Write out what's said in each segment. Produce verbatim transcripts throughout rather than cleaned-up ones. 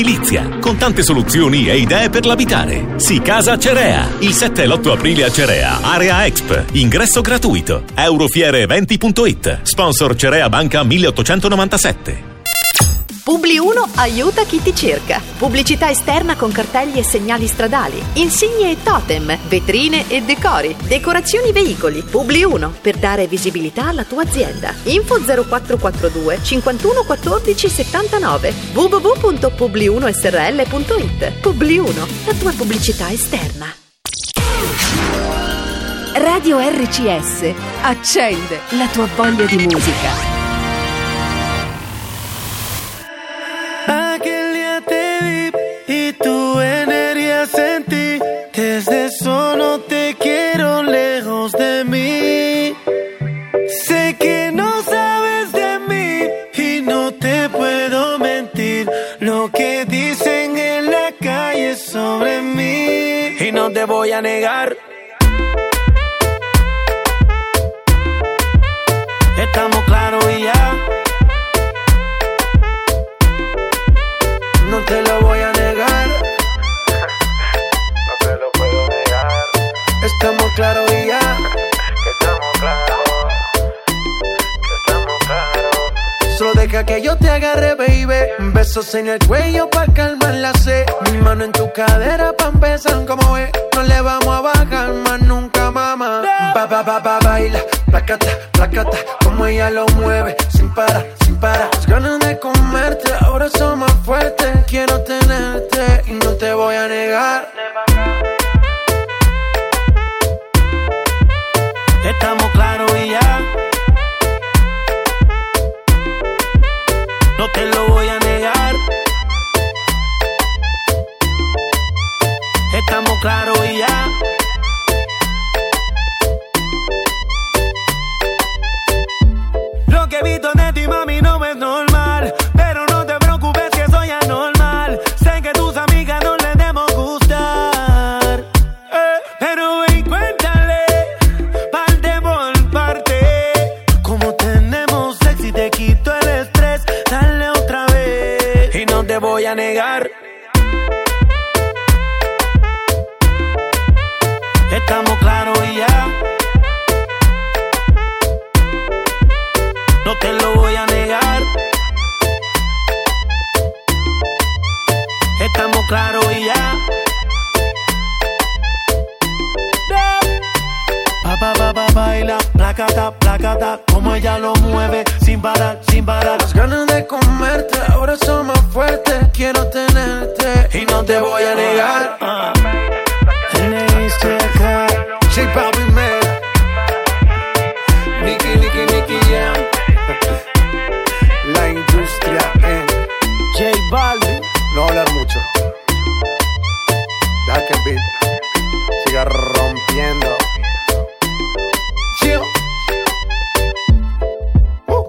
Edilizia, con tante soluzioni e idee per l'abitare. Si casa Cerea, il sette e l'otto aprile a Cerea, Area Exp, ingresso gratuito. Eurofiereeventi punto it, sponsor Cerea Banca milleottocentonovantasette. Publi uno aiuta chi ti cerca. Pubblicità esterna con cartelli e segnali stradali, insegne e totem, vetrine e decori, decorazioni veicoli. Publi uno, per dare visibilità alla tua azienda. Info zero quattro quattro due cinquantuno quattordici settantanove w w w punto publi uno s r l punto it. Publi uno, la tua pubblicità esterna. Radio R C S accende la tua voglia di musica. Aquel día te vi y tu energía sentí. Desde eso no te quiero lejos de mí. Sé que no sabes de mí y no te puedo mentir. Lo que dicen en la calle sobre mí y no te voy a negar. Estamos claros y ya. No te lo voy a negar. No te lo puedo negar. Estamos claros y ya. Que estamos claros. Que estamos claros. Solo deja que yo te agarre, baby. Besos en el cuello pa' calmar la sed. Mi mano en tu cadera pa' empezar como es. No le vamos a bajar más nunca, mamá. Ba, ba, ba, ba, baila. Placata, placata. Como ella lo mueve. Sin parar, sin parar. Las ganas de comerte. Ahora son más fuertes. Quiero tenerte y no te voy a negar. Estamos claros y ya. No te lo voy a negar. Estamos claros y ya. Lo que he visto de ti, mami, no es normal. Pero no te preocupes que soy anormal. Sé que tus amigas no les debemos gustar. Eh, pero ven, cuéntale, parte por parte. Como tenemos sexy y te quito el estrés. Dale otra vez y no te voy a negar. Estamos claros y ya. No te lo voy a negar. Estamos claros y ya. Pa, pa, pa, pa, baila, placata, placata. Como ella lo mueve, sin parar, sin parar. Las ganas de comerte, ahora son más fuertes. Quiero tenerte y no te voy a negar. uh. J Balvin, man. Nicky, Nicky, Nicky Jam. La industria en J Balvin. No hablar mucho. Deja que el beat siga rompiendo. Chill. Uh.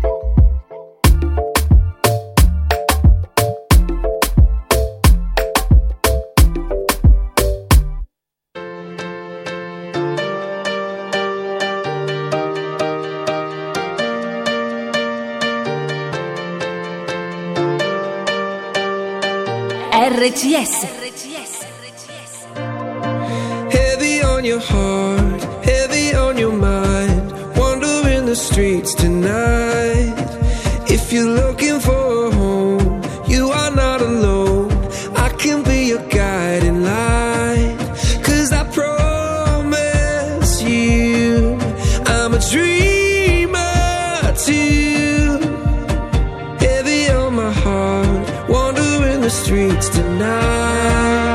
R C S. Heavy on your heart, heavy on your mind. Wandering the streets tonight. If you're looking for a home, you are not alone. I can be your guiding light. 'Cause I promise you, I'm a dreamer too. Heavy on my heart, wandering the streets tonight.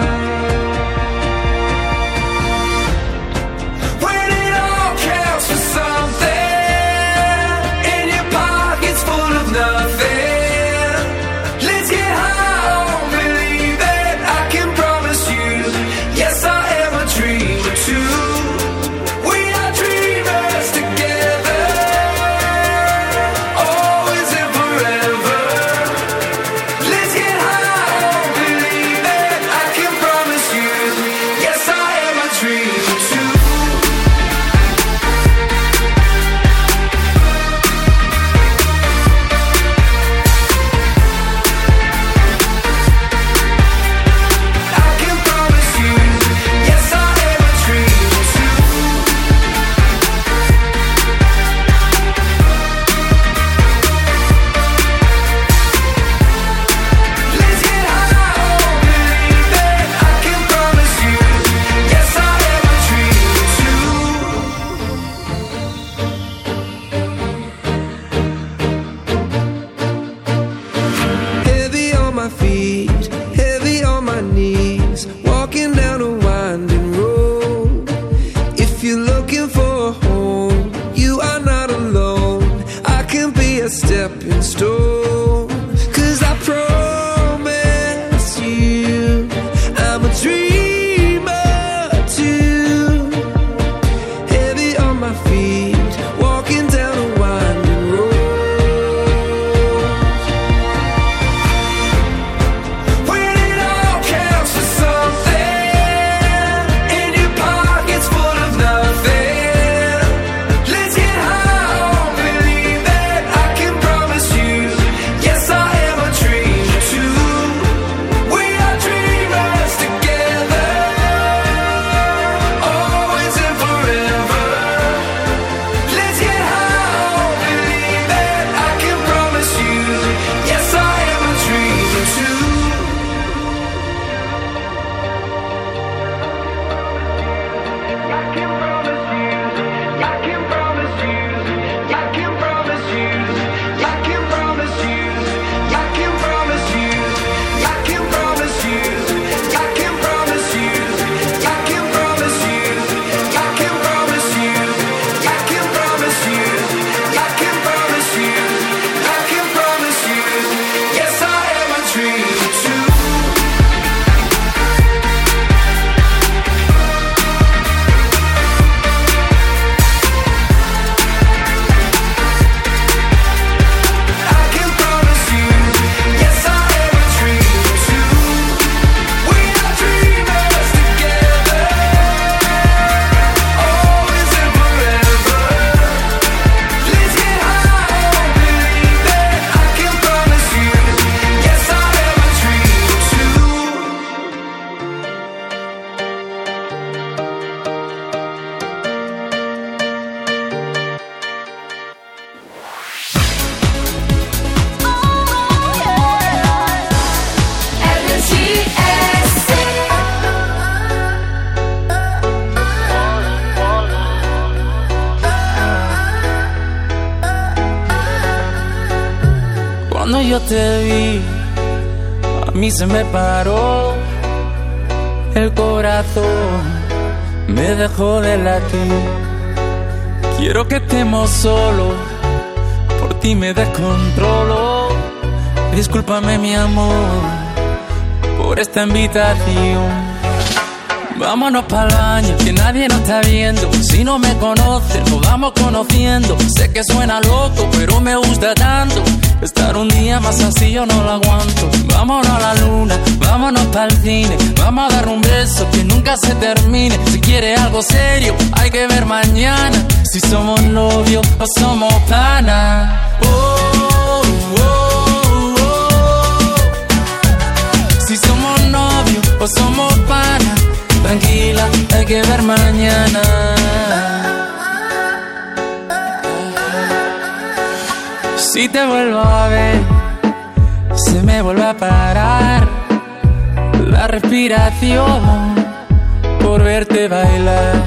When it all counts for something, and your pocket's full of nothing, let's get high on believing. I can promise you, yes, I am a dreamer too. We are dreamers together, always and forever. Let's get high on believing. yo te vi, a mí se me paró el corazón, me dejó de latir. Quiero que estemos solos, por ti me descontrolo. Discúlpame mi amor por esta invitación. Vámonos pa'l baño, que nadie nos está viendo. Si no me conoces, nos vamos conociendo. Sé que suena loco, pero me gusta tanto. Estar un día más así yo no lo aguanto. Vámonos a la luna, vámonos pa'l cine. Vamos a dar un beso que nunca se termine. Si quieres algo serio, hay que ver mañana si somos novios o somos panas. Oh, oh, oh, oh. Si somos novios o somos panas. Tranquila, hay que ver mañana. Si te vuelvo a ver, se me vuelve a parar la respiración por verte bailar.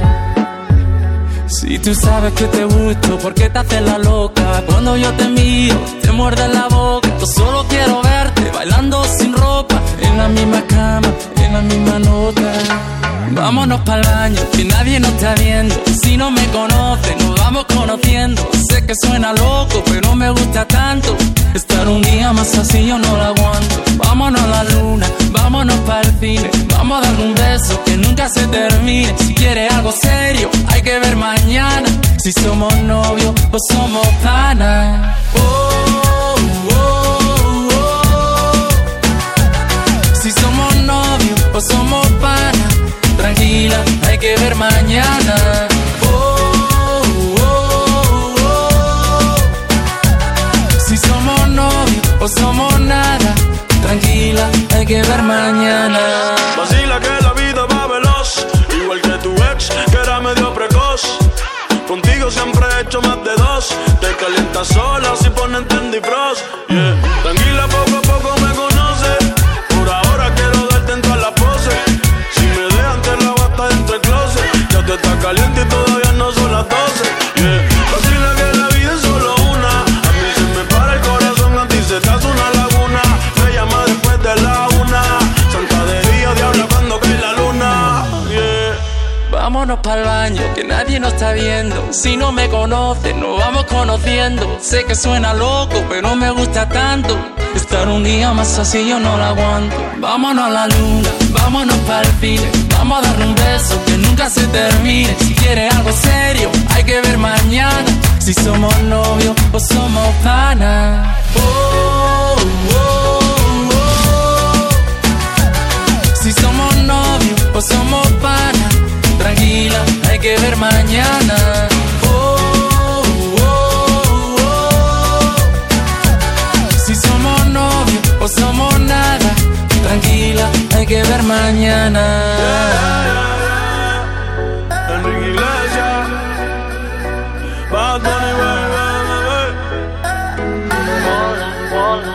Si tú sabes que te gusto, ¿por qué te haces la loca? Cuando yo te miro, te muerde la boca. Yo solo quiero verte bailando sin ropa, en la misma cama, en la misma nota. Vámonos pa'l baño, que nadie nos está viendo. Si no me conoces, nos vamos conociendo. Sé que suena loco, pero me gusta tanto. Estar un día más así yo no lo aguanto. Vámonos a la luna, vámonos pa'l cine. Vamos a dar un beso que nunca se termine. Si quieres algo serio, hay que ver mañana si somos novios o somos panas. Oh, oh, oh, oh. Si somos novios o somos panas. Tranquila, hay que ver mañana. Oh, oh, oh. Si somos novios o somos nada. Tranquila, hay que ver mañana. Vacila que la vida va veloz, igual que tu ex, que era medio precoz. Contigo siempre he hecho más de dos. Te calientas sola si ponen Tendy Frost. Yeah. Tranquila, poco a poco me conoces. Por ahora quiero darte en todas las poses. Dentro del closet, ya te está caliente y todavía no son las doce. Yeah. Vacila que la vida es solo una. A mí se me para el corazón, a ti se te hace una laguna. Me llama después de la una. Santa de día, diabla cuando cae la luna. Yeah. Vámonos pa'l baño, que nadie nos está viendo. Si no me conoces, nos vamos conociendo. Sé que suena loco, pero me gusta tanto. Estar un día más así yo no lo aguanto. Vámonos a la luna, vámonos pa'l cine. Vamos a darle un beso que nunca se termine. Si quieres algo serio, hay que ver mañana si somos novios o somos panas. Oh, oh, oh. Si somos novios o somos panas. Tranquila, hay que ver mañana. Oh, oh, oh. Si somos novios o somos nada. Tranquila, hay que ver mañana. Yeah, yeah, yeah. Enrique Iglesias, Bad Bunny, baby, baby. Hola, hola.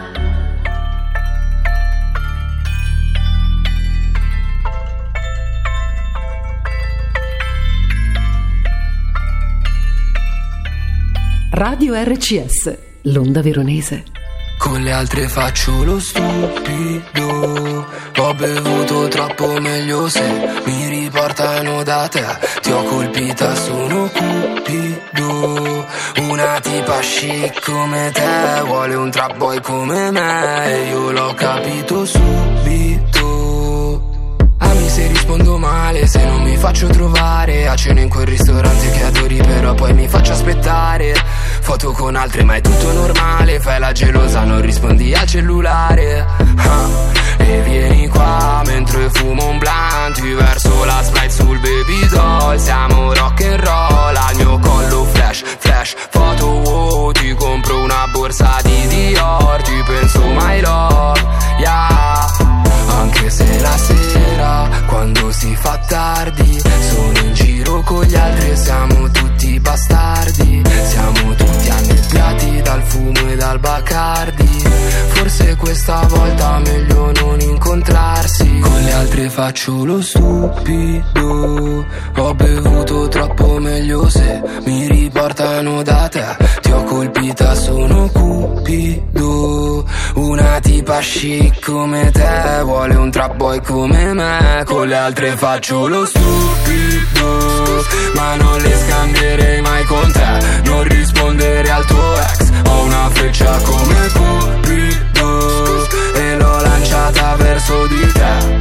Radio R C S, l'onda veronese. Con le altre faccio lo stupido. Ho bevuto troppo, meglio se mi riportano da te. Ti ho colpita, sono cupido. Una tipa chic come te vuole un trap boy come me. E io l'ho capito subito. Ami se rispondo male, se non mi faccio trovare a cena in quel ristorante che adori, però poi mi faccio aspettare. Foto con altre ma è tutto normale. Fai la gelosa, non rispondi al cellulare. ah, E vieni qua mentre fumo un blunt. Ti verso la Sprite sul baby doll. Siamo rock and roll. Al mio collo flash, flash, foto wow. Ti compro una borsa di Dior. Ti penso my love, yeah. Anche se la sera, quando si fa tardi, sono in giro con gli altri e siamo tutti bastardi. Siamo tutti annebbiati dal fumo e dal Bacardi. Forse questa volta meglio non incontrarsi. Con le altre altre faccio lo stupido. Ho bevuto troppo, meglio se mi riportano da te. Ti ho colpita, sono cupido. Una tipa chic come te vuole un trap boy come me. Con le altre faccio lo stupido, ma non le scambierei mai con te. Non rispondere al tuo ex. Ho una freccia come Cupido e l'ho lanciata verso di te.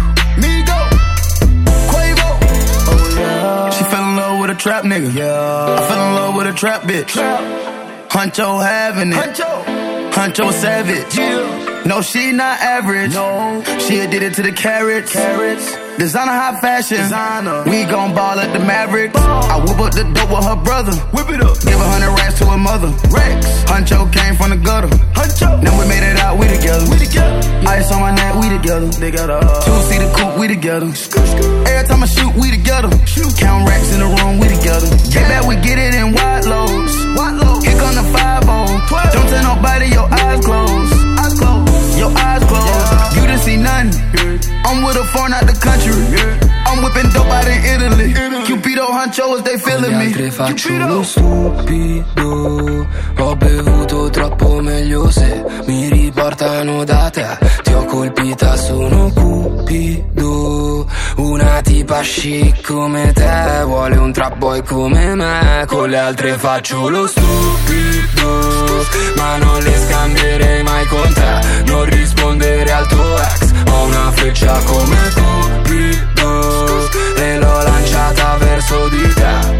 She fell in love with a trap nigga. Yeah. I fell in love with a trap bitch. Trap. Huncho having it. Huncho, Huncho savage. Yeah. No, she not average. No, she did it to the carrots. Carrots. Designer high fashion. Designer. We gon' ball at the Mavericks. Ball. I whip up the dope with her brother. Whip it up. Give a hundred racks to her mother. Rex. Huncho came from the gutter. Huncho. Now we made it out, we together. We together. Ice on my neck, we together. They got a two-seater coupe, we together. Scoot, scoot. Every time I shoot, we together. Shoot. Count racks in the room, we together. Get back, we get it in wide loads. Wide loads. Here come the five oh. Don't tell nobody your eyes closed. Eyes closed. Your eyes closed. Yeah. You didn't see nothing. Yeah. I'm with a foreign out the country. Yeah. I'm whipping dope out in Italy. Italy. Cupido Huncho, they feeling me. Altre faccio Cupido. Lo stupido. Ho bevuto troppo, meglio se mi riportano da te. Ti ho colpita, sono cupido. Una tipa chic come te vuole un trap boy come me. Con le altre faccio lo stupido, ma non le scambierei mai con te. Non rispondere al tuo ex. Ho una freccia come Cupido e l'ho lanciata verso di te.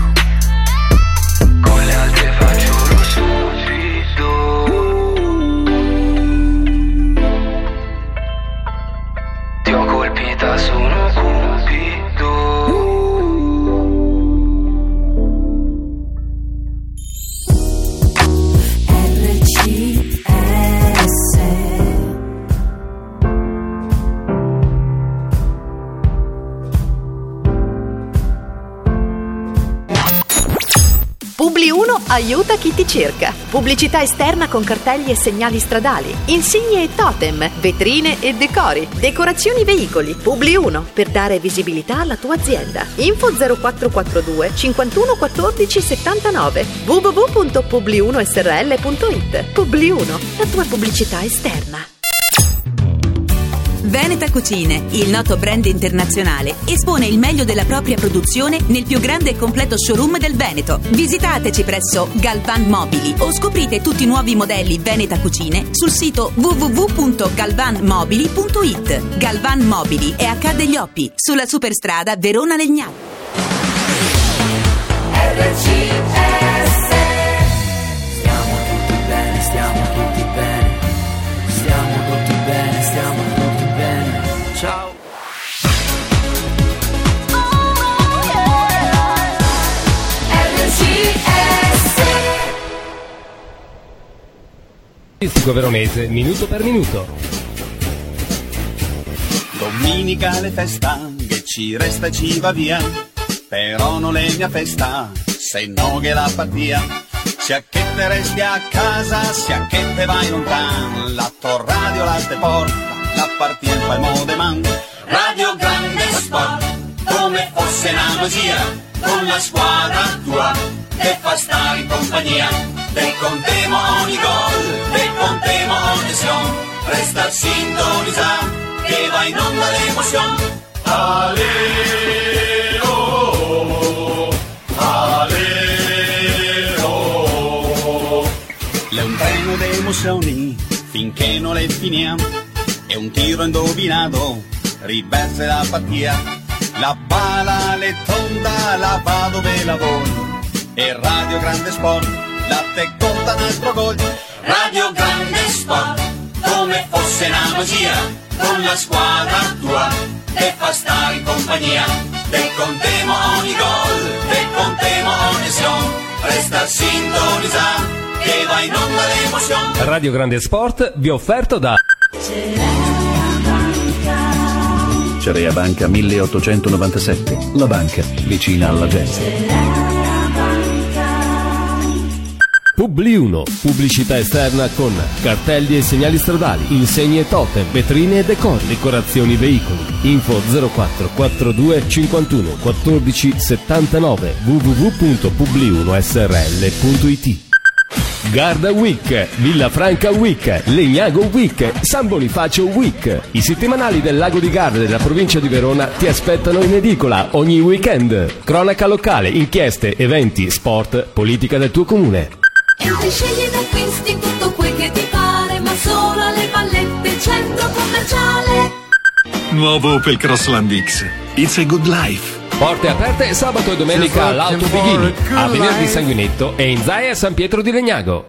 Con le altre faccio lo stupido. Ti ho colpita, sono cupido. R C S Publi uno aiuta chi ti cerca. Pubblicità esterna con cartelli e segnali stradali, insigne e totem, vetrine e decori, decorazioni veicoli. Publi uno per dare visibilità alla tua azienda. Info zero quattro quattro due cinquantuno quattordici settantanove w w w punto publi uno s r l punto i t. Publi uno, la tua pubblicità esterna. Veneta Cucine, il noto brand internazionale, espone il meglio della propria produzione nel più grande e completo showroom del Veneto. Visitateci presso Galvan Mobili o scoprite tutti i nuovi modelli Veneta Cucine sul sito w w w punto galvan mobili punto i t. Galvan Mobili è a Ca' degli Oppi, sulla superstrada Verona-Legnano. R C S. Stiamo tutti bene, stiamo tutti bene. Stiamo tutti bene, stiamo tutti bene. Ciao. Statistico veronese, minuto per minuto. Domenicale festa, che ci resta e ci va via, però non è mia festa, se no che la partia. Sia che te resti a casa, sia che te vai lontano, la tua radio la te porta, la partita fa il modo man. Radio Grande Sport, come fosse una magia, con la squadra tua, che fa stare in compagnia. Te contemo ogni gol, te contemo ogni azione, resta sintonizzato, che va in onda l'emozione. Ale, oh, ale, oh. È un treno d'emozioni, finché non le finiamo, è un tiro indovinato, riversa la partita, la palla le tonda, la va dove la vuoi, e Radio Grande Sport, la te conta nostro gol. Radio Grande Sport, come fosse una magia, con la squadra tua, che fa stare in compagnia. Te contemo ogni gol, te contemo ogni azione, resta sintonizzato, che va in onda l'emozione. Radio Grande Sport vi ha offerto da Cerea Banca milleottocentonovantasette, la banca vicina alla gente. Publi Publi uno, pubblicità esterna con cartelli e segnali stradali, insegne totem, vetrine e decor, decorazioni veicoli. Info zero quattro quarantadue cinquantuno quattordici settantanove w w w punto publi uno s r l punto i t. Garda Week, Villafranca Week, Legnago Week, San Bonifacio Week. I settimanali del Lago di Garda della provincia di Verona ti aspettano in edicola ogni weekend. Cronaca locale, inchieste, eventi, sport, politica del tuo comune. E ti scegli ed acquisti tutto quel che ti pare, ma solo alle Vallette Centro Commerciale. Nuovo Opel Crossland X. It's a good life. Porte aperte sabato e domenica all'Auto Bighini, a venerdì Sanguinetto e in Zaia a San Pietro di Legnago.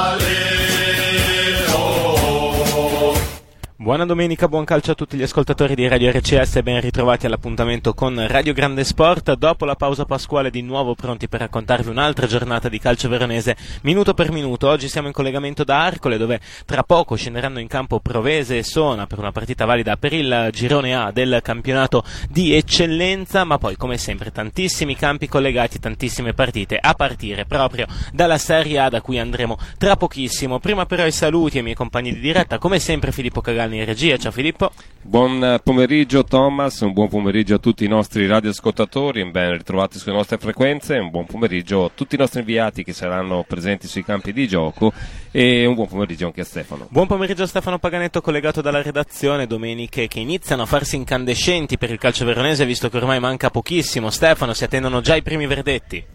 Buona domenica, buon calcio a tutti gli ascoltatori di Radio R C S e ben ritrovati all'appuntamento con Radio Grande Sport. Dopo la pausa pasquale di nuovo pronti per raccontarvi un'altra giornata di calcio veronese minuto per minuto. Oggi siamo in collegamento da Arcole, dove tra poco scenderanno in campo Provese e Sona per una partita valida per il girone A del campionato di eccellenza, ma poi come sempre tantissimi campi collegati, tantissime partite a partire proprio dalla Serie A, da cui andremo tra pochissimo. Prima però i saluti ai miei compagni di diretta, come sempre Filippo Cagalli in regia. Ciao Filippo. Buon pomeriggio Thomas, un buon pomeriggio a tutti i nostri radioascoltatori, ben ritrovati sulle nostre frequenze, un buon pomeriggio a tutti i nostri inviati che saranno presenti sui campi di gioco e un buon pomeriggio anche a Stefano. Buon pomeriggio a Stefano Paganetto, collegato dalla redazione. Domeniche che iniziano a farsi incandescenti per il calcio veronese, visto che ormai manca pochissimo. Stefano, si attendono già i primi verdetti.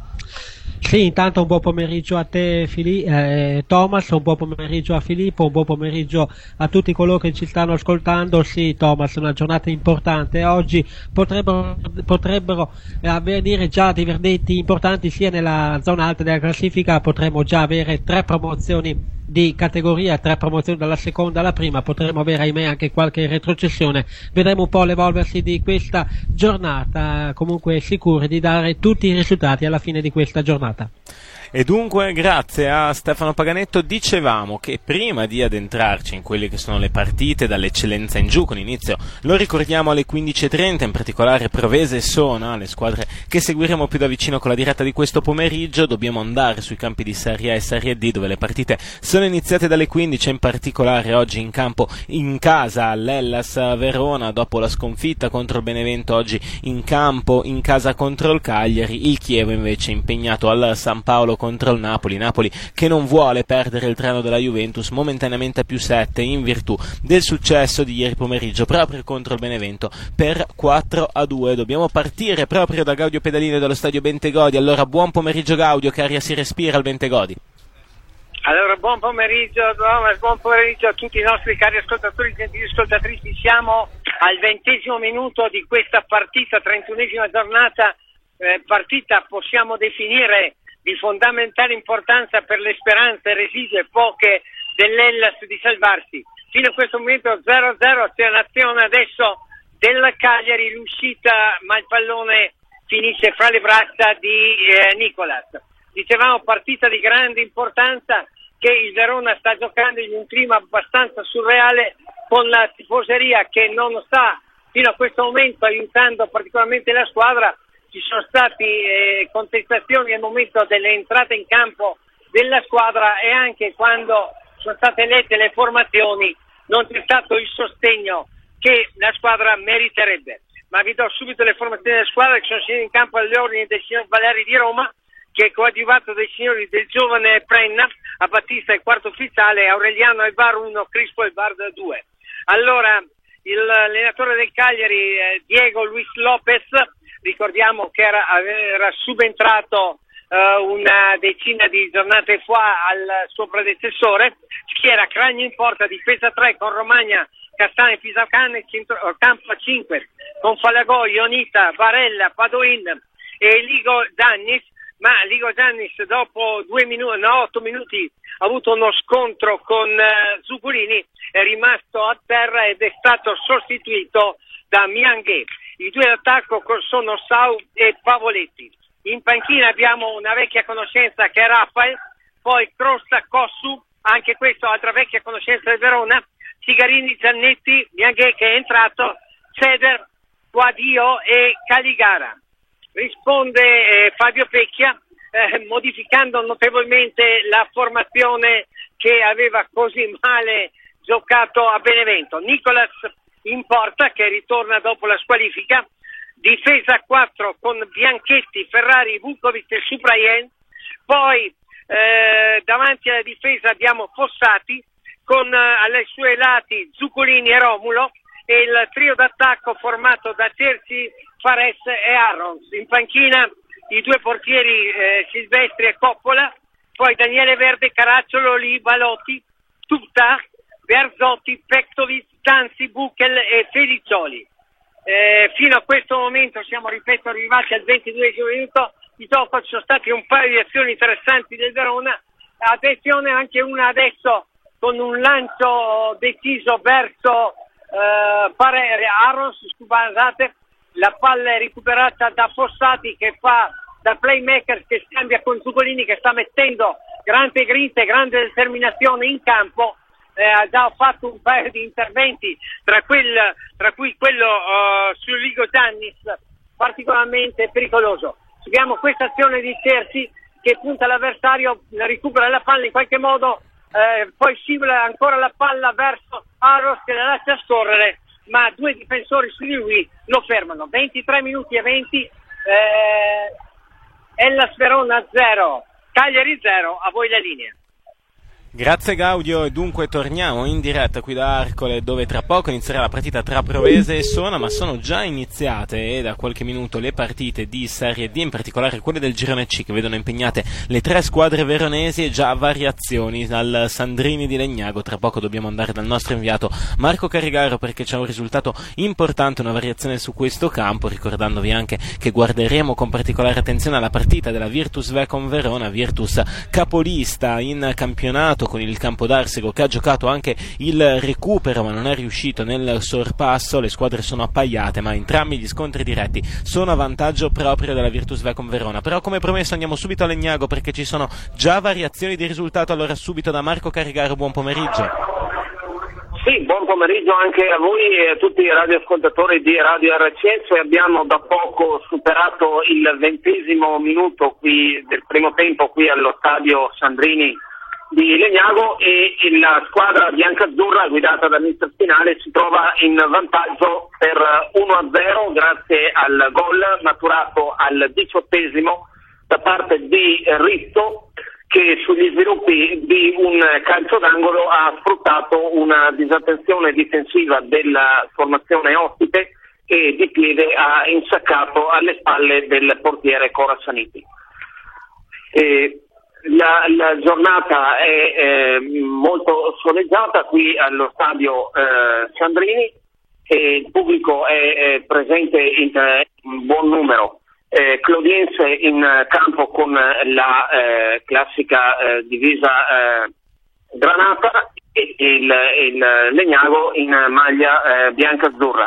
Sì, intanto un buon pomeriggio a te Fili- eh, Thomas, un buon pomeriggio a Filippo, un buon pomeriggio a tutti coloro che ci stanno ascoltando. Sì Thomas, una giornata importante, oggi potrebbero, potrebbero avvenire già dei verdetti importanti sia nella zona alta della classifica, potremmo già avere tre promozioni di categoria, tre promozioni dalla seconda alla prima, potremmo avere ahimè anche qualche retrocessione. Vedremo un po' l'evolversi di questa giornata, comunque sicuri di dare tutti i risultati alla fine di questa giornata. E dunque grazie a Stefano Paganetto dicevamo che prima di addentrarci in quelle che sono le partite dall'eccellenza in giù, con inizio, lo ricordiamo, alle quindici e trenta, in particolare Provese e Sona, le squadre che seguiremo più da vicino con la diretta di questo pomeriggio, dobbiamo andare sui campi di Serie A e Serie D, dove le partite sono iniziate dalle quindici, in particolare oggi in campo in casa all'Hellas Verona, dopo la sconfitta contro il Benevento, oggi in campo in casa contro il Cagliari, il Chievo invece impegnato al San Paolo contro il Napoli, Napoli che non vuole perdere il treno della Juventus, momentaneamente a più sette in virtù del successo di ieri pomeriggio proprio contro il Benevento per quattro a due. Dobbiamo partire proprio da Gaudio Pedalino e dallo stadio Bentegodi. Allora buon pomeriggio Gaudio, che aria si respira al Bentegodi? Allora buon pomeriggio Thomas, buon pomeriggio a tutti i nostri cari ascoltatori e gentili ascoltatrici. Siamo al ventesimo minuto di questa partita, trentunesima giornata, eh, partita possiamo definire di fondamentale importanza per le speranze residue poche dell'Hellas di salvarsi. Fino a questo momento zero a zero, c'è un'azione adesso del Cagliari, l'uscita, ma il pallone finisce fra le braccia di eh, Nicolas. Dicevamo partita di grande importanza che il Verona sta giocando in un clima abbastanza surreale, con la tifoseria che non sta fino a questo momento aiutando particolarmente la squadra. Ci sono stati eh, contestazioni al momento delle entrate in campo della squadra e anche quando sono state lette le formazioni non c'è stato il sostegno che la squadra meriterebbe. Ma vi do subito le formazioni della squadra, che sono scese in campo agli ordini del signor Valeri di Roma, che è coadiuvato dai signori del giovane Prenna, a Battista il quarto ufficiale, Aureliano al bar uno, Crispo al bar due. Allora l'allenatore del Cagliari, eh, Diego Luis Lopez, ricordiamo che era, era subentrato uh, una decina di giornate fa al suo predecessore, schiera Cragno in porta, difesa tre con Romagna, Castane, Pisacane, centro, campo a cinque con Falagò, Ionita, Barella, Padoin e Ligo Giannis, ma Ligo Giannis dopo due minuti, no, otto minuti ha avuto uno scontro con uh, Zuccolini, è rimasto a terra ed è stato sostituito da Mianghe. I due d'attacco sono Sau e Pavoletti. In panchina abbiamo una vecchia conoscenza che è Rafael, poi Crosta, Cossu, anche questo altra vecchia conoscenza del Verona, Cigarini, Giannetti, Mianghe che è entrato, Ceder, Guadio e Caligara. Risponde eh, Fabio Pecchia, eh, modificando notevolmente la formazione che aveva così male giocato a Benevento. Nicolas in porta, che ritorna dopo la squalifica, difesa quattro con Bianchetti, Ferrari, Vukovic e Suprayen, poi eh, davanti alla difesa abbiamo Fossati con eh, alle sue lati Zuccolini e Romulo, e il trio d'attacco formato da Terzi, Fares e Arons. In panchina i due portieri eh, Silvestri e Coppola, poi Daniele Verde, Caracciolo, Lì, Balotti, Tutta, Berzotti, Pektovic, Tanzi, Buchel e Felicioli. Eh, fino a questo momento siamo, ripeto, arrivati al ventiduesimo minuto di gioco. Ci sono state un paio di azioni interessanti del Verona, attenzione anche una adesso con un lancio deciso verso eh, Parere, Arons, scusate, la palla è recuperata da Fossati che fa da playmaker, che scambia con Zuccolini, che sta mettendo grande grinta e grande determinazione in campo. Eh, ha già fatto un paio di interventi, tra, quel, tra cui quello uh, su Ligo Giannis, particolarmente pericoloso. Subiamo questa azione di Terzi che punta l'avversario, recupera la palla in qualche modo, eh, poi scivola ancora la palla verso Aros che la lascia scorrere, ma due difensori su di lui lo fermano. ventitré minuti e venti, eh, Hellas Verona zero, Cagliari zero, a voi la linea. Grazie Gaudio, e dunque torniamo in diretta qui da Arcole, dove tra poco inizierà la partita tra Provese e Sona, ma sono già iniziate e da qualche minuto le partite di Serie D, in particolare quelle del Girone C, che vedono impegnate le tre squadre veronesi e già variazioni al Sandrini di Legnago. Tra poco dobbiamo andare dal nostro inviato Marco Carrigaro perché c'è un risultato importante, una variazione su questo campo, ricordandovi anche che guarderemo con particolare attenzione alla partita della Virtus Vecon Verona, Virtus capolista in campionato con il Campo d'Arsego, che ha giocato anche il recupero ma non è riuscito nel sorpasso. Le squadre sono appaiate, ma entrambi gli scontri diretti sono a vantaggio proprio della Virtus Vecon Verona. Però, come promesso, andiamo subito a Legnago perché ci sono già variazioni di risultato. Allora subito da Marco Carrigaro, buon pomeriggio. Sì, buon pomeriggio anche a voi e a tutti i radioascoltatori di Radio R C S. Abbiamo da poco superato il ventesimo minuto qui del primo tempo qui allo stadio Sandrini di Legnago e la squadra biancazzurra guidata da mister Spinale si trova in vantaggio per uno a zero grazie al gol maturato al diciottesimo da parte di Rizzo, che sugli sviluppi di un calcio d'angolo ha sfruttato una disattenzione difensiva della formazione ospite e di piede ha insaccato alle spalle del portiere Corazaniti. E La, la giornata è eh, molto soleggiata qui allo stadio eh, Sandrini e il pubblico è, è presente in, in buon numero. Eh, Clodiense in campo con la eh, classica eh, divisa eh, granata e il, il Legnago in maglia eh, bianca-azzurra.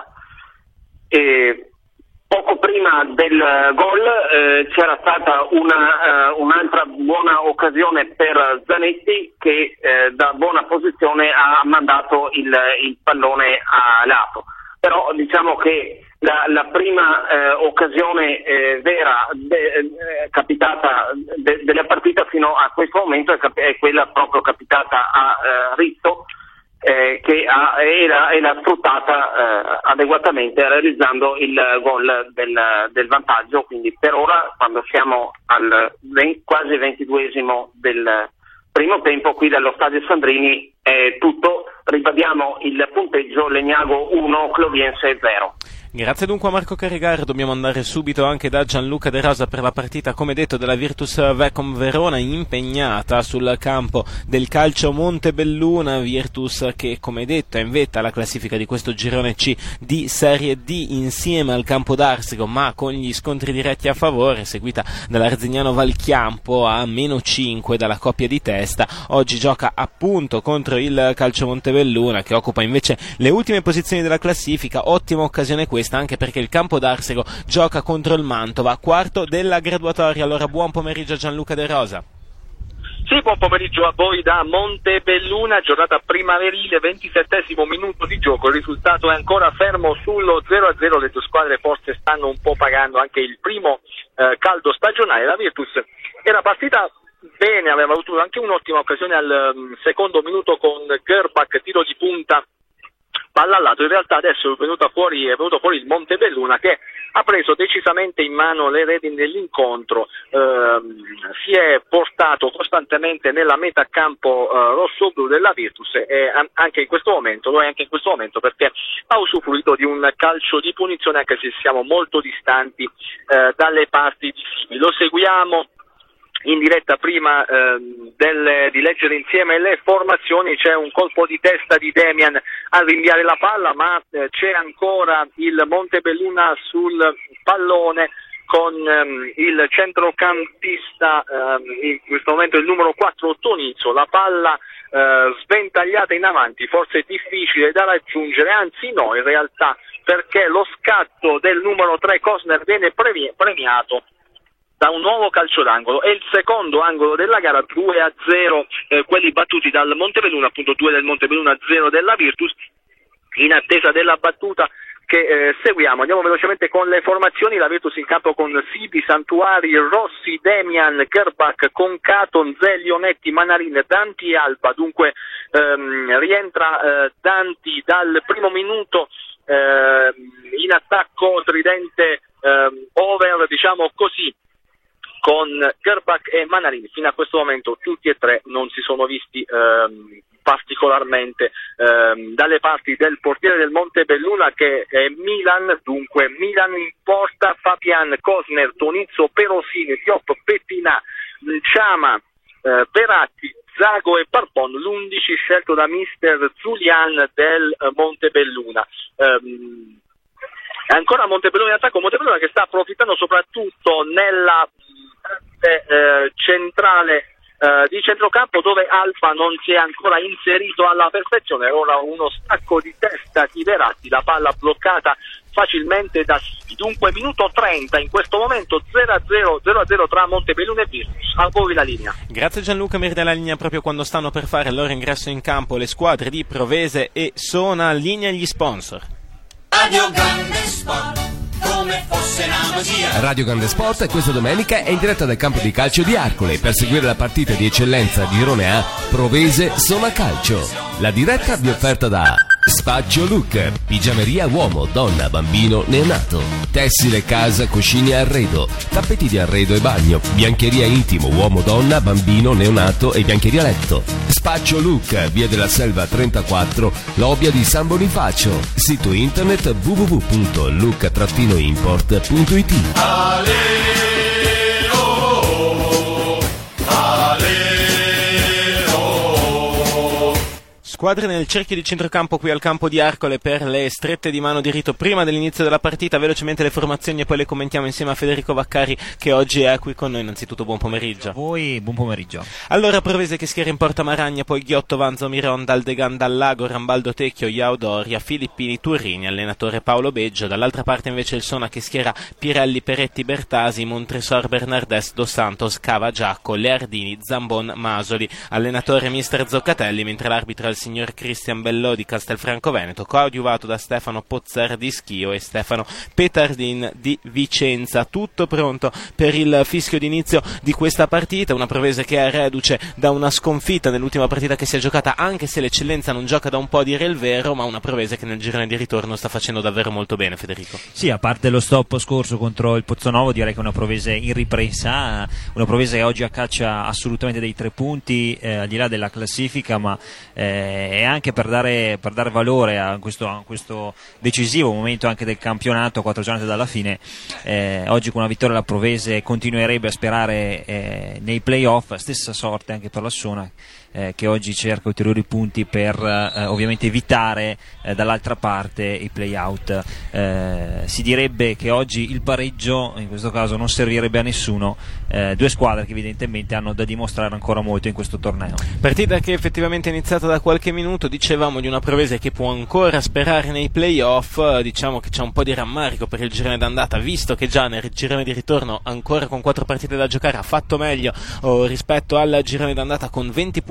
E, Poco prima del gol eh, c'era stata una, uh, un'altra buona occasione per Zanetti che eh, da buona posizione ha mandato il, il pallone a lato. Però diciamo che la, la prima eh, occasione eh, vera de, eh, capitata de, della partita fino a questo momento è, cap- è quella proprio capitata a eh, Rizzo, Eh, che ha, e, l'ha, e l'ha sfruttata eh, adeguatamente realizzando il gol del, del vantaggio. Quindi per ora, quando siamo al venti, quasi ventiduesimo del primo tempo qui dallo stadio Sandrini, è tutto. Ribadiamo il punteggio: Legnago uno, Cloviense zero. Grazie dunque a Marco Carrigaro. Dobbiamo andare subito anche da Gianluca De Rosa per la partita, come detto, della Virtus Vecon Verona, impegnata sul campo del calcio Montebelluna. Virtus che, come detto, è in vetta alla classifica di questo girone C di Serie D insieme al Campo d'Arsego, ma con gli scontri diretti a favore, seguita dall'Arzignano Valchiampo a meno cinque dalla coppia di testa. Oggi gioca appunto contro il calcio Montebelluna, che occupa invece le ultime posizioni della classifica. Ottima occasione questa, anche perché il Campo d'Arsego gioca contro il Mantova, quarto della graduatoria. Allora buon pomeriggio a Gianluca De Rosa. Sì, buon pomeriggio a voi da Montebelluna, giornata primaverile, ventisettesimo minuto di gioco, il risultato è ancora fermo sullo zero a zero, le due squadre forse stanno un po' pagando anche il primo eh, caldo stagionale. La Virtus Era partita bene, aveva avuto anche un'ottima occasione al um, secondo minuto con Gerbach, tiro di punta, palla al lato. In realtà adesso è venuta fuori, è venuto fuori il Montebelluna, che ha preso decisamente in mano le redini dell'incontro, ehm, si è portato costantemente nella metà campo eh, rosso-blu della Virtus, e anche in questo momento, lo è anche in questo momento, perché ha usufruito di un calcio di punizione, anche se siamo molto distanti eh, dalle parti visibili. Lo seguiamo in diretta prima eh, del, di leggere insieme le formazioni. C'è un colpo di testa di Demian a rinviare la palla, ma eh, c'è ancora il Montebelluna sul pallone con ehm, il centrocampista, ehm, in questo momento il numero quattro Tonizzo. La palla eh, sventagliata in avanti, forse difficile da raggiungere, anzi no in realtà, perché lo scatto del numero tre Cosner viene premi- premiato da un nuovo calcio d'angolo. È il secondo angolo della gara, due a zero eh, quelli battuti dal Montebelluna, appunto due del Montebelluna, zero della Virtus. In attesa della battuta che eh, seguiamo, andiamo velocemente con le formazioni. La Virtus in campo con Sibi, Santuari, Rossi, Demian, Gerbach, Concato, Nzelli, Netti, Manarin, Danti e Alba. Dunque ehm, rientra eh, Danti dal primo minuto eh, in attacco, tridente eh, over, diciamo così, con Gerbach e Manarin. Fino a questo momento tutti e tre non si sono visti ehm, particolarmente ehm, dalle parti del portiere del Montebelluna, che è Milan. Dunque Milan in porta, Fabian, Cosner, Tonizzo, Perosini, Diop, Pettinà, Ciama, eh, Peratti, Zago e Parpon, l'undici scelto da mister Zulian del eh, Montebelluna. Ehm, ancora Montebelluna in attacco, Montebelluna che sta approfittando soprattutto nella Eh, centrale eh, di centrocampo, dove Alfa non si è ancora inserito alla perfezione. Ora uno stacco di testa di Verratti, la palla bloccata facilmente da Sibi. Dunque minuto trenta in questo momento, zero a zero, zero a zero tra Montebelluna e Virtus. A voi la linea. Grazie Gianluca, mi ridà la linea proprio quando stanno per fare il loro ingresso in campo le squadre di Provese e Sona. Linea gli sponsor. Radio Grande Sport, come fosse una magia. Radio Grande Sport questa domenica è in diretta dal campo di calcio di Arcole per seguire la partita di eccellenza di Girone A Provese Sona Calcio. La diretta vi è offerta da Spaccio Look, pigiameria uomo, donna, bambino, neonato, tessile, casa, cuscini e arredo, tappeti di arredo e bagno, biancheria intimo, uomo, donna, bambino, neonato e biancheria letto. Spaccio Look, via della Selva trentaquattro, Lobia di San Bonifacio. Sito internet w w w punto look import punto it. Squadre nel cerchio di centrocampo qui al campo di Arcole per le strette di mano di rito prima dell'inizio della partita. Velocemente le formazioni e poi le commentiamo insieme a Federico Vaccari, che oggi è qui con noi. Innanzitutto buon pomeriggio. A voi, buon pomeriggio. Allora, Provese che schiera in porta Maragna, poi Ghiotto, Vanzo, Miron, Daldegan, Dallago, Rambaldo, Tecchio, Iao Doria, Filippini, Turrini, allenatore Paolo Beggio. Dall'altra parte invece il Sona che schiera Pirelli, Peretti, Bertasi, Montresor, Bernardes, Dos Santos, Cava, Giacco, Leardini, Zambon, Masoli, allenatore mister Zoccatelli, mentre l'arbitro è il signor Cristian Bellò di Castelfranco Veneto, coadiuvato da Stefano Pozzer di Schio e Stefano Petardin di Vicenza. Tutto pronto per il fischio d'inizio di questa partita, una Provese che è reduce da una sconfitta nell'ultima partita che si è giocata, anche se l'eccellenza non gioca da un po', a dire il vero, ma una Provese che nel girone di ritorno sta facendo davvero molto bene, Federico. Sì, a parte lo stop scorso contro il Pozzonovo, direi che è una Provese in ripresa, una Provese che oggi accaccia assolutamente dei tre punti eh, al di là della classifica, ma eh, è anche per dare, per dare valore a questo, a questo decisivo momento anche del campionato, quattro giornate dalla fine. Eh, oggi con una vittoria la Provese continuerebbe a sperare eh, nei play-off, stessa sorte anche per la Sona, eh, che oggi cerca ulteriori punti per eh, ovviamente evitare eh, dall'altra parte i play-out. Eh, si direbbe che oggi il pareggio in questo caso non servirebbe a nessuno, eh, due squadre che evidentemente hanno da dimostrare ancora molto in questo torneo. Partita che effettivamente è iniziata da qualche minuto, dicevamo di una Provese che può ancora sperare nei play-off. Diciamo che c'è un po' di rammarico per il girone d'andata, visto che già nel girone di ritorno, ancora con quattro partite da giocare, ha fatto meglio oh, rispetto al girone d'andata con venti punti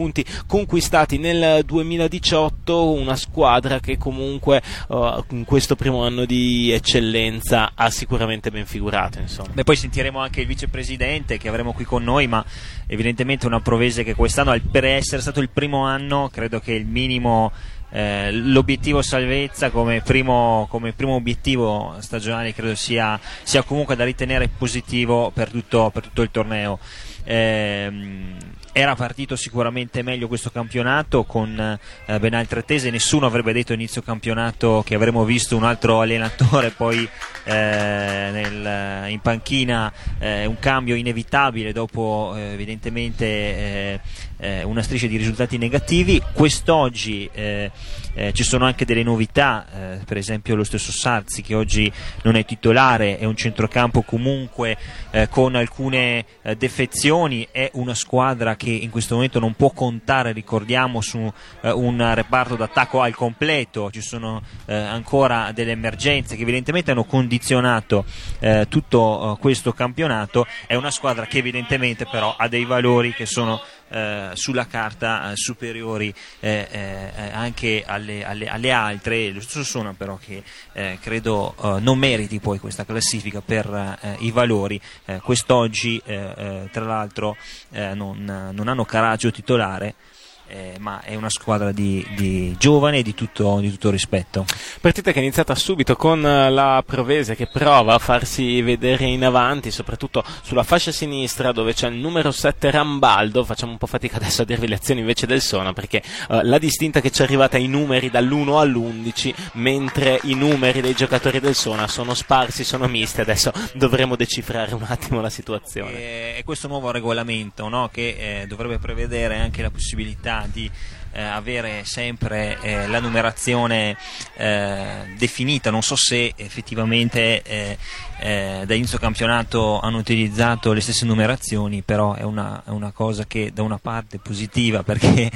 punti conquistati nel duemiladiciotto, una squadra che comunque uh, in questo primo anno di eccellenza ha sicuramente ben figurato, insomma. Beh, poi sentiremo anche il vicepresidente che avremo qui con noi, ma evidentemente una Provese che quest'anno, per essere stato il primo anno, credo che il minimo Eh, l'obiettivo salvezza come primo, come primo obiettivo stagionale credo sia, sia comunque da ritenere positivo per tutto, per tutto il torneo. Eh, era partito sicuramente meglio questo campionato con eh, ben altre attese, nessuno avrebbe detto inizio campionato che avremmo visto un altro allenatore poi eh, nel, in panchina, eh, un cambio inevitabile dopo eh, evidentemente eh, eh, una striscia di risultati negativi. Quest'oggi eh, eh, ci sono anche delle novità, eh, per esempio lo stesso Sarzi che oggi non è titolare, è un centrocampo comunque eh, con alcune eh, defezioni, è una squadra che in questo momento non può contare, ricordiamo, su eh, un reparto d'attacco al completo, ci sono eh, ancora delle emergenze che evidentemente hanno condizionato eh, tutto eh, questo campionato. È una squadra che evidentemente però ha dei valori che sono eh, sulla carta eh, superiori eh, eh, anche alle, alle, alle altre. Lo stesso Sona però che eh, credo eh, non meriti poi questa classifica per eh, i valori. Eh, quest'oggi eh, eh, tra l'altro eh, non non hanno Caraggio titolare, eh, ma è una squadra di, di giovane e di tutto, di tutto rispetto. Partita che è iniziata subito con la Provese che prova a farsi vedere in avanti, soprattutto sulla fascia sinistra dove c'è il numero sette Rambaldo. Facciamo un po' fatica adesso a dirvi le azioni invece del Sona, perché uh, la distinta che ci è arrivata ai numeri dall'uno all'undici, mentre i numeri dei giocatori del Sona sono sparsi, sono misti. Adesso dovremo decifrare un attimo la situazione. E, e questo nuovo regolamento, no, che eh, dovrebbe prevedere anche la possibilità di eh, avere sempre eh, la numerazione eh, definita. Non so se effettivamente eh, eh, da inizio campionato hanno utilizzato le stesse numerazioni, però è una, è una cosa che da una parte è positiva perché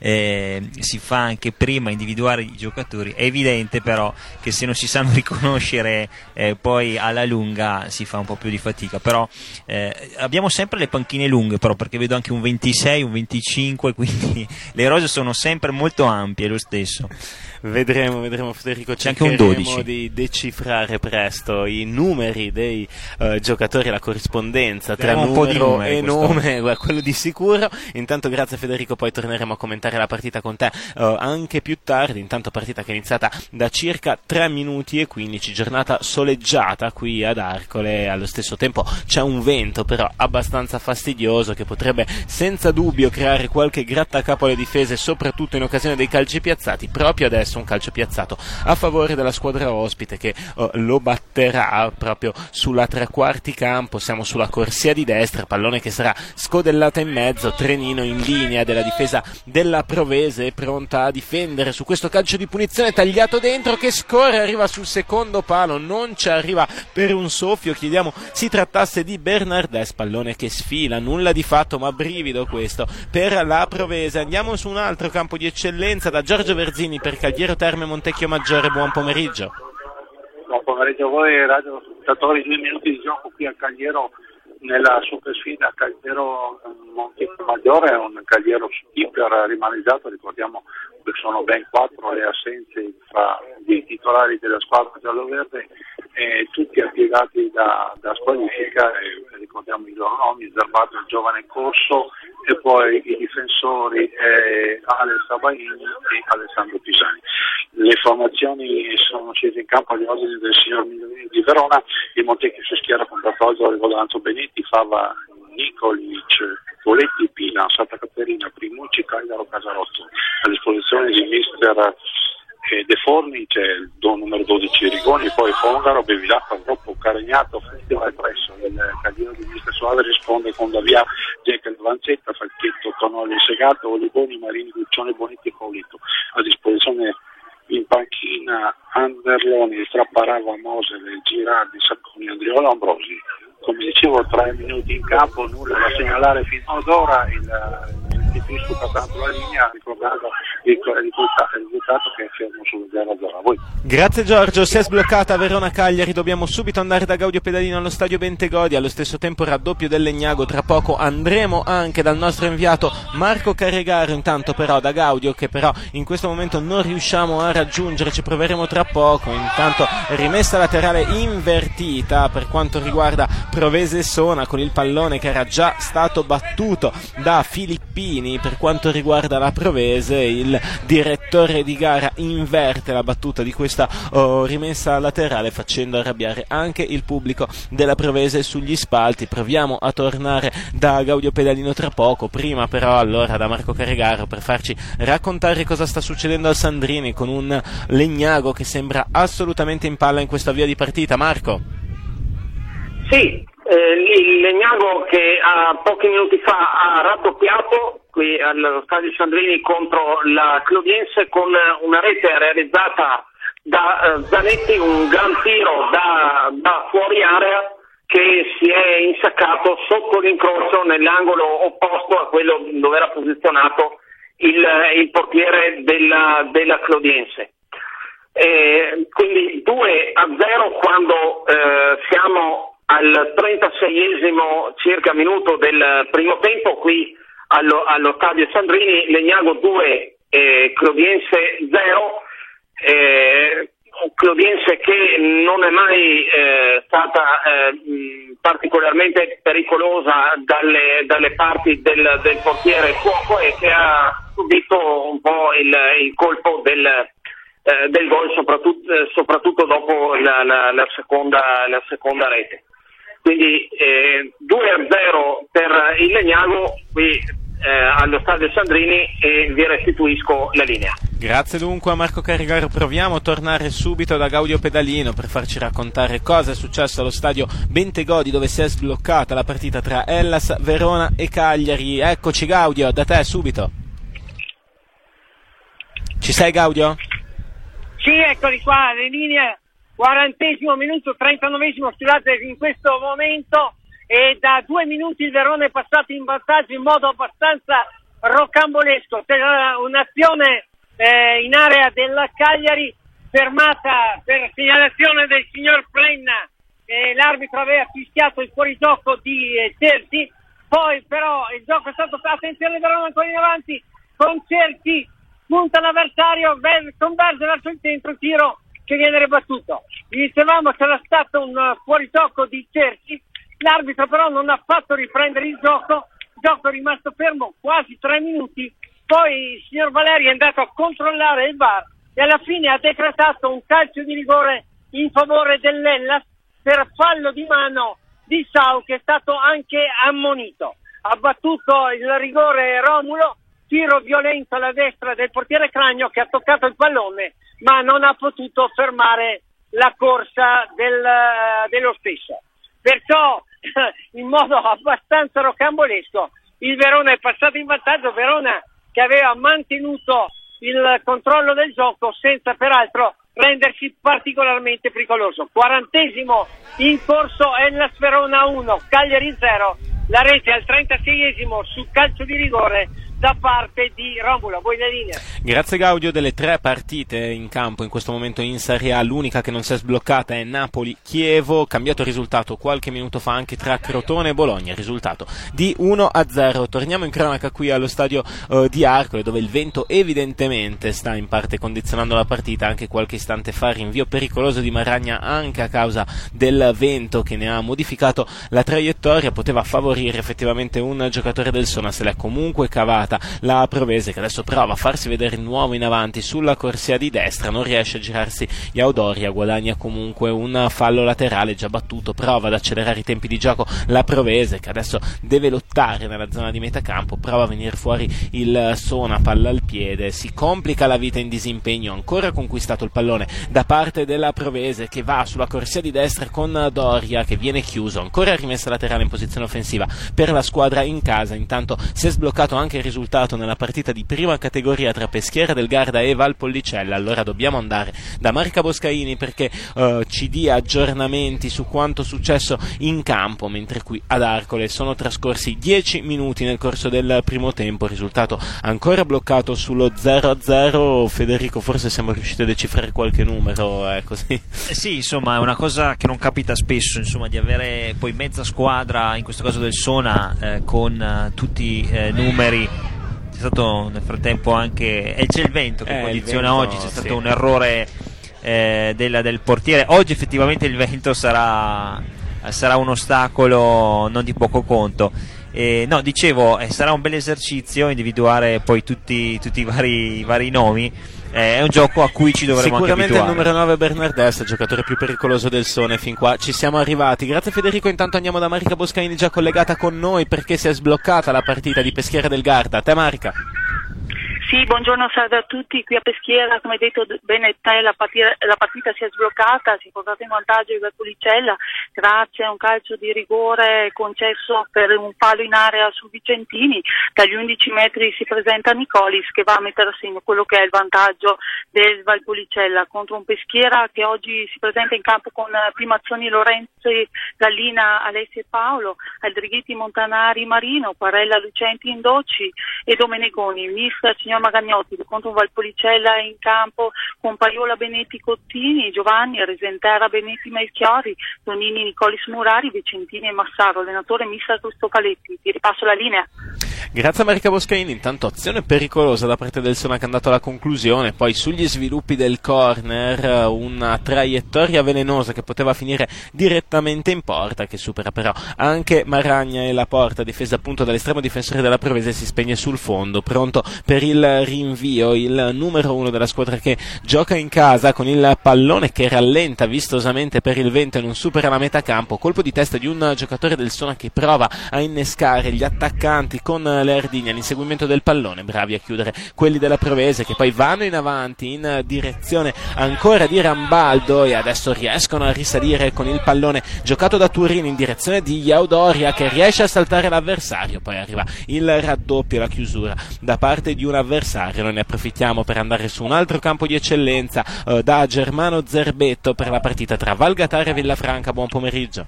eh, si fa anche prima individuare i giocatori. È evidente però che se non si sanno riconoscere eh, poi alla lunga si fa un po' più di fatica. Però eh, abbiamo sempre le panchine lunghe, però, perché vedo anche un ventisei, un venticinque, quindi le rose sono sempre molto ampie lo stesso. Vedremo, vedremo Federico, c'è anche un dodici. Cercheremo di decifrare presto i numeri dei uh, giocatori, la corrispondenza tra un numero po' di numeri, e nome, guarda, quello di sicuro. Intanto grazie Federico, poi torneremo a commentare la partita con te uh, anche più tardi. Intanto partita che è iniziata da circa tre minuti e quindici, giornata soleggiata qui ad Arcole. Allo stesso tempo c'è un vento però abbastanza fastidioso che potrebbe senza dubbio creare qualche grattacapo alle difese, soprattutto in occasione dei calci piazzati. Proprio adesso un calcio piazzato a favore della squadra ospite che uh, lo batterà proprio sulla tre quarti campo. Siamo sulla corsia di destra, pallone che sarà scodellata in mezzo, Trenino in linea della difesa della Provese, pronta a difendere su questo calcio di punizione tagliato dentro che scorre, arriva sul secondo palo, non ci arriva per un soffio. Chiediamo si trattasse di Bernardès, pallone che sfila, nulla di fatto ma brivido questo per la Provese. Andiamo su un altro campo di eccellenza da Giorgio Verzini per Cagliero Terme Montecchio Maggiore. Buon pomeriggio. Buon pomeriggio a voi radioascoltatori. Due minuti di gioco qui a Cagliero nella super sfida Cagliero Montecchio Maggiore. È un Cagliero iper rimaneggiato, ricordiamo che sono ben quattro le assenze fra i titolari della squadra giallo-verde, e tutti impiegati da, da squalifica, e ricordiamo i loro nomi: Zerbato, il giovane Corso, e poi i difensori eh, Ale Sabaini e Alessandro Pisani. Le formazioni sono scese in campo agli ordini del signor Migliorini di Verona. Il Montecchio si schiera con Bertoldo, Regolanzo, Benetti, Fava, Nicolic, Poletti, Pina, Santa Caterina, Primucci, Cagliaro, Casarotto. A disposizione di mister eh, De Forni c'è il don numero dodici Rigoni, poi Fongaro, Bevilacqua, Groppo, Caregnato, Festival e Presso. Il Cagliero di mister Soave risponde con Davia, Jekyll, Vanzetta, Falchetto, Tonoli, Segato, Olivoni, Marini, Guccione, Bonetti e Paolito. A disposizione in panchina Anderloni, Strapparava, Mosele, Girardi, Sacconi, Andriola, Ambrosi. Come dicevo, tre minuti in campo, nulla da segnalare fino ad ora. Il, il restituisco pertanto la linea ricordando il risultato che è fermo sullo zero a zero. A voi. Grazie Giorgio, si è sbloccata Verona-Cagliari, dobbiamo subito andare da Gaudio Pedalino allo stadio Bentegodi, allo stesso tempo raddoppio del Legnago, tra poco andremo anche dal nostro inviato Marco Carregaro, intanto però da Gaudio che però in questo momento non riusciamo a raggiungere, ci proveremo tra poco. Intanto rimessa laterale invertita per quanto riguarda Provese Sona con il pallone che era già stato battuto da Filippini. Per quanto riguarda la Provese, il direttore di gara inverte la battuta di questa oh, rimessa laterale facendo arrabbiare anche il pubblico della Provese sugli spalti. Proviamo a tornare da Gaudio Pedalino tra poco, prima però allora da Marco Carregaro per farci raccontare cosa sta succedendo al Sandrini con un Legnago che sembra assolutamente in palla in questo avvio di partita. Marco? Sì, eh, il Legnago che a pochi minuti fa ha raddoppiato qui allo stadio Sandrini contro la Clodiense con una rete realizzata da eh, Zanetti, un gran tiro da, da fuori area che si è insaccato sotto l'incrocio nell'angolo opposto a quello dove era posizionato il, il portiere della, della Clodiense. Eh, quindi due a zero quando eh, siamo al trentaseiesimo circa minuto del primo tempo qui allo, allo stadio Sandrini. Legnago due, eh, Clodiense zero. Eh, Clodiense che non è mai eh, stata eh, particolarmente pericolosa dalle, dalle parti del, del portiere fuoco e che ha subito un po' il, il colpo del, eh, del gol soprattutto, eh, soprattutto dopo la, la, la, seconda, la seconda rete. Quindi eh, due a zero per il Legnago qui eh, allo stadio Sandrini e vi restituisco la linea. Grazie dunque a Marco Carregaro, proviamo a tornare subito da Gaudio Pedalino per farci raccontare cosa è successo allo stadio Bentegodi dove si è sbloccata la partita tra Hellas, Verona e Cagliari. Eccoci Gaudio, da te subito. Ci sei Gaudio? Sì, eccoli qua, le linee, quarantesimo minuto, trentanovesimo, scusate, in questo momento, e da due minuti il Verona è passato in vantaggio in modo abbastanza rocambolesco. C'era un'azione Eh, in area della Cagliari fermata per segnalazione del signor Plenna, eh, l'arbitro aveva fischiato il fuorigioco di eh, Cerci, poi però il gioco è stato, attenzione Verona ancora in avanti con Cerci, punta l'avversario, converge verso il centro, tiro che viene ribattuto. Vi dicevamo c'era stato un uh, fuorigioco di Cerci, l'arbitro però non ha fatto riprendere il gioco, il gioco è rimasto fermo quasi tre minuti. Poi il signor Valeri è andato a controllare il V A R e alla fine ha decretato un calcio di rigore in favore dell'Hellas per fallo di mano di Sau, che è stato anche ammonito. Ha battuto il rigore Romulo, tiro violento alla destra del portiere Cragno che ha toccato il pallone ma non ha potuto fermare la corsa del, dello stesso. Perciò in modo abbastanza rocambolesco il Verona è passato in vantaggio, Verona che aveva mantenuto il controllo del gioco senza peraltro rendersi particolarmente pericoloso. Quarantesimo in corso, Hellas Verona uno, Cagliari zero, la rete al trentaseiesimo su calcio di rigore da parte di Romulo. Voi la linea. Grazie Gaudio. Delle tre partite in campo in questo momento in Serie A, l'unica che non si è sbloccata è Napoli-Chievo, cambiato il risultato qualche minuto fa anche tra Crotone e Bologna, risultato di uno a zero. Torniamo in cronaca qui allo stadio uh, di Arcole, dove il vento evidentemente sta in parte condizionando la partita. Anche qualche istante fa rinvio pericoloso di Maragna anche a causa del vento che ne ha modificato la traiettoria, poteva favorire effettivamente un giocatore del Sona, se l'è comunque cavata la Provese, che adesso prova a farsi vedere di nuovo in avanti sulla corsia di destra, non riesce a girarsi Iaudoria, guadagna comunque un fallo laterale già battuto, prova ad accelerare i tempi di gioco la Provese, che adesso deve lottare nella zona di metacampo, prova a venire fuori il Sona, palla al piede, si complica la vita in disimpegno, ancora conquistato il pallone da parte della Provese che va sulla corsia di destra con Doria che viene chiuso, ancora rimessa laterale in posizione offensiva per la squadra in casa. Intanto si è sbloccato anche il risultato risultato nella partita di prima categoria tra Peschiera del Garda e Valpollicella. Allora dobbiamo andare da Marica Boscaini perché uh, ci dia aggiornamenti su quanto successo in campo, mentre qui ad Arcole sono trascorsi dieci minuti nel corso del primo tempo, risultato ancora bloccato sullo zero a zero. Federico, forse siamo riusciti a decifrare qualche numero, è così? Eh sì, insomma, è una cosa che non capita spesso, insomma, di avere poi mezza squadra, in questo caso del Sona, eh, con eh, tutti eh, numeri. C'è stato nel frattempo anche e c'è il vento che eh, condiziona vento, oggi, c'è stato sì. un errore eh, del, del portiere. Oggi effettivamente il vento sarà, sarà un ostacolo non di poco conto. Eh, no, dicevo, eh, sarà un bel esercizio individuare poi tutti, tutti i, vari, i vari nomi. Eh, è un gioco a cui ci dovremo anche abituare. Sicuramente il numero nove Bernardeschi, giocatore più pericoloso del Sone. Fin qua ci siamo arrivati. Grazie Federico, intanto andiamo da Marica Boscaini, già collegata con noi perché si è sbloccata la partita di Peschiera del Garda. A te Marica. Sì, buongiorno, salve a tutti. Qui a Peschiera, come detto bene te, la partita, la partita si è sbloccata, si è portata in vantaggio il Valpolicella grazie a un calcio di rigore concesso per un palo in area su Vicentini. Dagli undici metri si presenta Nicolis che va a mettere a segno quello che è il vantaggio del Valpolicella contro un Peschiera che oggi si presenta in campo con Primazzoni, Lorenzi, Gallina, Alessia e Paolo, Aldrighetti, Montanari, Marino, Parella, Lucenti, Indoci e Domenegoni. Mister signor Magagnotti contro un Valpolicella in campo con Paiola, Benetti, Cottini, Giovanni, Resentera, Benetti, Melchiori, Donini, Nicolis, Murari, Vicentini e Massaro. Allenatore mister Cristofaletti. Ti ripasso la linea. Grazie a Marica Boscaini. Intanto azione pericolosa da parte del Sona che è andato alla conclusione, poi sugli sviluppi del corner una traiettoria velenosa che poteva finire direttamente in porta, che supera però anche Maragna e la porta, difesa appunto dall'estremo difensore della Provese, si spegne sul fondo, pronto per il rinvio il numero uno della squadra che gioca in casa con il pallone che rallenta vistosamente per il vento e non supera la metà campo. Colpo di testa di un giocatore del Sona che prova a innescare gli attaccanti con l'Erdigna, l'inseguimento del pallone, bravi a chiudere quelli della Provese che poi vanno in avanti in direzione ancora di Rambaldo e adesso riescono a risalire con il pallone giocato da Turini in direzione di Iaudoria che riesce a saltare l'avversario, poi arriva il raddoppio e la chiusura da parte di un avversario. Noi ne approfittiamo per andare su un altro campo di eccellenza eh, da Germano Zerbetto per la partita tra Valgatara e Villafranca. Buon pomeriggio.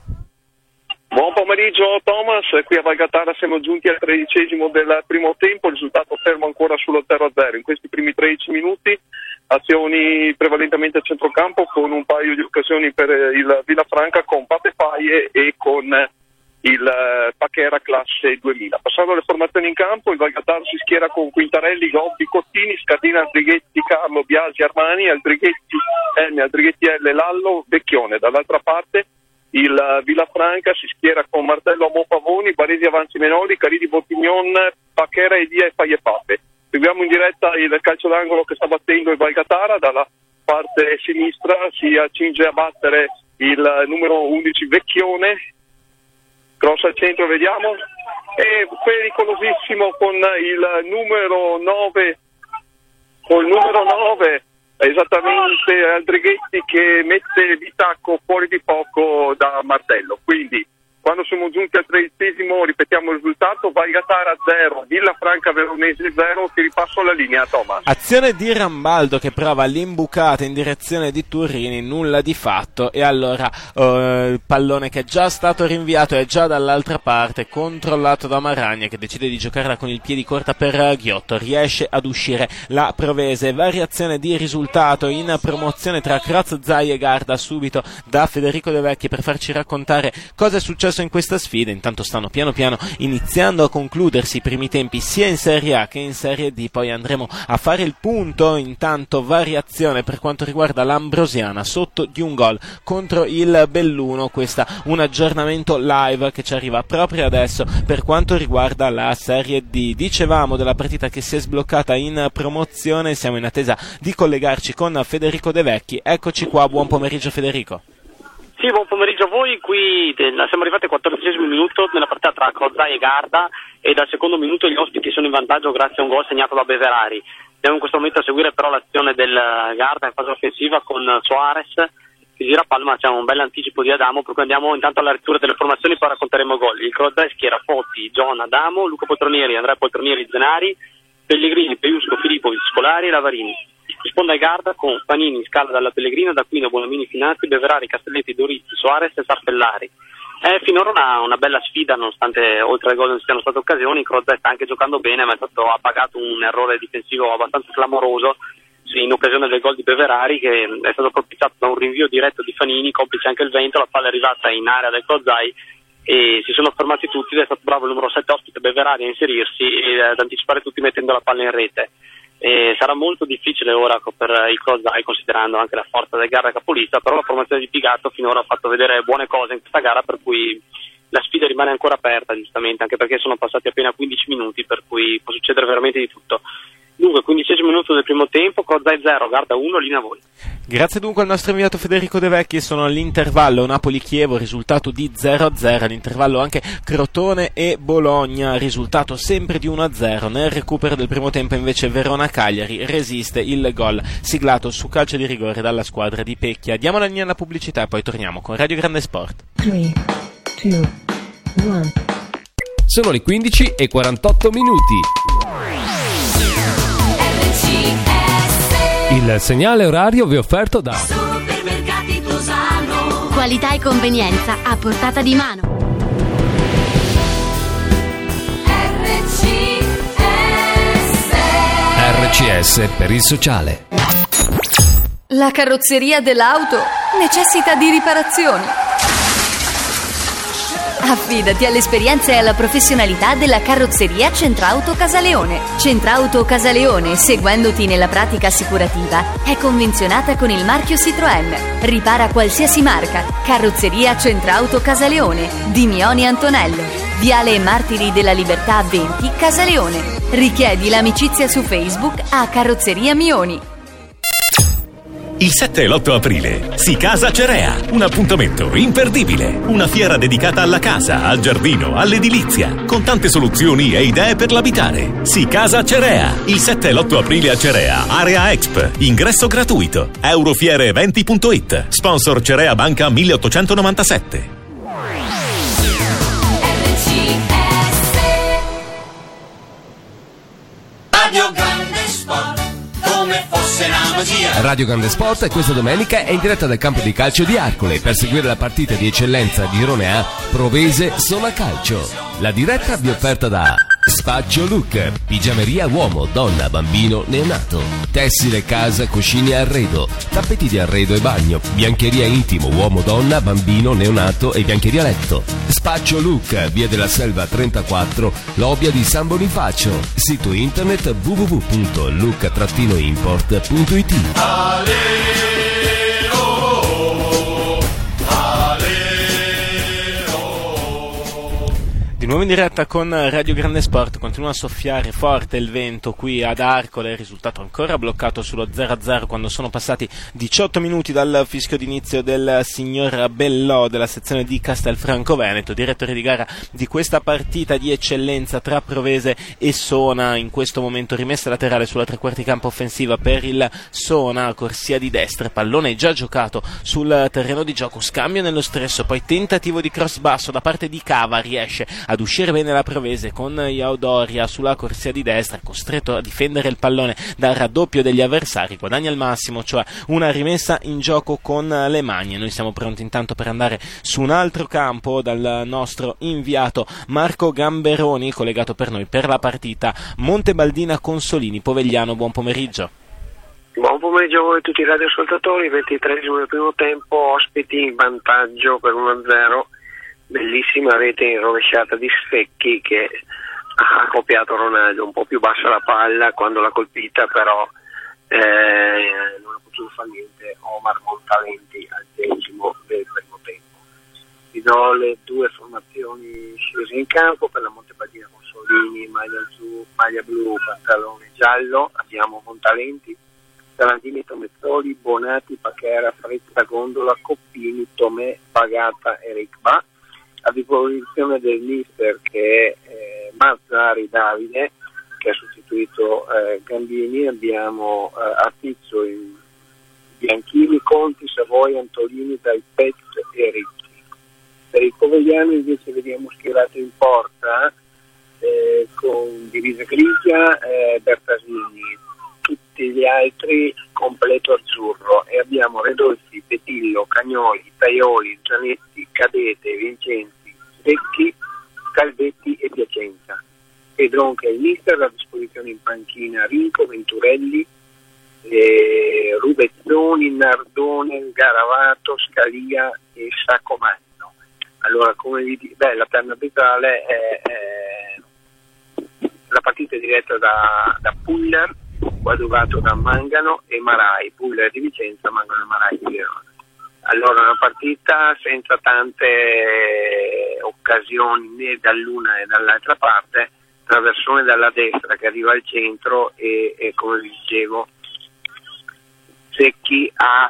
Buon pomeriggio Thomas, qui a Valgatara siamo giunti al tredicesimo del primo tempo, il risultato fermo ancora sullo zero a zero. In questi primi tredici minuti azioni prevalentemente a centrocampo con un paio di occasioni per il Villafranca con Pape Paie e con il Pachera classe duemila. Passando alle formazioni in campo, il Valgatara si schiera con Quintarelli, Gobbi, Cottini, Scardina, Aldrighetti, Carlo, Biasi, Armani, Aldrighetti M, Aldrighetti L, Lallo, Vecchione. Dall'altra parte il Villafranca si schiera con Martello, Amo, Pavoni, Baresi, Avanzi, Menoli, Caridi, Bottignon, Pachera, Edia e Faie Pape. Seguiamo in diretta il calcio d'angolo che sta battendo il Valgatara. Dalla parte sinistra si accinge a battere il numero undici Vecchione, cross al centro, vediamo, è pericolosissimo con il numero nove, con il numero nove esattamente Aldrighetti che mette Vitacco fuori di poco da Martello. Quindi quando siamo giunti al tredicesimo ripetiamo il risultato: Valgatara zero, Villafranca Veronese zero. Ti ripasso la linea, Thomas. Azione di Rambaldo che prova l'imbucata in direzione di Turini, nulla di fatto, e allora eh, il pallone che è già stato rinviato è già dall'altra parte, controllato da Maragna che decide di giocarla con il piedi corta per Ghiotto, riesce ad uscire la Provese. Variazione di risultato in promozione tra Croz, Zai e Garda subito da Federico De Vecchi per farci raccontare cosa è successo in questa sfida. Intanto stanno piano piano iniziando a concludersi i primi tempi sia in Serie A che in Serie D, poi andremo a fare il punto. Intanto variazione per quanto riguarda l'Ambrosiana sotto di un gol contro il Belluno. Questo un aggiornamento live che ci arriva proprio adesso per quanto riguarda la Serie D. Dicevamo della partita che si è sbloccata in promozione, siamo in attesa di collegarci con Federico De Vecchi. Eccoci qua, buon pomeriggio Federico. Sì, buon pomeriggio a voi. Qui siamo arrivati al quattordicesimo minuto nella partita tra Crozai e Garda e dal secondo minuto gli ospiti sono in vantaggio grazie a un gol segnato da Beverari. Andiamo in questo momento a seguire però l'azione del Garda in fase offensiva con Soares di Girapalma c'è un bel anticipo di Adamo, per cui andiamo intanto alla lettura delle formazioni, poi racconteremo gol. Il Crotone schiera Fotti, John, Adamo, Luca Poltronieri, Andrea Poltronieri, Zenari, Pellegrini, Peiusco, Filippovic, Scolari e Lavarini. Risponde ai Garda con Panini, Scala dalla Pellegrina, D'Aquino, Bonamini, Finazzi, Beverari, Castelletti, Dorizzi, Soares e Sarpellari. È finora una, una bella sfida, nonostante oltre al gol non siano state occasioni. Il Crotone sta anche giocando bene, ma è stato, ha pagato un errore difensivo abbastanza clamoroso in occasione del gol di Beverari, che è stato propiziato da un rinvio diretto di Fanini, complice anche il vento, la palla è arrivata in area del Crotone e si sono fermati tutti ed è stato bravo il numero sette ospite Beverari a inserirsi e ad anticipare tutti mettendo la palla in rete. E sarà molto difficile ora per il Crotone, considerando anche la forza del Garda capolista, però la formazione di Pigatto finora ha fatto vedere buone cose in questa gara, per cui la sfida rimane ancora aperta, giustamente, anche perché sono passati appena quindici minuti, per cui può succedere veramente di tutto. Dunque, quindicesimo minuto del primo tempo, Crotone zero, Garda uno, linea a voi. Grazie dunque al nostro inviato Federico De Vecchi. Sono all'intervallo Napoli-Chievo, risultato di zero a zero, all'intervallo anche Crotone e Bologna, risultato sempre di uno a zero. Nel recupero del primo tempo invece Verona-Cagliari resiste il gol siglato su calcio di rigore dalla squadra di Pecchia. Diamo la linea alla pubblicità e poi torniamo con Radio Grande Sport. tre, due, uno. Sono le quindici e quarantotto minuti. Il segnale orario vi è offerto da Supermercati Tosano. Qualità e convenienza a portata di mano. R C S. R C S per il sociale. La carrozzeria dell'auto necessita di riparazioni. Affidati all'esperienza e alla professionalità della carrozzeria Centrauto Casaleone. Centrauto Casaleone, seguendoti nella pratica assicurativa, è convenzionata con il marchio Citroën. Ripara qualsiasi marca. Carrozzeria Centrauto Casaleone di Mioni Antonello, Viale Martiri della Libertà venti, Casaleone. Richiedi l'amicizia su Facebook a Carrozzeria Mioni. Il sette e l'otto aprile Si Casa Cerea, un appuntamento imperdibile, una fiera dedicata alla casa, al giardino, all'edilizia, con tante soluzioni e idee per l'abitare. Si Casa Cerea, il sette e l'otto aprile a Cerea, Area Exp, ingresso gratuito, eurofiereeventi punto it, sponsor Cerea Banca milleottocentonovantasette. Radio Grande Sport, come fosse una magia. Radio Grande Sport questa domenica è in diretta dal campo di calcio di Arcole per seguire la partita di eccellenza di Girone A Provese Sona Calcio. La diretta vi è offerta da Spaccio Look, pigiameria uomo, donna, bambino, neonato, tessile, casa, cucine e arredo, tappeti di arredo e bagno, biancheria intimo, uomo, donna, bambino, neonato e biancheria letto. Spaccio Look, via della Selva trentaquattro, Lobia di San Bonifacio. Sito internet w w w punto look import punto it. Di nuovo in diretta con Radio Grande Sport, continua a soffiare forte il vento qui ad Arcole, risultato ancora bloccato sullo zero a zero quando sono passati diciotto minuti dal fischio d'inizio del signor Bellò della sezione di Castelfranco Veneto, direttore di gara di questa partita di eccellenza tra Provese e Sona. In questo momento rimessa laterale sulla tre quarti campo offensiva per il Sona, corsia di destra, pallone già giocato sul terreno di gioco, scambio nello stesso, poi tentativo di cross basso da parte di Cava, riesce ad uscire bene la Provese con Iaudoria sulla corsia di destra, costretto a difendere il pallone dal raddoppio degli avversari, guadagna al massimo, cioè una rimessa in gioco con le mani. Noi siamo pronti intanto per andare su un altro campo dal nostro inviato Marco Gamberoni, collegato per noi per la partita Montebaldina Consolini Povegliano. Buon pomeriggio. Buon pomeriggio a voi e tutti i radioascoltatori. Ventitreesimo del primo tempo, ospiti in vantaggio per uno a zero. Bellissima rete in rovesciata di Sfecchi che ha copiato Ronaldo, un po' più bassa la palla quando l'ha colpita, però eh, non ha potuto fare niente Omar Montalenti al decimo del primo tempo. Vi do le due formazioni scese in campo. Per la Montebaldina Consolini, maglia, azzurro, maglia blu, pantalone giallo, abbiamo Montalenti, Tarantini, Tomezzoli, Bonati, Pachera, Fretta, Gondola, Coppini, Tomè, Pagata e Ricba. A disposizione del mister che è eh, Mazzari Davide, che ha sostituito eh, Gambini. Abbiamo eh, a Pizzo il Bianchini, Conti, Savoia, Antolini, Dal Pez e Ricchi. Per il Covegliano invece vediamo schierato in porta eh, con divisa grigia eh, Bertasini, tutti gli altri completo azzurro, e abbiamo Redolfi, Petillo, Cagnoli, Taioli, Gianetti, Cadete, Vincenzi, Secchi, Calvetti e Piacenza. Pedron, che è il mister, a disposizione in panchina Rinco, Venturelli, eh, Rubezzoni, Nardone, Garavato, Scalia e Saccomagno. Allora, come vi dico, beh, la terna arbitrale è, è la partita è diretta da, da Puller, coadiuvato da Mangano e Marai, Puller di Vicenza, Mangano e Marai di Verona. Allora, una partita senza tante occasioni né dall'una né dall'altra parte, traversone dalla destra che arriva al centro e, e come vi dicevo, Secchi ha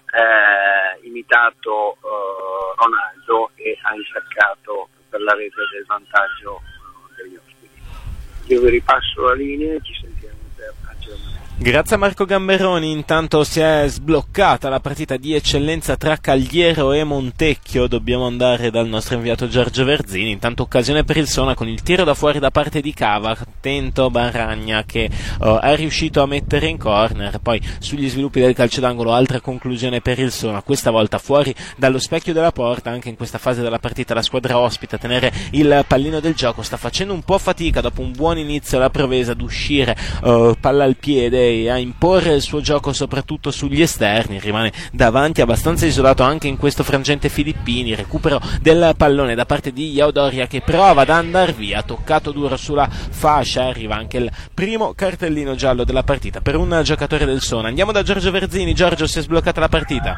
eh, imitato eh, Ronaldo e ha insaccato per la rete del vantaggio degli ospiti. Io vi ripasso la linea e ci sentiamo per aggiornamenti. Grazie a Marco Gamberoni. Intanto si è sbloccata la partita di eccellenza tra Cagliero e Montecchio. Dobbiamo andare dal nostro inviato Giorgio Verzini. Intanto occasione per il Sona con il tiro da fuori da parte di Cava. Attento Baragna che uh, è riuscito a mettere in corner. Poi sugli sviluppi del calcio d'angolo altra conclusione per il Sona, questa volta fuori dallo specchio della porta. Anche in questa fase della partita la squadra ospite a tenere il pallino del gioco sta facendo un po' fatica dopo un buon inizio alla Provesa ad uscire uh, palla al piede e a imporre il suo gioco soprattutto sugli esterni. Rimane davanti abbastanza isolato anche in questo frangente Filippini. Recupero del pallone da parte di Iaudoria che prova ad andare via, toccato duro sulla fascia. Arriva anche il primo cartellino giallo della partita per un giocatore del Sona. Andiamo da Giorgio Verzini. Giorgio, si è sbloccata la partita?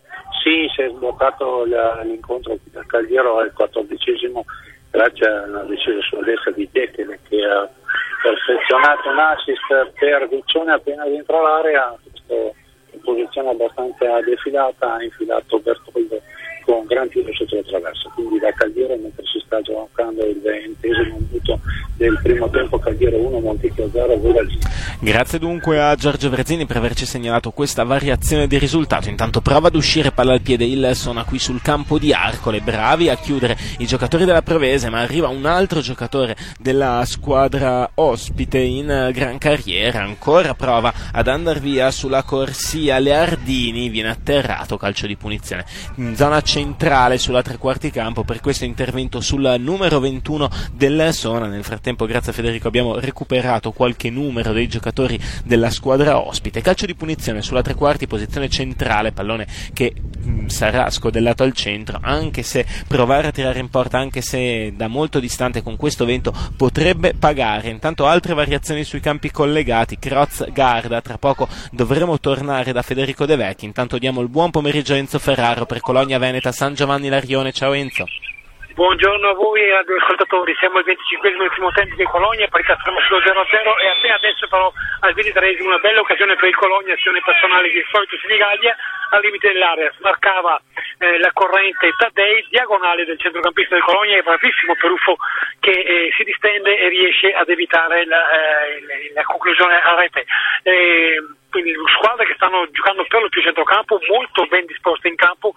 Sì, si è sbloccato l'incontro da Cagliero al quattordicesimo grazie a una decisa sulla destra di Tecchele che ha perfezionato un assist per Guccione appena dentro l'area. Questo in posizione abbastanza defilata ha infilato Bertoldo con gran tiro sotto la traversa, quindi da Cagliero mentre si sta giocando il ventesimo minuto del primo tempo. Cagliero uno, Montecchio zero, vola lì. Grazie dunque a Giorgio Verzini per averci segnalato questa variazione di risultato. Intanto prova ad uscire palla al piede il Sona qui sul campo di Arcole, bravi a chiudere i giocatori della Provese, ma arriva un altro giocatore della squadra ospite in gran carriera, ancora prova ad andare via sulla corsia Leardini, viene atterrato, calcio di punizione in zona centrale sulla tre quarti campo per questo intervento sul numero ventuno del Sona. Nel frattempo, grazie a Federico, abbiamo recuperato qualche numero dei giocatori della squadra ospite. Calcio di punizione sulla tre quarti, posizione centrale, pallone che mh, sarà scodellato al centro, anche se provare a tirare in porta, anche se da molto distante con questo vento, potrebbe pagare. Intanto altre variazioni sui campi collegati, Croz Garda, tra poco dovremo tornare da Federico De Vecchi. Intanto diamo il buon pomeriggio a Enzo Ferraro per Cologna Veneta San Giovanni Larione. Ciao Enzo. Buongiorno a voi e agli ascoltatori, siamo al venticinquesimo del primo tempo di Cologna, parità ferma sullo zero a zero e appena adesso però al ventitreesimo una bella occasione per il Cologna, azione personale di solito Sinigaglia al limite dell'area, smarcava eh, la corrente Taddei, diagonale del centrocampista del Cologna, è bravissimo Peruffo che eh, si distende e riesce ad evitare la, eh, la conclusione a rete. Eh, quindi squadre che stanno giocando per lo più centrocampo, molto ben disposte in campo,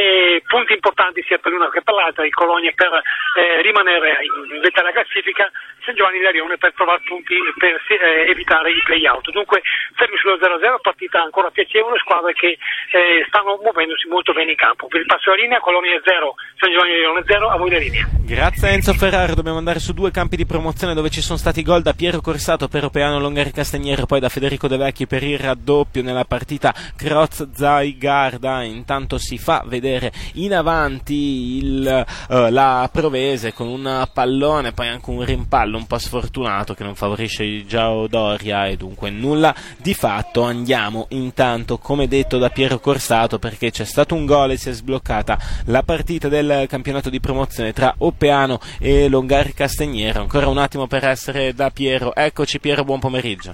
e punti importanti sia per l'una che per l'altra, il Cologna per eh, rimanere in vetta alla classifica, San Giovanni Larione per trovare punti per eh, evitare i play-out. Dunque fermi sullo zero a zero, partita ancora piacevole, squadre che eh, stanno muovendosi molto bene in campo. Per il passo alla linea, Cologna zero, San Giovanni Larione zero, a voi la linea. Grazie a Enzo Ferraro, dobbiamo andare su due campi di promozione dove ci sono stati gol da Piero Corsato per Opeano Longari Castagnero, poi da Federico De Vecchi per il raddoppio nella partita Croz Zaigarda. Intanto si fa vedere in avanti il, uh, la Provese con un pallone, poi anche un rimpallo un po' sfortunato che non favorisce il Giao Doria e dunque nulla di fatto. Andiamo intanto, come detto da Piero Corsato, perché c'è stato un gol e si è sbloccata la partita del campionato di promozione tra Opeano e Longari Castagnero. Ancora un attimo per essere da Piero. Eccoci Piero, buon pomeriggio.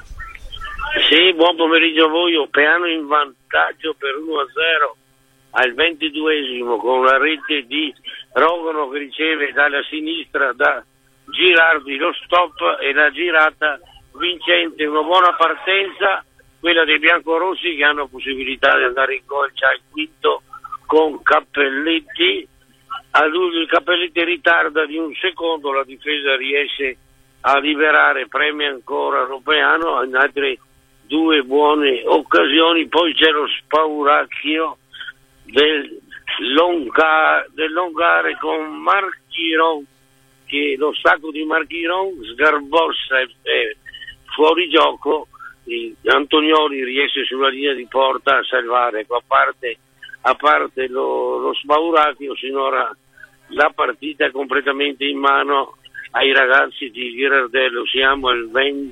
Sì, buon pomeriggio a voi. Opeano in vantaggio per uno a zero al ventiduesimo con una rete di Rogono che riceve dalla sinistra da Girardi lo stop e la girata vincente. Una buona partenza quella dei biancorossi, che hanno possibilità di andare in gol già il quinto con Cappelletti. A lui il Cappelletti ritarda di un secondo, la difesa riesce a liberare, preme ancora Ropeano in altre due buone occasioni. Poi c'è lo spauracchio del, Longa, del Longare con Marchiron, che lo stacco di Marchiron sgarbossa e eh, fuori gioco. Antonioli riesce sulla linea di porta a salvare. A parte, a parte lo, lo spauracchio, sinora la partita è completamente in mano ai ragazzi di Ghirardello. Siamo al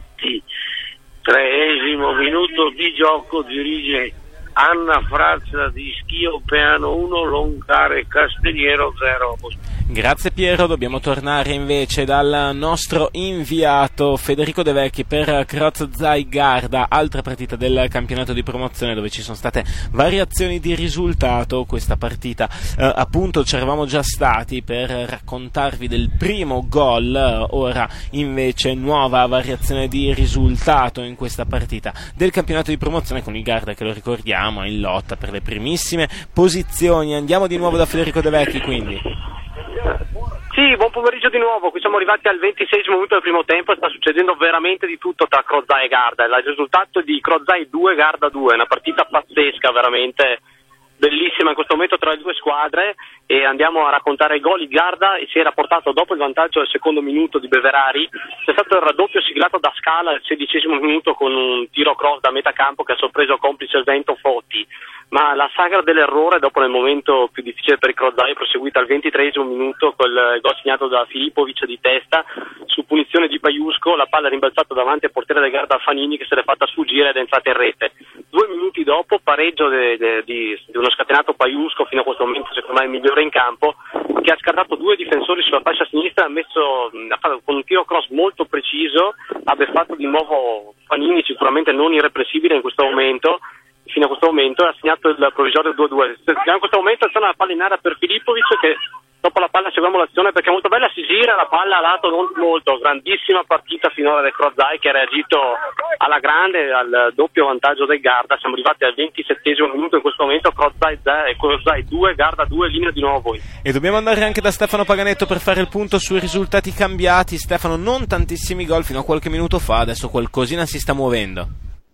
ventitreesimo minuto di gioco, dirige Anna Frazza di Schio Peano uno, Loncare Castigliero zero. Grazie Piero, dobbiamo tornare invece dal nostro inviato Federico De Vecchi per Crozai Garda, altra partita del campionato di promozione dove ci sono state variazioni di risultato. Questa partita eh, appunto ci eravamo già stati per raccontarvi del primo gol, ora invece nuova variazione di risultato in questa partita del campionato di promozione con il Garda che, lo ricordiamo, è in lotta per le primissime posizioni. Andiamo di nuovo da Federico De Vecchi quindi. Sì, buon pomeriggio di nuovo, qui siamo arrivati al ventiseiesimo minuto del primo tempo e sta succedendo veramente di tutto tra Crozai e Garda. Il risultato è di Crozai due, Garda due, una partita pazzesca, veramente bellissima in questo momento tra le due squadre, e andiamo a raccontare i gol. Il Garda si era portato dopo il vantaggio del secondo minuto di Beverari, c'è stato il raddoppio siglato da Scala al sedicesimo minuto con un tiro cross da metà campo che ha sorpreso complice il vento Fotti. Ma la saga dell'errore, dopo nel momento più difficile per i Crozai, è proseguita al ventitreesimo minuto col gol segnato da Filippovic di testa su punizione di Paiusco. La palla è rimbalzata davanti al portiere del Garda Fanini, che se l'è fatta sfuggire ed è entrata in rete. Due minuti dopo, pareggio de, de, di, di uno scatenato Paiusco, fino a questo momento secondo me il migliore in campo, che ha scartato due difensori sulla fascia sinistra, ha messo ha fatto, con un tiro cross molto preciso, ha beffato di nuovo Fanini, sicuramente non irrepressibile in questo momento. Fino a questo momento ha segnato il provvisorio due a due. In questo momento c'è una palla in area per Filippovic, che dopo la palla seguiamo l'azione perché è molto bella, si gira, la palla a lato non molto. Grandissima partita finora del Crozai, che ha reagito alla grande al doppio vantaggio del Garda. Siamo arrivati al ventisettesimo minuto in questo momento, Crozai due, Garda due, linea di nuovo voi. E dobbiamo andare anche da Stefano Paganetto per fare il punto sui risultati cambiati. Stefano, non tantissimi gol fino a qualche minuto fa, adesso qualcosina si sta muovendo.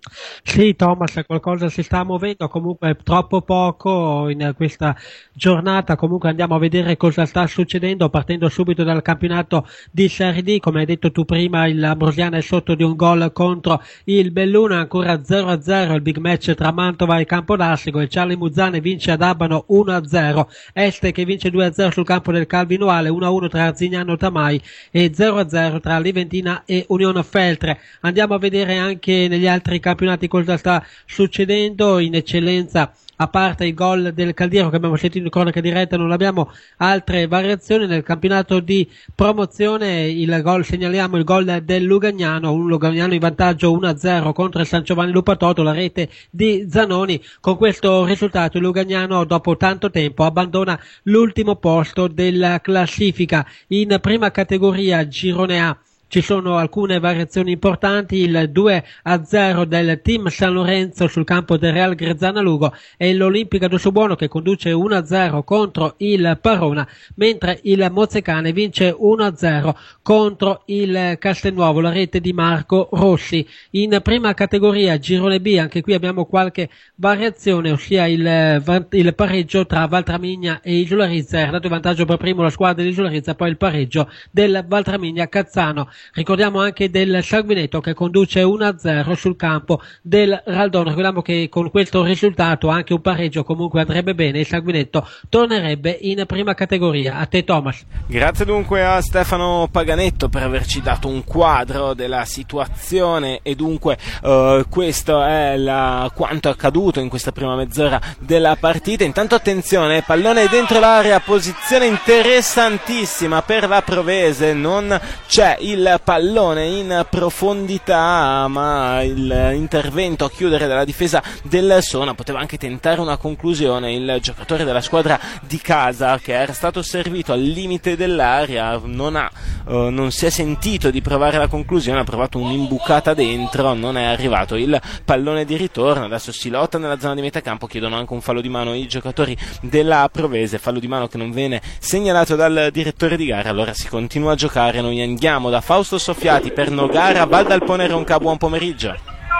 Sì, Thomas, qualcosa si sta muovendo, comunque troppo poco in questa giornata. Comunque andiamo a vedere cosa sta succedendo, partendo subito dal campionato di Serie D. Come hai detto tu prima, il Ambrosiana è sotto di un gol contro il Belluno, ancora zero a zero il big match tra Mantova e Campodassico. Il Charlie Muzzane vince ad Abano uno a zero, Este che vince due a zero sul campo del Calvinuale, uno a uno tra Arzignano Tamai e zero a zero tra Liventina e Unione Feltre. Andiamo a vedere anche negli altri campionati cosa sta succedendo. In eccellenza, a parte il gol del Caldiero che abbiamo sentito in cronaca diretta, non abbiamo altre variazioni. Nel campionato di promozione il gol, segnaliamo il gol del Lugagnano, un Lugagnano in vantaggio uno a zero contro il San Giovanni Lupatoto, la rete di Zanoni. Con questo risultato il Lugagnano dopo tanto tempo abbandona l'ultimo posto della classifica. In prima categoria girone A ci sono alcune variazioni importanti: il due a zero del team San Lorenzo sul campo del Real Grezzana Lugo e l'Olimpica Dossobuono che conduce uno a zero contro il Parona, mentre il Mozzecane vince uno a zero contro il Castelnuovo, la rete di Marco Rossi. In prima categoria girone B anche qui abbiamo qualche variazione, ossia il, il pareggio tra Valtramigna e Isola Rizza. È dato in vantaggio per primo la squadra di Isola Rizza, poi il pareggio del Valtramigna Cazzano. Ricordiamo anche del Sanguinetto che conduce uno a zero sul campo del Raldon. Ricordiamo che con questo risultato anche un pareggio comunque andrebbe bene, il Sanguinetto tornerebbe in prima categoria. A te Thomas. Grazie dunque a Stefano Paganetto per averci dato un quadro della situazione, e dunque uh, questo è la, quanto accaduto in questa prima mezz'ora della partita. Intanto attenzione, pallone dentro l'area, posizione interessantissima per la Provese, non c'è il pallone in profondità, ma l'intervento a chiudere della difesa del Sona poteva anche tentare una conclusione. Il giocatore della squadra di casa, che era stato servito al limite dell'area, non ha uh, non si è sentito di provare la conclusione, ha provato un'imbucata dentro, non è arrivato il pallone di ritorno. Adesso si lotta nella zona di metà campo, chiedono anche un fallo di mano i giocatori della Provese, fallo di mano che non viene segnalato dal direttore di gara. Allora si continua a giocare, noi andiamo da Fausto Soffiati per Nogara, Valdalpone Ronca. Buon pomeriggio.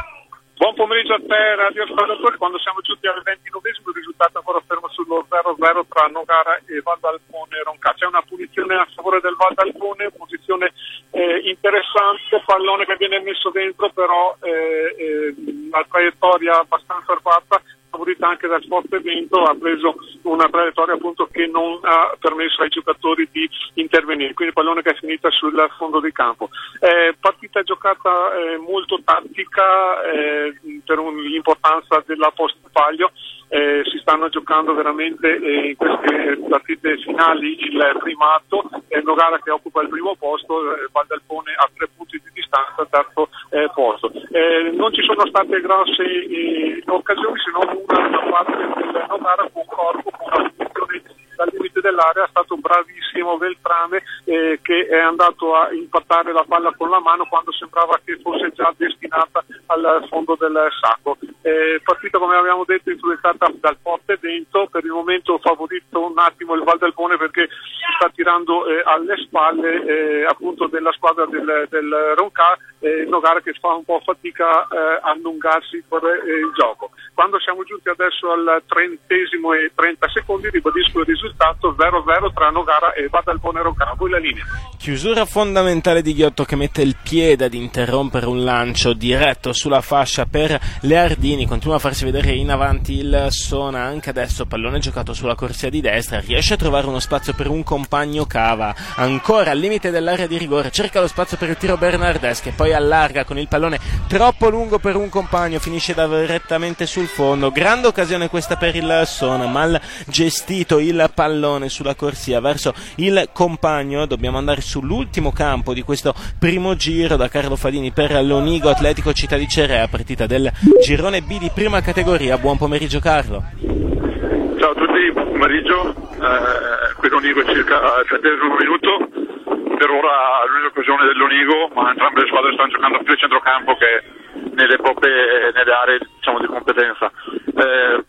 Buon pomeriggio a te, radio ascoltatori. Quando siamo giunti al ventinovesimo, il risultato ancora fermo sullo zero zero tra Nogara e Valdalpone Ronca. C'è una punizione a favore del Valdalpone, posizione eh, interessante, pallone che viene messo dentro, però eh, eh, la traiettoria abbastanza errata, favorita anche dal forte vento, ha preso una traiettoria appunto che non ha permesso ai giocatori di intervenire, quindi pallone che è finita sul fondo di campo. Eh, partita giocata eh, molto tattica eh, per un, l'importanza della post palio. Eh, si stanno giocando veramente eh, in queste partite finali il primato, eh, Nogara che occupa il primo posto, eh, Valdalpone a tre punti di distanza, terzo eh, posto. Eh, non ci sono state grosse eh, occasioni, se non una da parte del Nogara con corpo, con una posizione dal limite dell'area. È stato bravissimo Beltrame eh, che è andato a impattare la palla con la mano quando sembrava che fosse già destinata al fondo del sacco. Eh, partita, come abbiamo detto, influenzata dal forte vento, per il momento favorito un attimo il Valdalpone perché si sta tirando eh, alle spalle eh, appunto della squadra del, del Ronca, eh, Nogara che fa un po' fatica eh, a allungarsi per eh, il gioco. Quando siamo giunti adesso al trentesimo e trenta secondi, ribadisco il risultato zero zero tra Nogara e Valdalpone Ronca. Voi la linea. Chiusura fondamentale di Ghiotto che mette il piede ad interrompere un lancio diretto sulla fascia per le Ardini, continua a farsi vedere in avanti il Sona, anche adesso pallone giocato sulla corsia di destra, riesce a trovare uno spazio per un compagno, Cava ancora al limite dell'area di rigore, cerca lo spazio per il tiro Bernardes che poi allarga con il pallone troppo lungo per un compagno, finisce direttamente sul fondo. Grande occasione questa per il Sona, mal gestito il pallone sulla corsia verso il compagno. Dobbiamo andare sull'ultimo campo di questo primo giro da Carlo Fadini per l'Onigo Atletico Città di Cerea, partita del girone B di prima categoria. Buon pomeriggio Carlo. Ciao a tutti, buon pomeriggio. Eh, qui l'Onigo è circa al settantesimo minuto, per ora l'unica occasione dell'Onigo, ma entrambe le squadre stanno giocando più a centrocampo che nelle proprie nelle aree, diciamo, di competenza. Eh,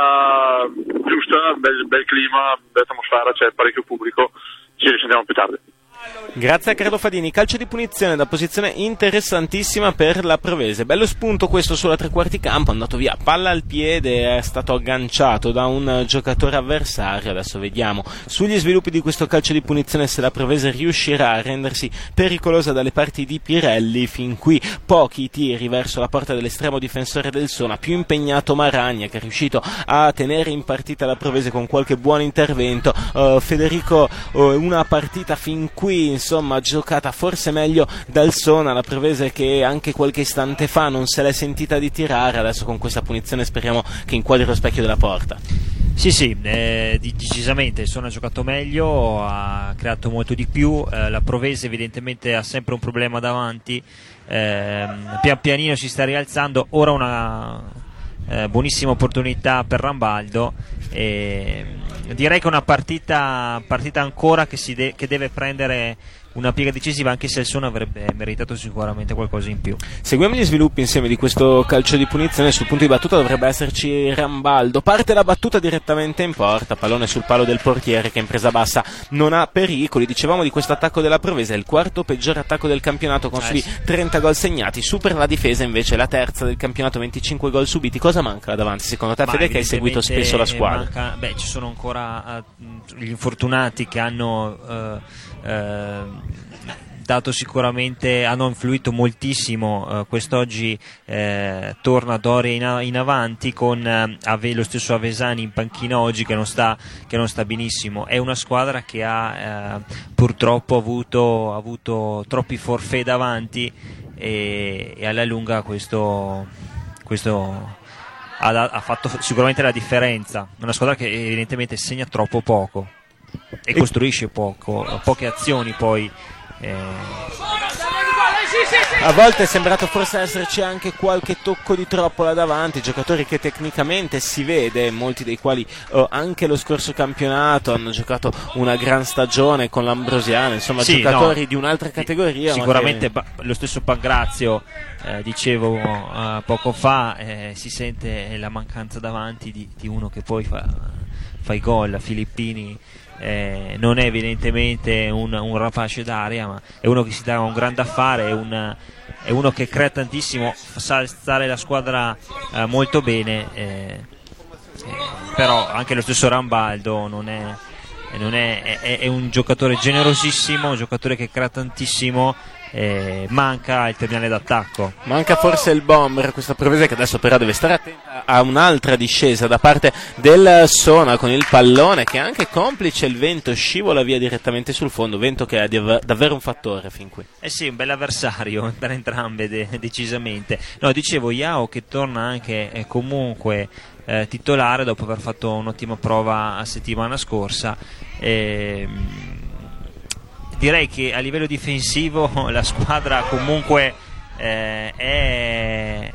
sta giusta, bel, bel clima, bella atmosfera, c'è parecchio pubblico, ci risentiamo più tardi. Grazie a Carlo Fadini. Calcio di punizione da posizione interessantissima per la Provese, bello spunto questo sulla tre quarti campo, è andato via palla al piede, è stato agganciato da un giocatore avversario. Adesso vediamo sugli sviluppi di questo calcio di punizione se la Provese riuscirà a rendersi pericolosa dalle parti di Pirelli. Fin qui pochi tiri verso la porta dell'estremo difensore del Sona, più impegnato Maragna che è riuscito a tenere in partita la Provese con qualche buon intervento. uh, Federico, uh, una partita fin qui insomma giocata forse meglio dal Sona, la Provese che anche qualche istante fa non se l'è sentita di tirare, adesso con questa punizione speriamo che inquadri lo specchio della porta. Sì, sì, eh, decisamente il Sona ha giocato meglio, ha creato molto di più, eh, la Provese evidentemente ha sempre un problema davanti, eh, pian pianino si sta rialzando, ora una eh, buonissima opportunità per Rambaldo. E direi che è una partita, partita ancora che, si de- che deve prendere una piega decisiva, anche se il Sona avrebbe meritato sicuramente qualcosa in più. Seguiamo gli sviluppi insieme di questo calcio di punizione. Sul punto di battuta dovrebbe esserci Rambaldo, parte la battuta direttamente in porta, pallone sul palo del portiere che in presa bassa non ha pericoli. Dicevamo di questo attacco della Provese, è il quarto peggior attacco del campionato con soli trenta gol segnati, supera la difesa invece la terza del campionato, venticinque gol subiti. Cosa manca là davanti secondo te, Fede, che hai seguito spesso la squadra? Manca, beh, ci sono ancora uh, gli infortunati che hanno uh, Uh, dato sicuramente, hanno influito moltissimo. Uh, quest'oggi uh, torna Doria in, in avanti con uh, Ave, lo stesso Avesani in panchina oggi che non sta, che non sta benissimo. È una squadra che ha uh, purtroppo avuto, avuto troppi forfait davanti e, e alla lunga questo, questo ha, ha fatto sicuramente la differenza. Una squadra che evidentemente segna troppo poco e costruisce poco, poche azioni poi. Eh. A volte è sembrato forse esserci anche qualche tocco di troppo là davanti, giocatori che tecnicamente si vede, molti dei quali oh, anche lo scorso campionato hanno giocato una gran stagione con l'Ambrosiana, insomma sì, giocatori no, di un'altra categoria. Sicuramente ma che... lo stesso Pangrazio, eh, dicevo uh, poco fa, eh, si sente la mancanza davanti di, di uno che poi fa, fa i gol. Filippini eh, non è evidentemente un, un rapace d'aria, ma è uno che si dà un grande affare, è, un, è uno che crea tantissimo, sa stare la squadra eh, molto bene, eh, eh, però anche lo stesso Rambaldo non è, non è, è, è un giocatore generosissimo, un giocatore che crea tantissimo. Eh, manca il terminale d'attacco, manca forse il bomber, questa Provese che adesso però deve stare attenta a un'altra discesa da parte del Sona con il pallone che anche complice il vento scivola via direttamente sul fondo, vento che è davvero un fattore fin qui. Eh sì, un bel avversario per entrambe de- decisamente. No, dicevo Yao che torna anche eh, comunque eh, titolare dopo aver fatto un'ottima prova la settimana scorsa. eh, Direi che a livello difensivo la squadra comunque eh, è,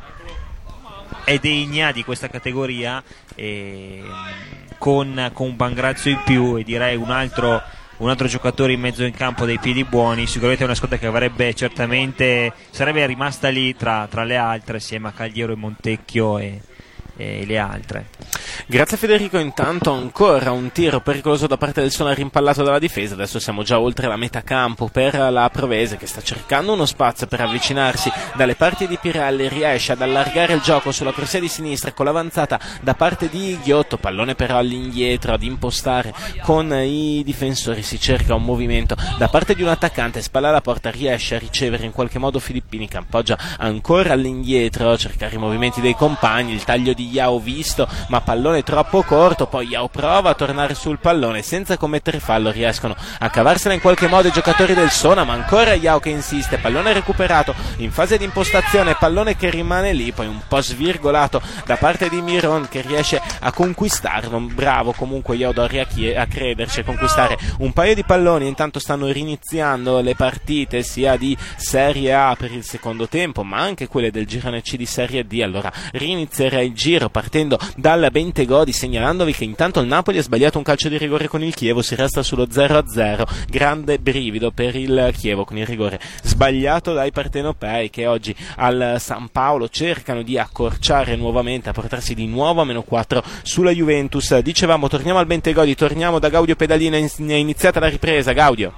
è degna di questa categoria, eh, con, con un Pangrazio in più e direi un altro, un altro giocatore in mezzo in campo dei piedi buoni. Sicuramente è una squadra che avrebbe certamente sarebbe rimasta lì tra, tra le altre assieme a Cagliero e Montecchio e, e le altre. Grazie Federico, intanto ancora un tiro pericoloso da parte del Sona rimpallato dalla difesa, adesso siamo già oltre la metà campo per la Provese che sta cercando uno spazio per avvicinarsi dalle parti di Pirelli, riesce ad allargare il gioco sulla corsia di sinistra con l'avanzata da parte di Ghiotto, pallone però all'indietro ad impostare con i difensori, si cerca un movimento da parte di un attaccante, spalla alla porta, riesce a ricevere in qualche modo Filippini che appoggia ancora all'indietro a cercare i movimenti dei compagni, il taglio di Yao visto ma pallone troppo corto, poi Yao prova a tornare sul pallone senza commettere fallo, riescono a cavarsela in qualche modo i giocatori del Sona, ma ancora Yao che insiste, pallone recuperato in fase di impostazione, pallone che rimane lì, poi un po' svirgolato da parte di Miron che riesce a conquistarlo, bravo comunque Yao Dori a, chie- a crederci, a conquistare un paio di palloni. Intanto stanno riniziando le partite sia di Serie A per il secondo tempo ma anche quelle del girone C di Serie D, allora rinizierei il giro partendo dal Bentegodi, segnalandovi che intanto il Napoli ha sbagliato un calcio di rigore con il Chievo, si resta sullo zero a zero, grande brivido per il Chievo con il rigore sbagliato dai partenopei che oggi al San Paolo cercano di accorciare nuovamente, a portarsi di nuovo a meno quattro sulla Juventus. Dicevamo, torniamo al Bentegodi, torniamo da Gaudio Pedalina, è iniziata la ripresa. Gaudio.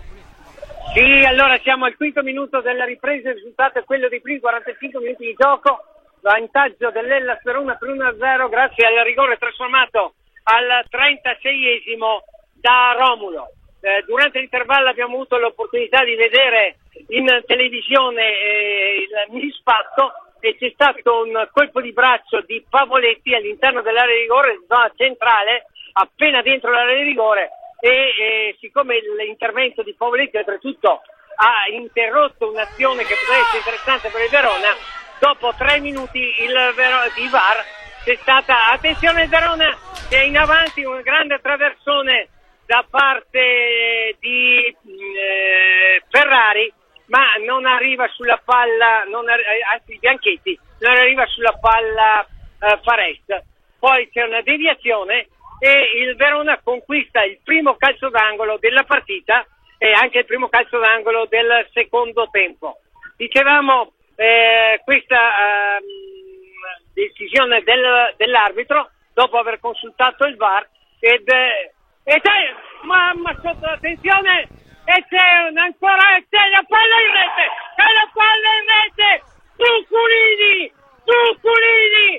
Sì, allora siamo al quinto minuto della ripresa, il risultato è quello dei primi quarantacinque minuti di gioco, vantaggio dell'Hellas Verona per uno a zero grazie al rigore trasformato al trentaseiesimo da Romulo. Eh, durante l'intervallo abbiamo avuto l'opportunità di vedere in televisione eh, il misfatto e c'è stato un colpo di braccio di Pavoletti all'interno dell'area di rigore, zona centrale, appena dentro l'area di rigore, e eh, siccome l'intervento di Pavoletti oltretutto ha interrotto un'azione che potrebbe essere interessante per il Verona, dopo tre minuti il Ver- di V A R c'è stata, attenzione il Verona che è in avanti, un grande traversone da parte di eh, Ferrari, ma non arriva sulla palla, non arri- anzi Bianchetti, non arriva sulla palla eh, Farest. Poi c'è una deviazione e il Verona conquista il primo calcio d'angolo della partita e anche il primo calcio d'angolo del secondo tempo. Dicevamo eh, questa eh, decisione del, dell'arbitro dopo aver consultato il V A R ed, ed è, ma, ma sotto attenzione, e c'è un, ancora c'è la palla in rete, c'è la palla in rete, Zuccolini, Zuccolini,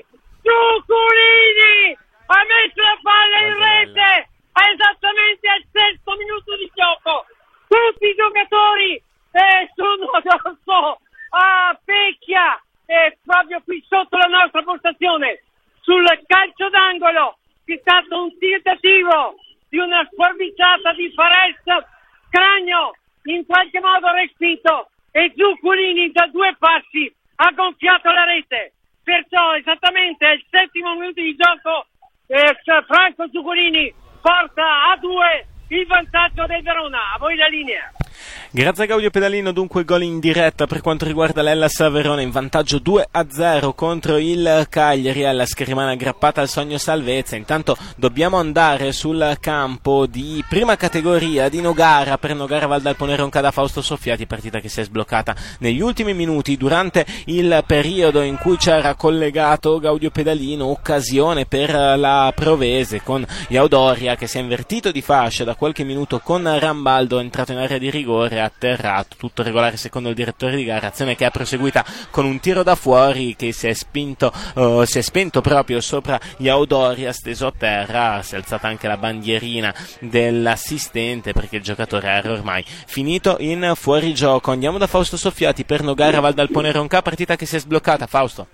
Zuccolini ha messo la palla in rete esattamente al sesto minuto di gioco, tutti i giocatori eh, sono addosso a Pecchia e proprio qui sotto la nostra postazione sul calcio d'angolo c'è stato un tentativo di una sforbiciata di Farest, Cragno in qualche modo respinto e Zuccolini da due passi ha gonfiato la rete, perciò esattamente al settimo minuto di gioco eh, Franco Zuccolini porta a due il vantaggio del Verona. A voi la linea. Grazie a Gaudio Pedalino, dunque gol in diretta per quanto riguarda l'Hellas Verona, in vantaggio due a zero contro il Cagliari. Hellas che rimane aggrappata al sogno salvezza. Intanto dobbiamo andare sul campo di prima categoria di Nogara per Nogara Val d'Alpone Ronca da Fausto Soffiati, partita che si è sbloccata negli ultimi minuti durante il periodo in cui c'era collegato Gaudio Pedalino. Occasione per la Provese con Iaudoria che si è invertito di fascia da qualche minuto con Rambaldo, entrato in area di rigore, atterrato, tutto regolare secondo il direttore di gara, azione che è proseguita con un tiro da fuori che si è spinto, uh, si è spento proprio sopra Iaudoria, steso a terra. Si è alzata anche la bandierina dell'assistente perché il giocatore era ormai finito in fuorigioco. Andiamo da Fausto Soffiati per Nogara Val d'Alpone Ronca, partita che si è sbloccata. Fausto.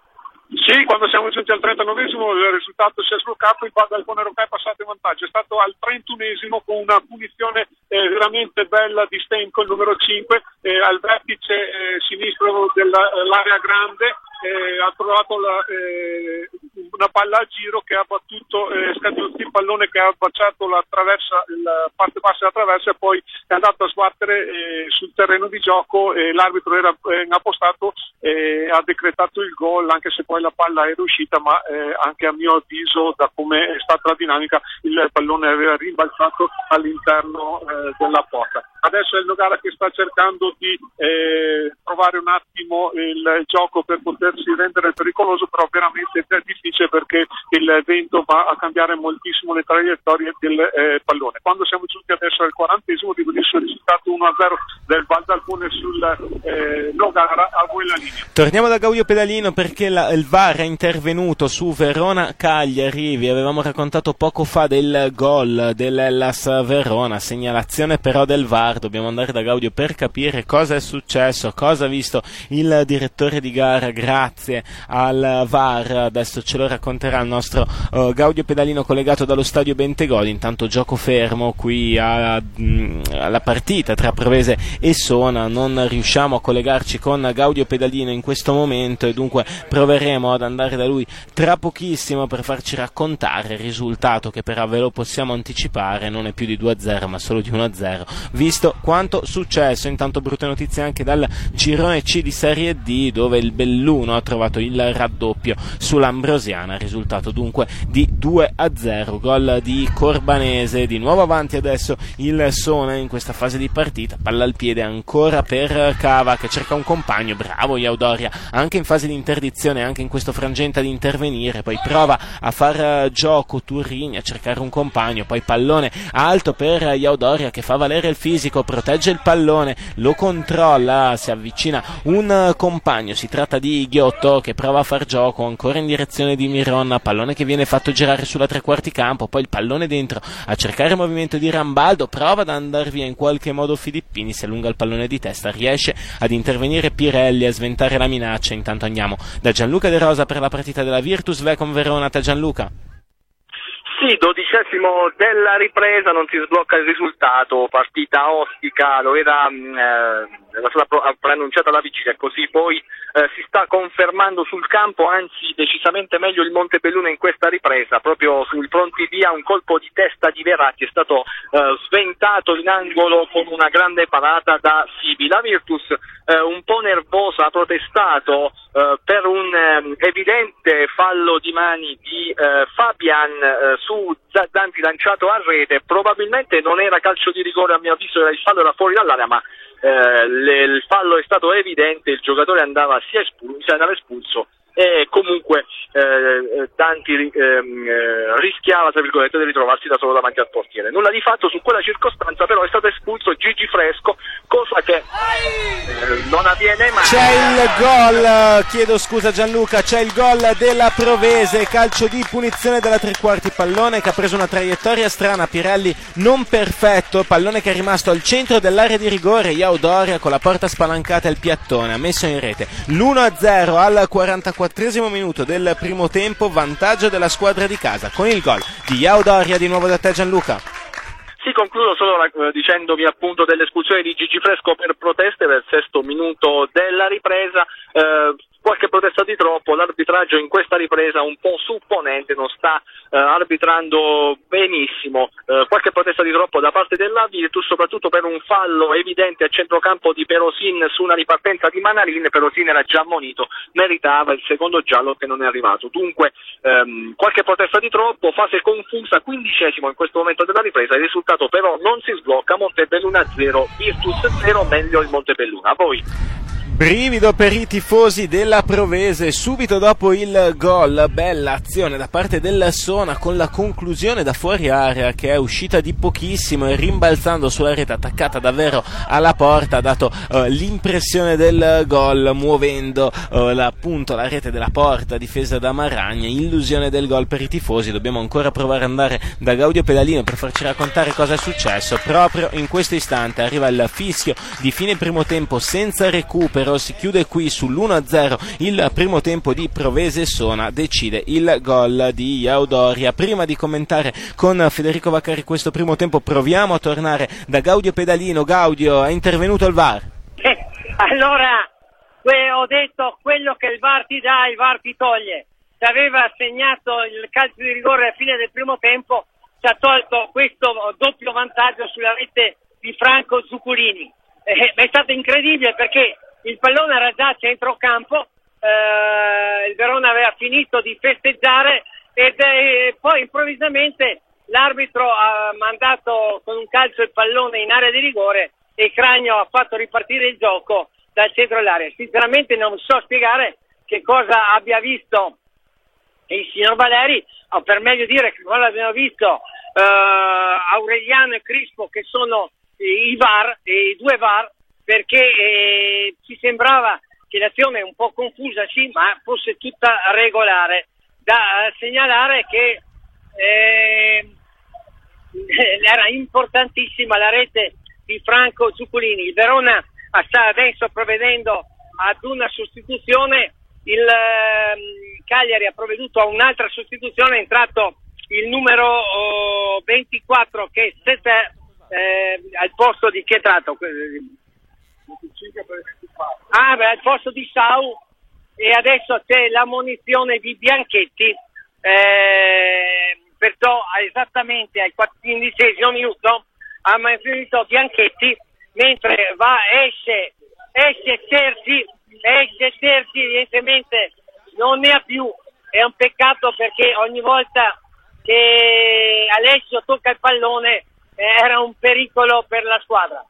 Sì, quando siamo giunti al trentanovesimo il risultato si è sbloccato, il Val d'Alpone Ronca è passato in vantaggio. È stato al trentunesimo con una punizione eh, veramente bella di Stenco, il numero cinque, eh, al vertice eh, sinistro dell'area grande. Eh, ha trovato la, eh, una palla a giro che ha battuto eh, Scagliuzzi, il pallone che ha baciato la, traversa, la parte bassa della traversa e poi è andato a sbattere eh, sul terreno di gioco. Eh, l'arbitro era eh, appostato e eh, ha decretato il gol, anche se poi la palla era uscita, ma eh, anche a mio avviso, da come è stata la dinamica, il pallone aveva rimbalzato all'interno eh, della porta. Adesso è il Nogara che sta cercando di eh, provare un attimo il gioco per potersi rendere pericoloso, però veramente è difficile perché il vento va a cambiare moltissimo le traiettorie del eh, pallone. Quando siamo giunti adesso al quarantesimo, dico di il risultato uno a zero del Val d'Alpone sul eh, Nogara. A voi la linea. Torniamo da Gaudio Pedalino perché la, il V A R è intervenuto su Verona Cagliari. Vi avevamo raccontato poco fa del gol dell'Hellas Verona, segnalazione però del V A R. Dobbiamo andare da Gaudio per capire cosa è successo, cosa ha visto il direttore di gara grazie al V A R. Adesso ce lo racconterà il nostro uh, Gaudio Pedalino collegato dallo stadio Bentegodi. Intanto gioco fermo qui a, mh, alla partita tra Provese e Sona. Non riusciamo a collegarci con Gaudio Pedalino in questo momento e dunque proveremo ad andare da lui tra pochissimo per farci raccontare il risultato, che però ve lo possiamo anticipare, non è più di due a zero ma solo di uno a zero, visto quanto successo. Intanto brutte notizie anche dal girone C di Serie D, dove il Belluno ha trovato il raddoppio sull'Ambrosiana, risultato dunque di due a zero, gol di Corbanese. Di nuovo avanti adesso il Sona in questa fase di partita, palla al piede ancora per Cava che cerca un compagno, bravo Iaudoria anche in fase di interdizione, anche in questo frangente ad intervenire, poi prova a far gioco Turrini a cercare un compagno, poi pallone alto per Iaudoria che fa valere il fisico, protegge il pallone, lo controlla, si avvicina un compagno, si tratta di Ghiotto che prova a far gioco ancora in direzione di Miron, pallone che viene fatto girare sulla tre quarti campo, poi il pallone dentro a cercare il movimento di Rambaldo, prova ad andare via in qualche modo Filippini, si allunga il pallone di testa, riesce ad intervenire Pirelli a sventare la minaccia. Intanto andiamo da Gianluca De Rosa per la partita della Virtus Vecom Verona. Ta Gianluca. Sì, dodicesimo della ripresa, non si sblocca il risultato, partita ostica, lo era, eh, era stata pro- preannunciata la vigilia, così poi eh, si sta confermando sul campo, anzi decisamente meglio il Montebelluna in questa ripresa, proprio sul prontivia un colpo di testa di Verratti, è stato eh, sventato in angolo con una grande parata da Sibi. La Virtus eh, un po' nervosa ha protestato eh, per un eh, evidente fallo di mani di eh, Fabian eh, su Danti lanciato a rete, probabilmente non era calcio di rigore, a mio avviso il fallo era fuori dall'area, ma eh, le, il fallo è stato evidente, il giocatore andava sia espulso, andava espulso e comunque eh, Danti eh, rischiava tra virgolette di ritrovarsi da solo davanti al portiere. Nulla di fatto su quella circostanza, però è stato espulso Gigi Fresco, cosa che eh, non avviene mai. C'è il gol, chiedo scusa Gianluca, c'è il gol della Provese, calcio di punizione della tre quarti, pallone che ha preso una traiettoria strana, Pirelli non perfetto, pallone che è rimasto al centro dell'area di rigore, Iaudoria con la porta spalancata e il piattone ha messo in rete l'uno a zero al quarantaquattresimo minuto del primo tempo, vantaggio della squadra di casa con il gol di Iaudoria. Di nuovo da te Gianluca. Sì, concludo solo eh, dicendovi appunto dell'espulsione di Gigi Fresco per proteste del sesto minuto della ripresa. Eh, qualche protesta di troppo, l'arbitraggio in questa ripresa un po' supponente, non sta eh, arbitrando benissimo, eh, qualche protesta di troppo da parte della Virtus, soprattutto per un fallo evidente a centrocampo di Perosin su una ripartenza di Manarin. Perosin era già ammonito, meritava il secondo giallo che non è arrivato. Dunque ehm, qualche protesta di troppo, fase confusa, quindicesimo in questo momento della ripresa, il risultato però non si sblocca, Montebelluna zero, Virtus zero, meglio il Montebelluna. A voi. Brivido per i tifosi della Provese subito dopo il gol, bella azione da parte del Sona con la conclusione da fuori area che è uscita di pochissimo e rimbalzando sulla rete attaccata davvero alla porta ha dato uh, l'impressione del gol, muovendo uh, la, appunto la rete della porta difesa da Maragna. Illusione del gol per i tifosi. Dobbiamo ancora provare ad andare da Gaudio Pedalino per farci raccontare cosa è successo. Proprio in questo istante arriva il fischio di fine primo tempo senza recupero. Si chiude qui sull'uno a zero il primo tempo di Provese Sona, decide il gol di Iaudoria. Prima di commentare con Federico Vaccari questo primo tempo proviamo a tornare da Gaudio Pedalino. Gaudio, è intervenuto il V A R? Eh, allora que- ho detto quello che il V A R ti dà il V A R ti toglie. Se aveva segnato il calcio di rigore alla fine del primo tempo ci ha tolto questo doppio vantaggio sulla rete di Franco Zuccolini. Eh, è stato incredibile perché il pallone era già a centrocampo, eh, il Verona aveva finito di festeggiare ed eh, poi improvvisamente l'arbitro ha mandato con un calcio il pallone in area di rigore e Cragno ha fatto ripartire il gioco dal centro dell'area. Sinceramente non so spiegare che cosa abbia visto il signor Valeri, o per meglio dire che cosa abbiamo visto eh, Aureliano e Crispo, che sono i V A R, i due V A R, perché eh, ci sembrava che l'azione un po' confusa, sì, ma fosse tutta regolare. Da eh, segnalare che eh, era importantissima la rete di Franco Zuccolini. Il Verona sta adesso provvedendo ad una sostituzione, il eh, Cagliari ha provveduto a un'altra sostituzione, è entrato il numero oh, ventiquattro che è eh, al posto di chi è entrato? Ah, beh, al posto di Sau, e adesso c'è l'ammonizione di Bianchetti, eh, perciò esattamente al quindicesimo minuto ha ammonito Bianchetti, mentre va, esce, esce Terzi, esce Terzi, evidentemente non ne ha più, è un peccato perché ogni volta che Alessio tocca il pallone eh, era un pericolo per la squadra.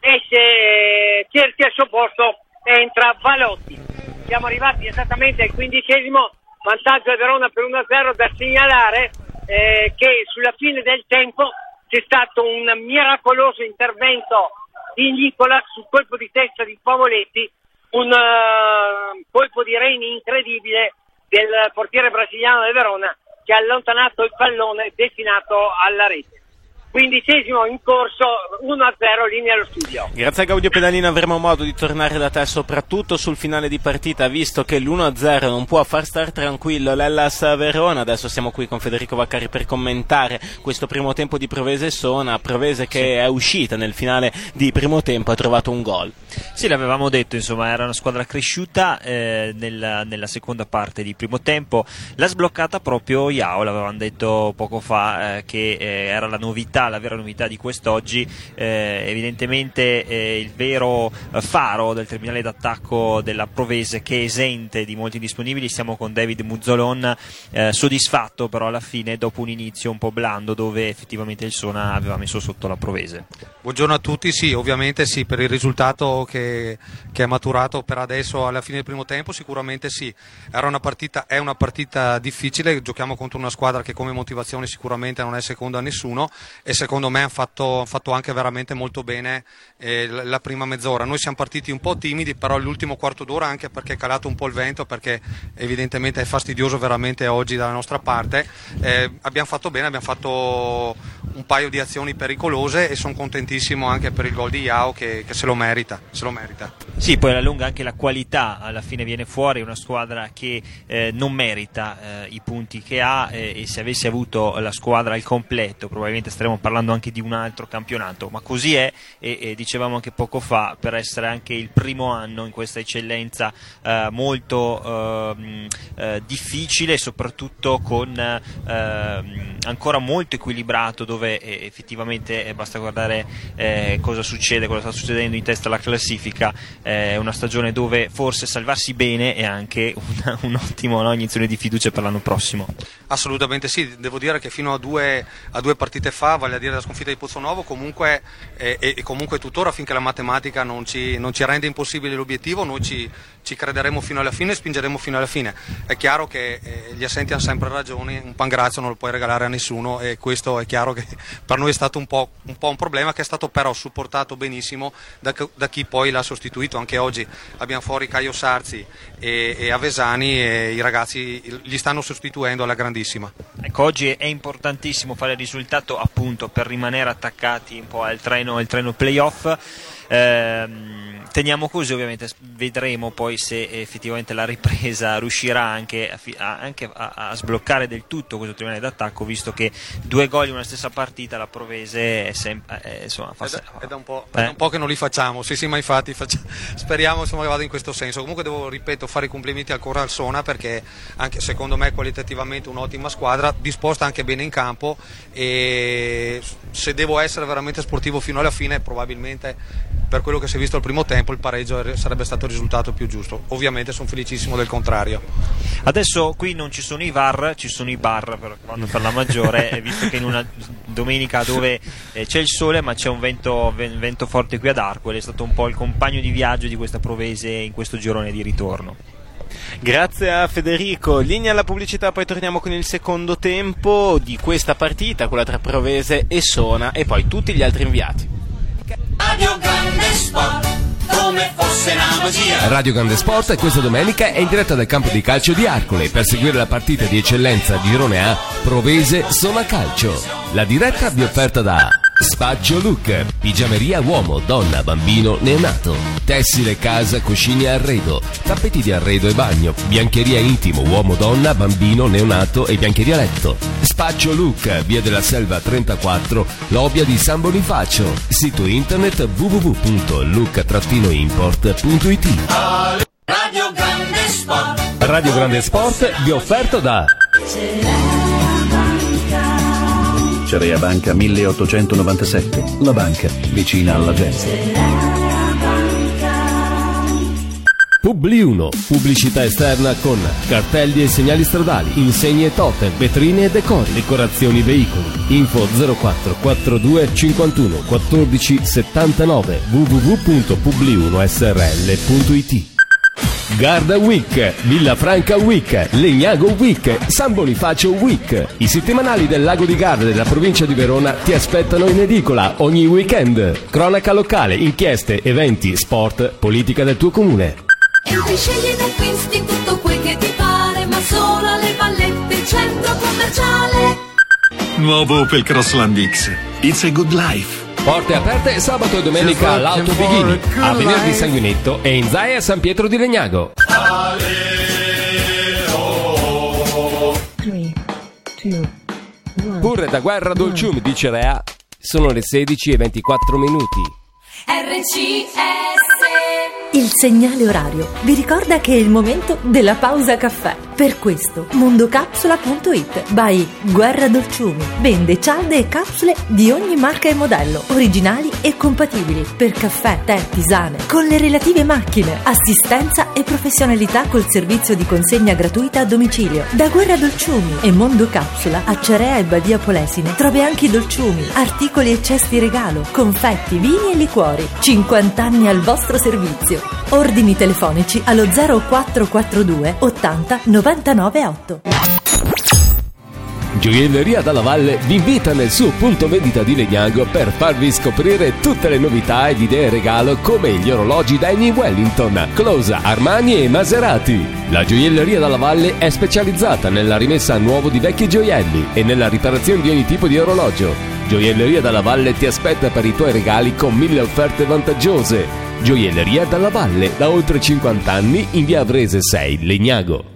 Esce Certi al suo posto, entra Valotti. Siamo arrivati esattamente al quindicesimo, vantaggio del Verona per uno a zero. Da segnalare eh, che sulla fine del tempo c'è stato un miracoloso intervento di Nicola sul colpo di testa di Pavoletti, un uh, colpo di reni incredibile del portiere brasiliano del Verona che ha allontanato il pallone destinato alla rete. Quindicesimo in corso, uno a zero, linea allo studio. Grazie a Gaudio Pedalino, avremo modo di tornare da te soprattutto sul finale di partita, visto che l'uno a zero non può far star tranquillo l'Hellas Verona. Adesso siamo qui con Federico Vaccari per commentare questo primo tempo di Provese Sona. Provese che sì. è uscita nel finale di primo tempo, ha trovato un gol. Sì, l'avevamo detto, insomma, era una squadra cresciuta eh, nella, nella seconda parte di primo tempo. L'ha sbloccata proprio Iao, l'avevamo detto poco fa, eh, che eh, era la novità, la vera novità di quest'oggi. Eh, evidentemente eh, il vero eh, faro del terminale d'attacco della Provese, che è esente di molti disponibili. Siamo con David Muzzolon, eh, soddisfatto però alla fine dopo un inizio un po' blando dove effettivamente il Sona aveva messo sotto la Provese. Buongiorno a tutti, sì, ovviamente sì, per il risultato che, che è maturato per adesso alla fine del primo tempo sicuramente sì. Era una partita, è una partita difficile, giochiamo contro una squadra che come motivazione sicuramente non è seconda a nessuno, e secondo me hanno fatto, fatto anche veramente molto bene eh, la prima mezz'ora. Noi siamo partiti un po' timidi, però l'ultimo quarto d'ora, anche perché è calato un po' il vento, perché evidentemente è fastidioso veramente oggi dalla nostra parte, eh, abbiamo fatto bene, abbiamo fatto un paio di azioni pericolose, e sono contentissimo anche per il gol di Yao che, che se lo merita, se lo merita. Sì, poi alla lunga anche la qualità alla fine viene fuori, una squadra che eh, non merita eh, i punti che ha, eh, e se avesse avuto la squadra al completo probabilmente staremmo parlando anche di un altro campionato, ma così è, e, e dicevamo anche poco fa, per essere anche il primo anno in questa eccellenza eh, molto eh, eh, difficile, soprattutto con eh, ancora molto equilibrato, dove eh, effettivamente eh, basta guardare eh, cosa succede, cosa sta succedendo in testa alla classifica. È una stagione dove forse salvarsi bene è anche una, un'ottima no, iniezione di fiducia per l'anno prossimo. Assolutamente sì, devo dire che fino a due, a due partite fa, vale a dire la sconfitta di Pozzonovo, comunque eh, e comunque tuttora, finché la matematica non ci, non ci rende impossibile l'obiettivo, noi ci, ci crederemo fino alla fine e spingeremo fino alla fine. È chiaro che eh, gli assenti hanno sempre ragione, un Pangrazio non lo puoi regalare a nessuno, e questo è chiaro che per noi è stato un po', un po' un problema, che è stato però supportato benissimo da, da chi poi l'ha sostituito. Anche oggi abbiamo fuori Caio Sarzi e, e Avesani, e i ragazzi gli stanno sostituendo alla grandissima. Ecco, oggi è importantissimo fare il risultato appunto per rimanere attaccati un po' al treno, al treno playoff. Ehm, teniamo così, ovviamente vedremo poi se effettivamente la ripresa riuscirà anche a, a, anche a, a sbloccare del tutto questo tribunale d'attacco, visto che due gol in una stessa partita la Provese è sempre è, insomma fa è, da, è, da un po', eh? è da un po' che non li facciamo, sì sì, ma infatti faccia, speriamo insomma che vada in questo senso. Comunque devo, ripeto, fare i complimenti ancora al Sona, perché anche secondo me qualitativamente un'ottima squadra, disposta anche bene in campo, e se devo essere veramente sportivo fino alla fine, probabilmente per quello che si è visto al primo tempo il pareggio sarebbe stato il risultato più giusto. Ovviamente sono felicissimo del contrario. Adesso qui non ci sono i V A R, ci sono i bar per, vanno per la maggiore, visto che in una domenica dove eh, c'è il sole ma c'è un vento, vento forte qui ad Arcore, è stato un po' il compagno di viaggio di questa Provese in questo girone di ritorno. Grazie a Federico. Linea alla pubblicità, poi torniamo con il secondo tempo di questa partita, quella tra Provese e Sona, e poi tutti gli altri inviati. Radio Grande Sport, come fosse una magia. Radio Grande Sport questa domenica è in diretta dal campo di calcio di Arcole per seguire la partita di eccellenza Girone A Provese Sona Calcio. La diretta vi è offerta da Spaccio Look, pigiameria uomo, donna, bambino, neonato, tessile, casa, cucine e arredo, tappeti di arredo e bagno, biancheria intimo, uomo, donna, bambino, neonato e biancheria letto. Spaccio Look, via della Selva trentaquattro, Lobia di San Bonifacio. Sito internet w w w punto look import punto it. Radio Grande Sport. Radio Grande Sport vi è offerto da Cerea Banca milleottocentonovantasette, la banca vicina alla gente. Publi uno, pubblicità esterna con cartelli e segnali stradali, insegne totem, vetrine e decori, decorazioni veicoli. Info zero quattro quarantadue cinquantuno quattordici settantanove w w w punto publi uno s r l punto it. Garda Week, Villafranca Week, Legnago Week, San Bonifacio Week. I settimanali del Lago di Garda della provincia di Verona ti aspettano in edicola ogni weekend. Cronaca locale, inchieste, eventi, sport, politica del tuo comune. Entri, scegli ed acquisti tutto quel che ti pare, ma solo alle Vallette, centro commerciale. Nuovo Opel Crossland X. It's a good life. Porte aperte sabato e domenica all'Auto Bighini, a Venerdì Sanguinetto e in Zaia San Pietro di Legnago. Pure da Guerra Dolciumi di Cerea sono le sedici e ventiquattro minuti. R C S. Il segnale orario vi ricorda che è il momento della pausa caffè. Per questo mondocapsula punto it by Guerra Dolciumi vende cialde e capsule di ogni marca e modello, originali e compatibili per caffè, tè, tisane, con le relative macchine, assistenza e professionalità col servizio di consegna gratuita a domicilio. Da Guerra Dolciumi e Mondocapsula a Cerea e Badia Polesine trovi anche i dolciumi, articoli e cesti regalo, confetti, vini e liquori. cinquanta anni al vostro servizio. Ordini telefonici allo zero quattro quattro due ottanta novantanove otto. Gioielleria Dalla Valle vi invita nel suo punto vendita di Legnago per farvi scoprire tutte le novità ed idee regalo come gli orologi Daini Wellington, Closa, Armani e Maserati. La Gioielleria Dalla Valle è specializzata nella rimessa a nuovo di vecchi gioielli e nella riparazione di ogni tipo di orologio. Gioielleria Dalla Valle ti aspetta per i tuoi regali con mille offerte vantaggiose. Gioielleria Dalla Valle, da oltre cinquanta anni in via Avrese sei, Legnago.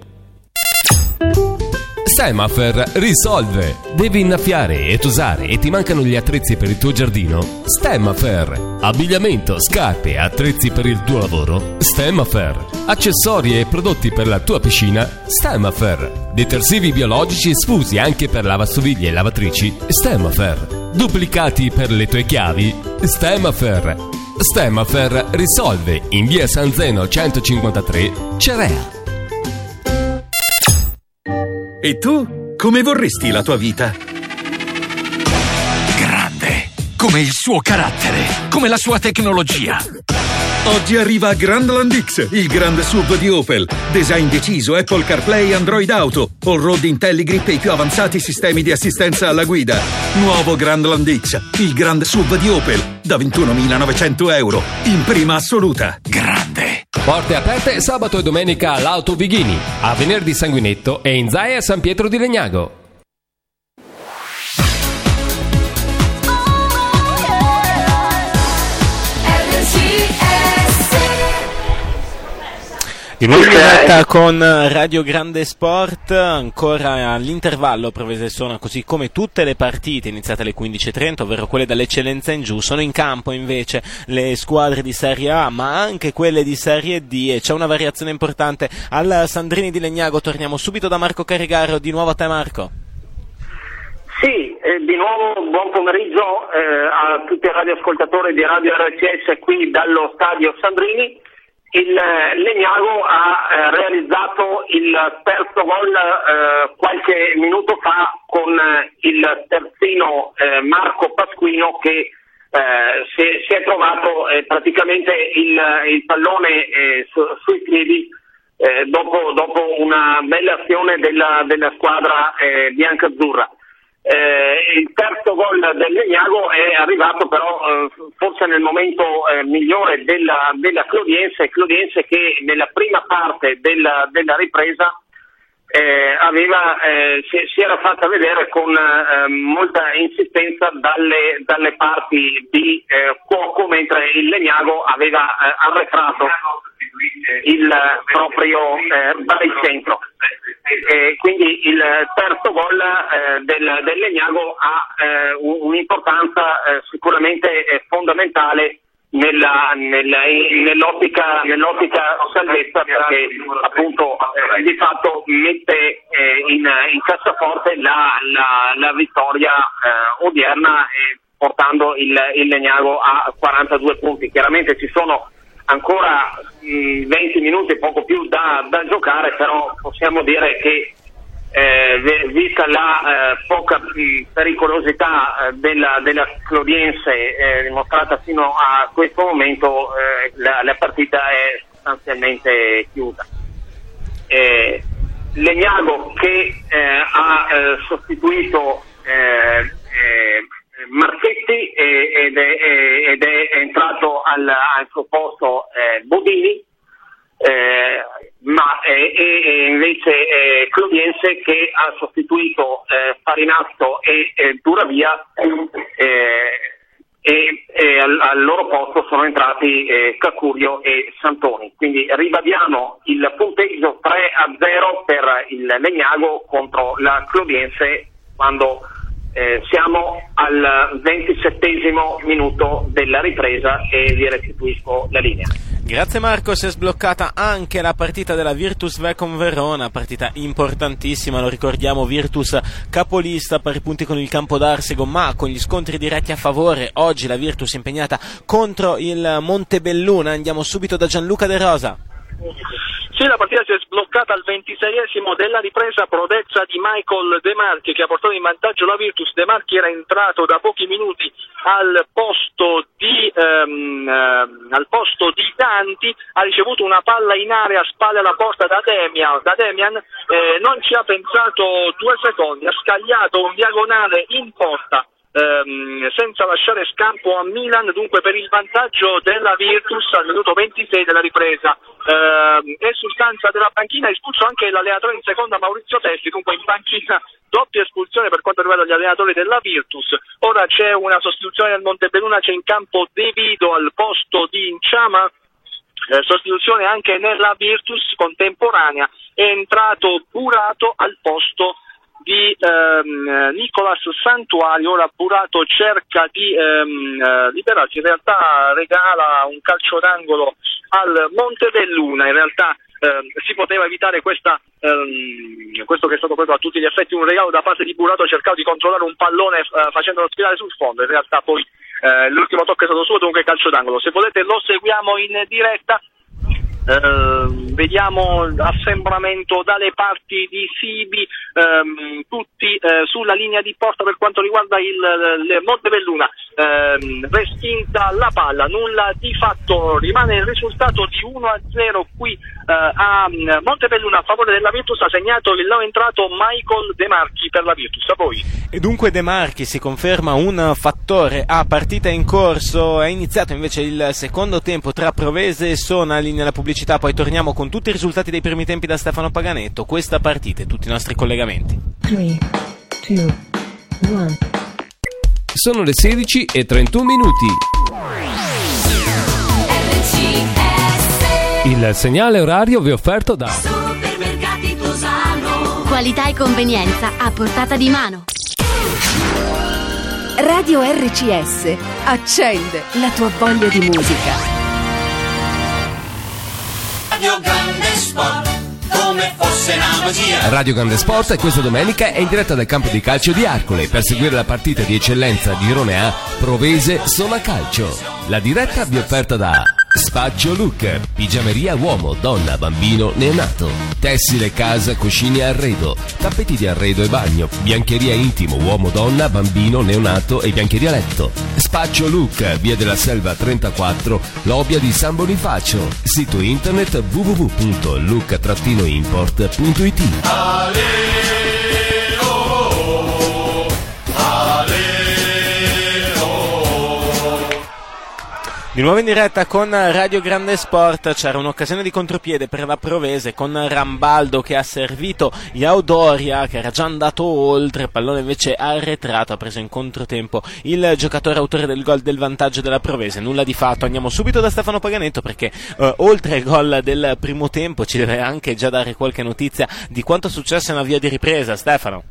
Stemafer risolve. Devi innaffiare e tosare e ti mancano gli attrezzi per il tuo giardino? Stemafer. Abbigliamento, scarpe e attrezzi per il tuo lavoro? Stemafer. Accessori e prodotti per la tua piscina? Stemafer. Detersivi biologici sfusi anche per lavastoviglie e lavatrici? Stemafer. Duplicati per le tue chiavi? Stemafer. Stemafer risolve in via San Zeno centocinquantatré, Cerea. E tu, come vorresti la tua vita? Grande, come il suo carattere, come la sua tecnologia. Oggi arriva Grandland X, il grande SUV di Opel. Design deciso, Apple CarPlay, Android Auto, all-road IntelliGrip e i più avanzati sistemi di assistenza alla guida. Nuovo Grandland X, il grande SUV di Opel, da ventunomilanovecento euro, in prima assoluta. Grande. Porte aperte sabato e domenica all'Auto Vighini, a venerdì Sanguinetto e in Zaia San Pietro di Legnago. Di nuovo in diretta con Radio Grande Sport, ancora all'intervallo Prevese Sona, così come tutte le partite iniziate alle quindici e trenta, ovvero quelle dall'eccellenza in giù. Sono in campo invece le squadre di Serie A, ma anche quelle di Serie D, e c'è una variazione importante al Sandrini di Legnago. Torniamo subito da Marco Carigaro, di nuovo a te Marco. Sì, eh, di nuovo buon pomeriggio eh, a tutti i radioascoltatori di Radio R C S qui dallo stadio Sandrini. Il eh, Legnago ha eh, realizzato il terzo gol eh, qualche minuto fa con eh, il terzino eh, Marco Pasquino che eh, si, si è trovato eh, praticamente il, il pallone eh, su, sui piedi eh, dopo, dopo una bella azione della, della squadra eh, biancazzurra. Eh, il terzo gol del Legnago è arrivato però eh, forse nel momento eh, migliore della, della Clodiense, Clodiense che nella prima parte della, della ripresa eh, aveva, eh, si, si era fatta vedere con eh, molta insistenza dalle, dalle parti di eh, Cuoco, mentre il Legnago aveva eh, arretrato il proprio eh, baricentro. E quindi il terzo gol eh, del, del Legnago ha eh, un'importanza eh, sicuramente eh, fondamentale nella, nella, in, nell'ottica, nell'ottica salvezza, perché appunto eh, di fatto mette eh, in, in cassaforte la, la, la vittoria eh, odierna, eh, portando il, il Legnago a quarantadue punti. Chiaramente ci sono ancora mh, venti minuti, poco più da, da giocare, però possiamo dire che eh, vista la eh, poca mh, pericolosità eh, della, della Clodiense eh, dimostrata fino a questo momento, eh, la, la partita è sostanzialmente chiusa. Eh, Legnago che eh, ha eh, sostituito eh, eh, Marchetti ed è, ed è entrato al, al suo posto eh, Bodini, eh, ma eh, e invece eh, Clodiense che ha sostituito eh, Farinazzo e eh, Duravia eh, e, e al, al loro posto sono entrati eh, Cacurio e Santoni. Quindi ribadiamo il punteggio tre a zero per il Legnago contro la Clodiense quando Eh, siamo al ventisettesimo minuto della ripresa e vi restituisco la linea. Grazie Marco, si è sbloccata anche la partita della Virtus Vecon Verona, partita importantissima, lo ricordiamo, Virtus capolista per i punti con il Campo d'Arsego, ma con gli scontri diretti a favore. Oggi la Virtus impegnata contro il Montebelluna. Andiamo subito da Gianluca De Rosa. Sì, la partita si è sbloccata al ventiseiesimo della ripresa, prodezza di Michael De Marchi che ha portato in vantaggio la Virtus. De Marchi era entrato da pochi minuti al posto di ehm, eh, al posto di Danti, ha ricevuto una palla in area a spalle alla porta da Demian, da Demian eh, non ci ha pensato due secondi, ha scagliato un diagonale in porta ehm, senza lasciare scampo a Milan, dunque per il vantaggio della Virtus al minuto ventisei della ripresa. Ehm, e sul stanza della panchina è espulso anche l'allenatore in seconda Maurizio Testi, dunque in panchina doppia espulsione per quanto riguarda gli allenatori della Virtus. Ora c'è una sostituzione del Montebelluna, c'è in campo De Vido al posto di Inciama, eh, sostituzione anche nella Virtus contemporanea, è entrato Burato al posto di ehm, Nicolas Santuari. Ora Burato cerca di ehm, liberarsi, in realtà regala un calcio d'angolo al Montebelluna, in realtà ehm, si poteva evitare questa, ehm, questo che è stato proprio a tutti gli effetti un regalo da parte di Burato, ha cercato di controllare un pallone eh, facendolo sfilare sul fondo, in realtà poi eh, l'ultimo tocco è stato suo, dunque calcio d'angolo. Se volete lo seguiamo in diretta. Uh, vediamo assembramento dalle parti di Sibi, um, tutti uh, sulla linea di porta per quanto riguarda il, il Montebelluna. Uh, respinta la palla, nulla di fatto, rimane il risultato di uno a zero qui uh, a Montebelluna a favore della Virtus. Ha segnato il nuovo entrato Michael De Marchi per la Virtus. A voi. E dunque De Marchi si conferma un fattore a partita in corso. È iniziato invece il secondo tempo tra Provese e Sona, linea alla pubblicità, poi torniamo con tutti i risultati dei primi tempi da Stefano Paganetto, questa partita e tutti i nostri collegamenti. tre, due, uno. Sono le sedici e trentuno minuti. Il segnale orario vi è offerto da Supermercati Tosano. Qualità e convenienza a portata di mano. Radio R C S accende la tua voglia di musica. Radio Grande Sport, come fosse una magia. Radio Grande Sport questa domenica è in diretta dal campo di calcio di Arcole per seguire la partita di eccellenza Girone A Provese Sona Calcio. La diretta vi è offerta da Spaccio Look, pigiameria uomo, donna, bambino, neonato, tessile, casa, cucine e arredo, tappeti di arredo e bagno, biancheria intimo, uomo, donna, bambino, neonato e biancheria letto. Spaccio Look, via della Selva trentaquattro, Lobia di San Bonifacio. Sito internet w w w punto look import punto i t. Di nuovo in diretta con Radio Grande Sport. C'era un'occasione di contropiede per la Provese con Rambaldo che ha servito Iaudoria, che era già andato oltre, pallone invece arretrato, ha preso in controtempo il giocatore autore del gol del vantaggio della Provese. Nulla di fatto, andiamo subito da Stefano Paganetto perché eh, oltre al gol del primo tempo ci deve anche già dare qualche notizia di quanto è successo in avvio di ripresa. Stefano.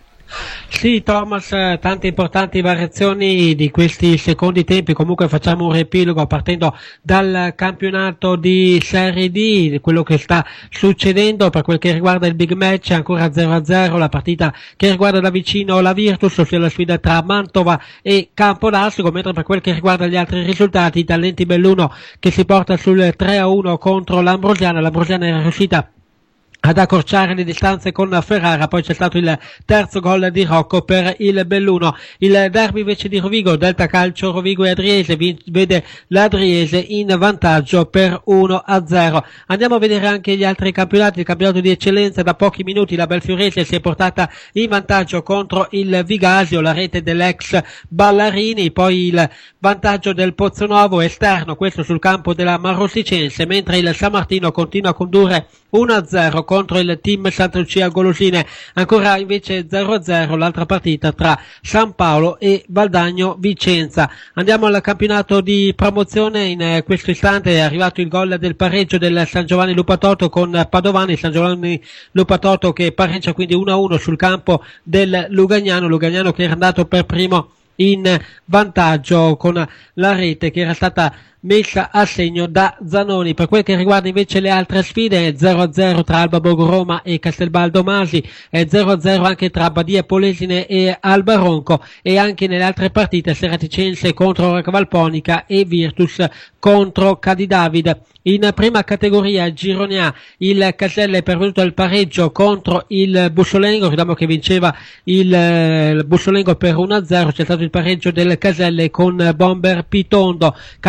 Sì, Thomas, tante importanti variazioni di questi secondi tempi. Comunque facciamo un riepilogo partendo dal campionato di Serie D, quello che sta succedendo per quel che riguarda il big match. Ancora zero a zero la partita che riguarda da vicino la Virtus, ossia la sfida tra Mantova e Campodarsego, mentre per quel che riguarda gli altri risultati, Talenti Belluno che si porta sul tre a uno contro l'Ambrosiana. L'Ambrosiana era riuscita ad accorciare le distanze con Ferrara, poi c'è stato il terzo gol di Rocco per il Belluno. Il derby invece di Rovigo, Delta Calcio Rovigo e Adriese, vede l'Adriese in vantaggio per uno a zero. Andiamo a vedere anche gli altri campionati. Il campionato di eccellenza, da pochi minuti la Belfiorese si è portata in vantaggio contro il Vigasio, la rete dell'ex Ballarini, poi il vantaggio del Pozzonuovo esterno, questo sul campo della Marrossicense, mentre il San Martino continua a condurre uno a zero contro il team Santa Lucia Golosine. Ancora invece zero a zero l'altra partita tra San Paolo e Valdagno Vicenza. Andiamo al campionato di promozione. In questo istante è arrivato il gol del pareggio del San Giovanni Lupatoto con Padovani. San Giovanni Lupatoto che pareggia quindi uno a uno sul campo del Lugagnano, Lugagnano che era andato per primo in vantaggio con la rete che era stata messa a segno da Zanoni. Per quel che riguarda invece le altre sfide, zero a zero tra Alba Borgo Roma e Castelbaldo Masi, è zero a zero anche tra Badia Polesine e Alba Ronco, e anche nelle altre partite Seraticense contro Valponica e Virtus contro Cadidavid. In prima categoria Girone A, il Caselle è pervenuto al pareggio contro il Bussolengo, ricordiamo che vinceva il, il Bussolengo per uno a zero, c'è stato il pareggio del Caselle con Bomber Pitondo. Calmasino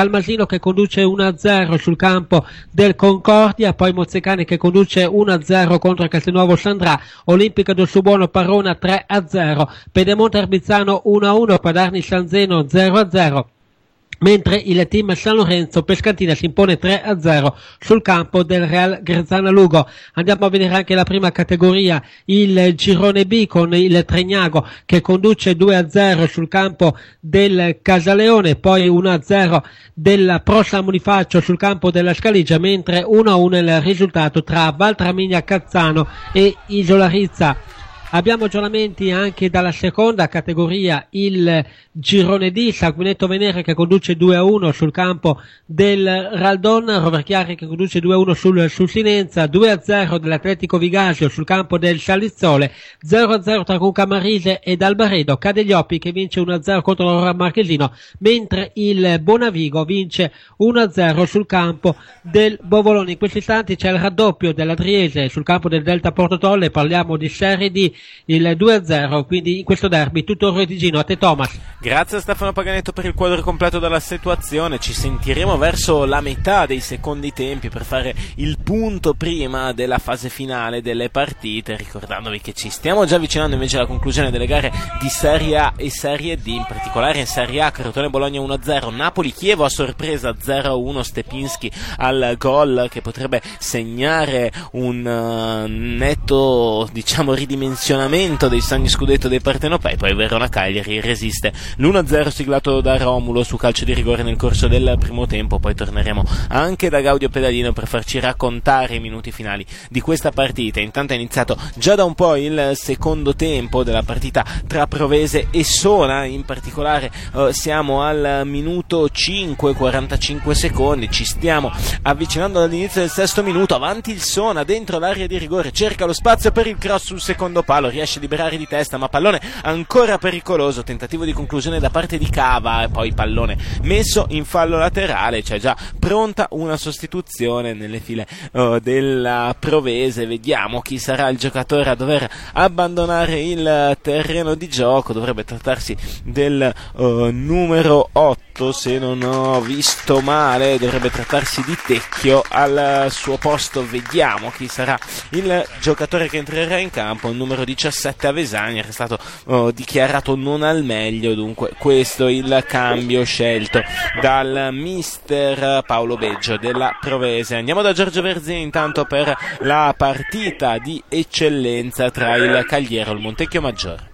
che conduce uno a zero sul campo del Concordia, poi Mozzecani che conduce uno a zero contro Castelnuovo Sandrà, Olimpica del Subuono Parona tre a zero, Pedemonte Arbizzano uno a uno, Padarni San Zeno zero a zero. Mentre il team San Lorenzo Pescantina si impone tre a zero sul campo del Real Grezzana Lugo. Andiamo a vedere anche la prima categoria, il girone B, con il Tregnago che conduce due a zero sul campo del Casaleone, poi uno a zero del Pro San Bonifacio sul campo della Scaligia, mentre uno a uno il risultato tra Valtramigna Cazzano e Isola Rizza. Abbiamo aggiornamenti anche dalla seconda categoria, il girone D, Sanguinetto Venere che conduce due a uno sul campo del Raldon, Roverchiari che conduce due a uno sul, sul Sinenza, due a zero dell'Atletico Vigasio sul campo del Salizzole, zero a zero tra Cuncamarese ed Albaredo, Cadeglioppi che vince uno a zero contro il Marchesino, mentre il Bonavigo vince uno a zero sul campo del Bovolone. In questi istanti c'è il raddoppio dell'Adriese sul campo del Delta Porto Tolle, parliamo di Serie D, il due a zero, quindi in questo derby tutto redigino. A te Thomas. Grazie a Stefano Paganetto per il quadro completo della situazione. Ci sentiremo verso la metà dei secondi tempi per fare il punto prima della fase finale delle partite, ricordandovi che ci stiamo già avvicinando invece alla conclusione delle gare di Serie A e Serie D, in particolare in Serie A Crotone Bologna uno a zero, Napoli Chievo a sorpresa zero a uno, Stepinski al gol che potrebbe segnare un uh, netto, diciamo, ridimensionamento dei segni scudetto dei partenopei. Poi Verona Cagliari resiste l'uno a zero siglato da Romulo su calcio di rigore nel corso del primo tempo. Poi torneremo anche da Gaudio Pedalino per farci raccontare i minuti finali di questa partita. Intanto è iniziato già da un po' il secondo tempo della partita tra Provese e Sona, in particolare eh, siamo al minuto cinque, quarantacinque secondi, ci stiamo avvicinando all'inizio del sesto minuto. Avanti il Sona dentro l'area di rigore, cerca lo spazio per il cross sul secondo palo, riesce a liberare di testa ma pallone ancora pericoloso, tentativo di conclusione da parte di Cava e poi pallone messo in fallo laterale. C'è già pronta una sostituzione nelle file uh, della Provese, vediamo chi sarà il giocatore a dover abbandonare il terreno di gioco. Dovrebbe trattarsi del uh, numero otto, se non ho visto male, dovrebbe trattarsi di Tecchio al suo posto. Vediamo chi sarà il giocatore che entrerà in campo, il numero diciassette Avesani, era stato oh, dichiarato non al meglio, dunque questo il cambio scelto dal mister Paolo Beggio della Provese. Andiamo da Giorgio Verzini intanto per la partita di eccellenza tra il Cagliero e il Montecchio Maggiore.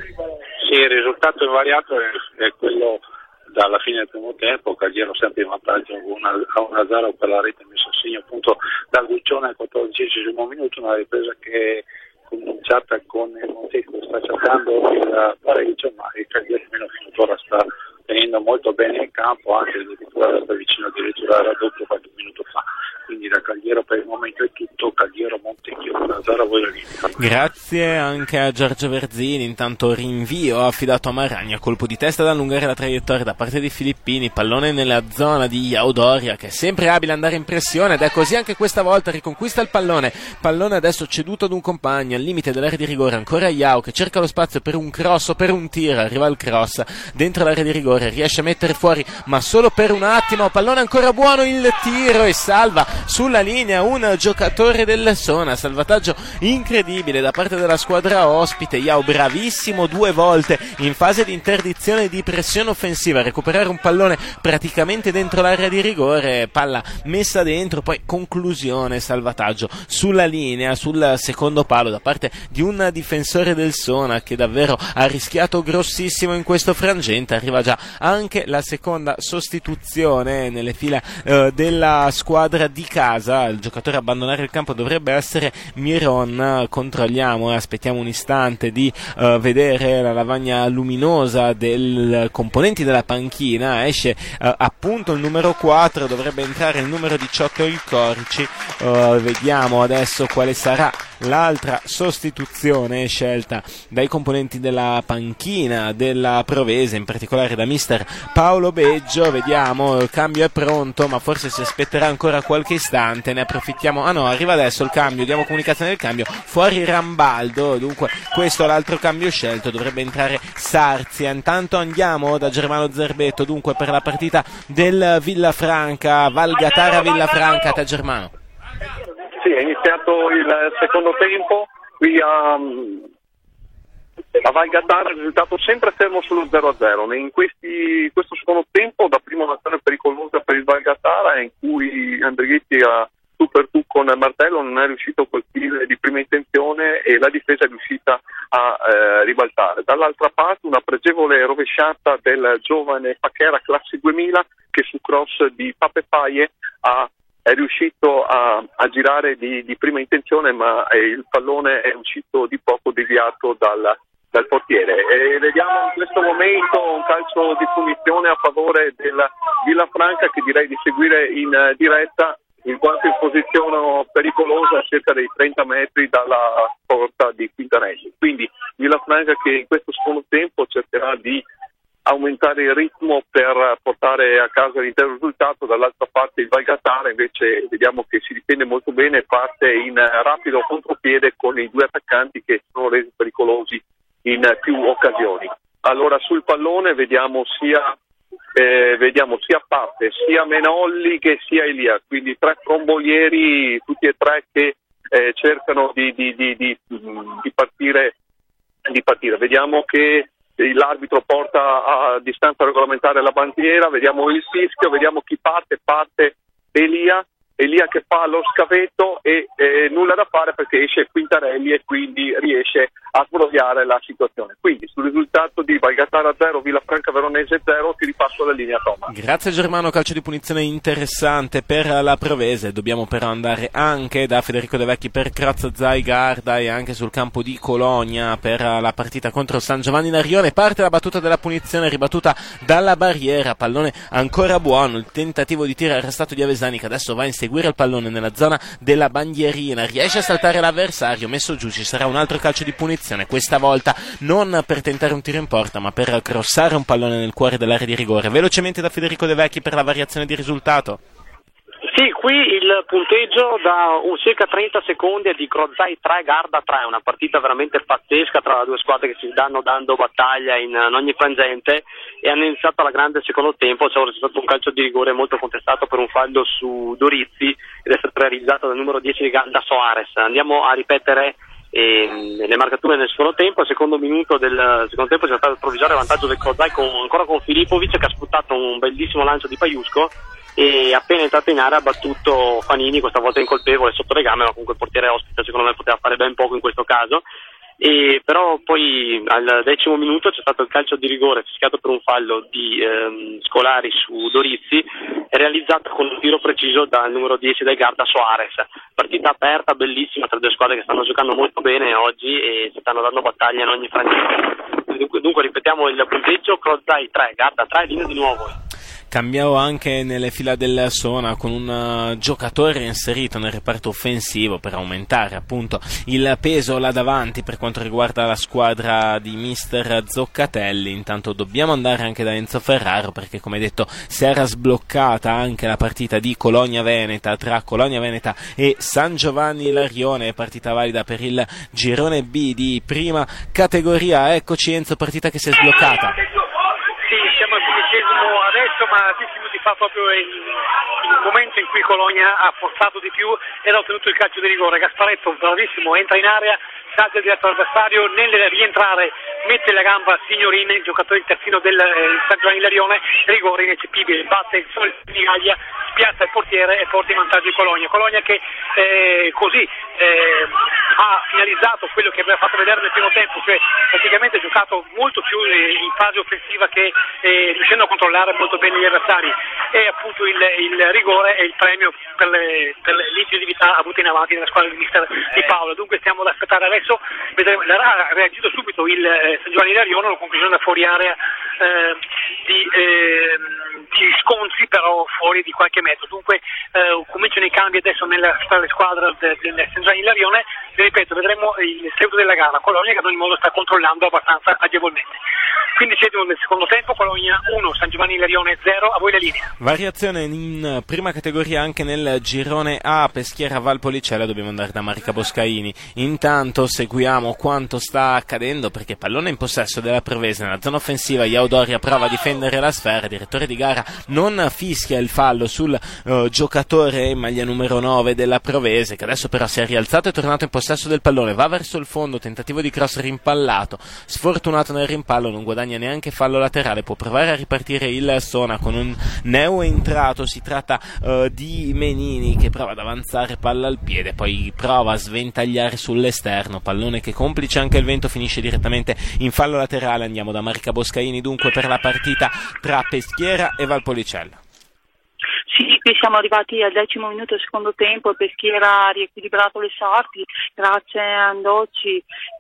Sì, il risultato invariato è, è quello dalla fine del primo tempo, Cagliero sempre in vantaggio a uno a zero per la rete messa a segno appunto da Guccione al quattordicesimo minuto, una ripresa che cominciata con il Montecchio sta cercando il pareggio, ma il Cagliari almeno fino ad ora sta tenendo molto bene in campo, anche addirittura sta vicino addirittura al raddoppio qualche minuto fa. Quindi da Cagliero per il momento è tutto, Cagliero Montecchio uno a zero, voi la linea. Grazie anche a Giorgio Verzini. Intanto rinvio affidato a Maragna, colpo di testa da allungare la traiettoria da parte dei filippini, pallone nella zona di Iaudoria che è sempre abile ad andare in pressione ed è così anche questa volta, riconquista il pallone, pallone adesso ceduto ad un compagno al limite dell'area di rigore, ancora Iau che cerca lo spazio per un cross o per un tiro, arriva il cross dentro l'area di rigore, riesce a mettere fuori ma solo per un attimo, pallone ancora buono, il tiro e salva sulla linea un giocatore del Sona, salvataggio incredibile da parte della squadra ospite. Iau bravissimo due volte in fase di interdizione e di pressione offensiva a recuperare un pallone praticamente dentro l'area di rigore, palla messa dentro, poi conclusione, salvataggio sulla linea, sul secondo palo da parte di un difensore del Sona che davvero ha rischiato grossissimo in questo frangente. Arriva già anche la seconda sostituzione nelle fila eh, della squadra di casa, il giocatore a abbandonare il campo dovrebbe essere Miron, controlliamo e aspettiamo un istante di uh, vedere la lavagna luminosa dei componenti della panchina, esce uh, appunto il numero quattro, dovrebbe entrare il numero diciotto il Corici, uh, vediamo adesso quale sarà l'altra sostituzione scelta dai componenti della panchina della Provese, in particolare da mister Paolo Beggio. Vediamo, il cambio è pronto ma forse si aspetterà ancora qualche istante, ne approfittiamo. Ah no, arriva adesso il cambio, diamo comunicazione del cambio, fuori Rambaldo, dunque questo è l'altro cambio scelto, dovrebbe entrare Sarzia. Intanto andiamo da Germano Zerbetto, dunque per la partita del Villafranca, Valgatara Villafranca, da Germano. Sì, è iniziato il secondo tempo, qui a, a Valgatara il risultato sempre fermo sullo zero a zero. In questi, questo secondo tempo, da prima un'azione pericolosa per il Valgatara, in cui Andrighetti a tu per tu con Martello non è riuscito a colpire di prima intenzione e la difesa è riuscita a eh, ribaltare. Dall'altra parte una pregevole rovesciata del giovane Pachera classe duemila che su cross di Pape Paie ha è riuscito a, a girare di, di prima intenzione, ma eh, il pallone è uscito di poco deviato dal, dal portiere. E vediamo in questo momento un calcio di punizione a favore del Villafranca, che direi di seguire in uh, diretta, in quanto in posizione pericolosa a circa dei trenta metri dalla porta di Quintanelli. Quindi Villafranca che in questo secondo tempo cercherà di aumentare il ritmo per portare a casa l'intero risultato. Dall'altra parte il Valgatara invece vediamo che si difende molto bene e parte in rapido contropiede con i due attaccanti che sono resi pericolosi in più occasioni. Allora sul pallone vediamo sia eh, vediamo sia Pappe, sia Menolli che sia Elia, quindi tre frombolieri tutti e tre che eh, cercano di, di, di, di, di partire di partire. Vediamo che l'arbitro porta a distanza regolamentare la bandiera, vediamo il fischio, vediamo chi parte, parte Elia, Elia che fa lo scavetto e eh, nulla da fare perché esce Quintarelli e quindi riesce a sbrogliare la situazione. Quindi sul risultato di Valgatara zero, Villafranca Veronese zero, ti ripasso la linea Thomas. Grazie Germano, calcio di punizione interessante per la Provese. Dobbiamo però andare anche da Federico De Vecchi per Croz Zaigarda e anche sul campo di Cologna per la partita contro San Giovanni Narione. Parte la battuta della punizione ribattuta dalla barriera, pallone ancora buono, il tentativo di tiro è arrestato di Avesani che adesso va a inseguire il pallone nella zona della bandierina, riesce a saltare l'avversario, messo giù, ci sarà un altro calcio di punizione, questa volta non per tentare un tiro in porta ma per crossare un pallone nel cuore dell'area di rigore. Velocemente da Federico De Vecchi per la variazione di risultato. Sì, qui il punteggio da un circa trenta secondi è di Crozai tre, Garda tre, una partita veramente pazzesca tra due squadre che si stanno dando battaglia in, in ogni frangente e hanno iniziato alla grande il secondo tempo. C'è stato un calcio di rigore molto contestato per un fallo su Dorizzi ed è stato realizzato dal numero dieci di Garda Soares. Andiamo a ripetere eh, le marcature nel secondo tempo. Al secondo minuto del secondo tempo c'è stato il provvisorio vantaggio del Crozai con, ancora con Filipovic che ha sputtato un bellissimo lancio di Paiusco e appena entrato in area ha battuto Fanini, questa volta incolpevole sotto le gambe, ma comunque il portiere ospite secondo me poteva fare ben poco in questo caso. E però poi al decimo minuto c'è stato il calcio di rigore fischiato per un fallo di ehm, Scolari su Dorizzi, realizzato con un tiro preciso dal numero dieci del Garda Soares. Partita aperta, bellissima tra due squadre che stanno giocando molto bene oggi e si stanno dando battaglia in ogni frangente. Dunque, dunque ripetiamo il punteggio: Crozai tre, Garda tre, linea di nuovo. Cambiamo anche nelle fila del Sona con un uh, giocatore inserito nel reparto offensivo per aumentare appunto il peso là davanti per quanto riguarda la squadra di mister Zoccatelli. Intanto dobbiamo andare anche da Enzo Ferraro perché, come detto, si era sbloccata anche la partita di Cologna Veneta tra Cologna Veneta e San Giovanni Larione, partita valida per il girone B di prima categoria. Eccoci Enzo, partita che si è sbloccata. Adesso, ma dieci minuti fa proprio il, il momento in cui Cologna ha forzato di più ed ha ottenuto il calcio di rigore. Gasparetto, bravissimo, entra in area, salta diretto all'avversario, nel rientrare mette la gamba Signorin, il giocatore il terzino del eh, San Giovanni Larione, rigore ineccepibile, batte il sole di Gaglia, spiazza il portiere e porta in vantaggio di Cologna. Cologna che eh, così eh, ha finalizzato quello che aveva fatto vedere nel primo tempo, cioè praticamente ha giocato molto più eh, in fase offensiva che eh, riuscendo a controllare molto bene gli avversari, e appunto il, il rigore è il premio per, le, per l'incisività avuta in avanti nella squadra di mister Di Paolo. Dunque stiamo ad aspettare adesso, vedremo, ha reagito subito il eh, San Giovanni Larione, una conclusione da fuori area eh, di, eh, di Sconzi, però fuori di qualche metro. Dunque eh, cominciano i cambi adesso nella squadra del de, de San Giovanni Larione, ripeto, vedremo il seguito della gara. Colonia che ad ogni modo sta controllando abbastanza agevolmente. Quindicesimo del secondo tempo, Colonia uno, San Giovanni Lerione zero, a voi la linea. Variazione in prima categoria anche nel girone A, Peschiera Valpolicella, dobbiamo andare da Marica Boscaini. Intanto seguiamo quanto sta accadendo, perché pallone in possesso della Provese nella zona offensiva, Iaudoria prova a difendere la sfera, il direttore di gara non fischia il fallo sul uh, giocatore in maglia numero nove della Provese, che adesso però si è rialzato e è tornato in possesso del pallone, va verso il fondo, tentativo di cross rimpallato, sfortunato nel rimpallo, non guadagna neanche fallo laterale, può provare a ripartire il Sona con un neo entrato, si tratta uh, di Menini che prova ad avanzare palla al piede, poi prova a sventagliare sull'esterno, pallone che complice anche il vento finisce direttamente in fallo laterale. Andiamo da Marica Boscaini dunque per la partita tra Peschiera e Valpolicella. Sì, qui siamo arrivati al decimo minuto del secondo tempo e Peschiera ha riequilibrato le sorti grazie a Andocci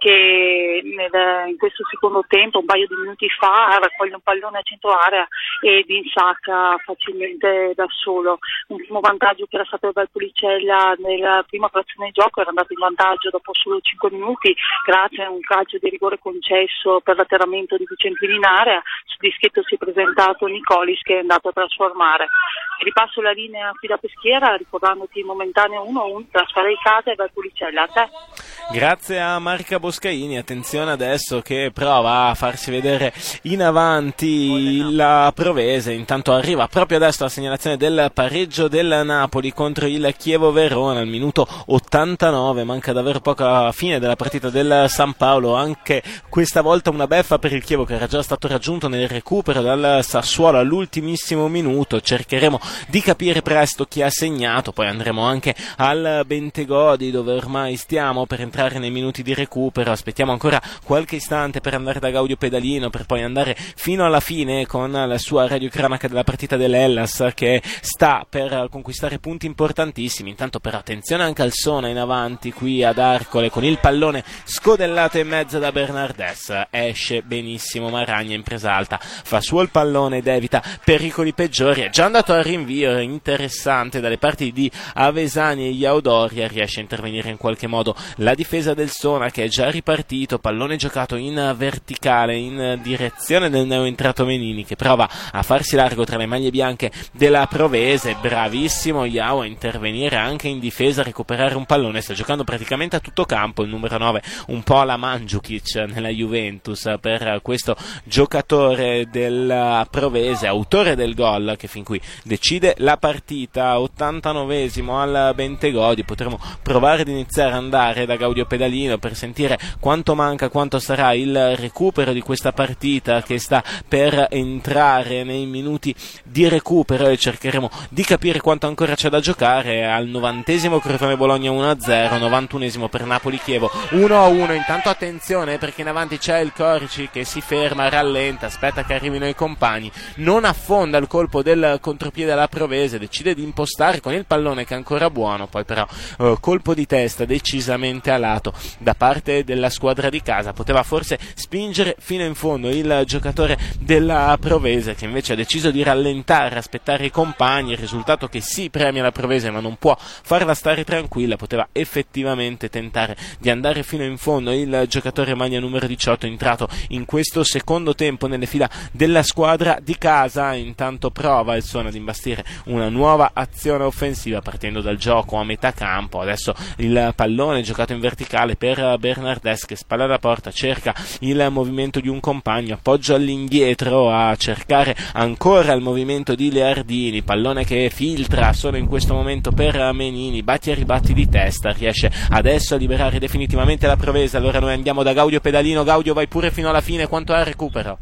che nel, in questo secondo tempo, un paio di minuti fa, raccoglie un pallone a centro area ed insacca facilmente da solo. Un primo vantaggio che era stato il Valpolicella nella prima frazione di gioco, era andato in vantaggio dopo solo cinque minuti grazie a un calcio di rigore concesso per l'atterramento di Vicentini in area. Sul dischetto si è presentato Nicolis che è andato a trasformare. Ripasso la linea qui da Peschiera ricordandoti il momentaneo uno a uno tra Sfera di Casa e Valpolicella. A te. Grazie a Marica Boscaini, attenzione adesso che prova a farsi vedere in avanti la Provese, intanto arriva proprio adesso la segnalazione del pareggio del Napoli contro il Chievo Verona al minuto ottantanove, manca davvero poco alla fine della partita del San Paolo, anche questa volta una beffa per il Chievo che era già stato raggiunto nel recupero dal Sassuolo all'ultimissimo minuto, cercheremo di capire presto chi ha segnato, poi andremo anche al Bentegodi dove ormai stiamo per entrare nei minuti di recupero, aspettiamo ancora qualche istante per andare da Gaudio Pedalino per poi andare fino alla fine con la sua radiocronaca della partita dell'Hellas che sta per conquistare punti importantissimi. Intanto però attenzione anche al Sona in avanti qui ad Arcole con il pallone scodellato in mezzo da Bernardes, esce benissimo Maragna in presa alta, fa suo il pallone ed evita pericoli peggiori, è già andato a rinvio interessante dalle parti di Avesani e Iaudoria, riesce a intervenire in qualche modo la difesa del Sona che è già ripartito, pallone giocato in verticale in direzione del neoentrato Menini che prova a farsi largo tra le maglie bianche della Provese, bravissimo Iau a intervenire anche in difesa, a recuperare un pallone, sta giocando praticamente a tutto campo il numero nove, un po' alla Mandzukic nella Juventus per questo giocatore della Provese, autore del gol che fin qui decide la partita. Ottantanovesimo al Bentegodi, potremo provare ad iniziare ad andare da Gaudio Pedalino per sentire quanto manca, quanto sarà il recupero di questa partita che sta per entrare nei minuti di recupero e cercheremo di capire quanto ancora c'è da giocare. Al novantesimo Crotone Bologna uno a zero, novantunesimo per Napoli Chievo uno a uno. Intanto attenzione perché in avanti c'è il Corici che si ferma, rallenta, aspetta che arrivino i compagni, non affonda il colpo del contropiede alla Provese, decide di impostare con il pallone che è ancora buono, poi però eh, colpo di testa decisamente a lato da parte della squadra di casa, poteva forse spingere fino in fondo il giocatore della Provese che invece ha deciso di rallentare, aspettare i compagni, il risultato che sì premia la Provese ma non può farla stare tranquilla, poteva effettivamente tentare di andare fino in fondo il giocatore maglia numero diciotto entrato in questo secondo tempo nelle fila della squadra di casa. Intanto prova il Sona ad imbastire una nuova azione offensiva partendo dal gioco a metà campo, adesso il pallone giocato in verticale per Bernardes che spalla la porta, cerca il movimento di un compagno, appoggio all'indietro a cercare ancora il movimento di Leardini, pallone che filtra solo in questo momento per Menini, batti e ribatti di testa, riesce adesso a liberare definitivamente la Provese. Allora noi andiamo da Gaudio Pedalino. Gaudio, vai pure fino alla fine, quanto è il recupero?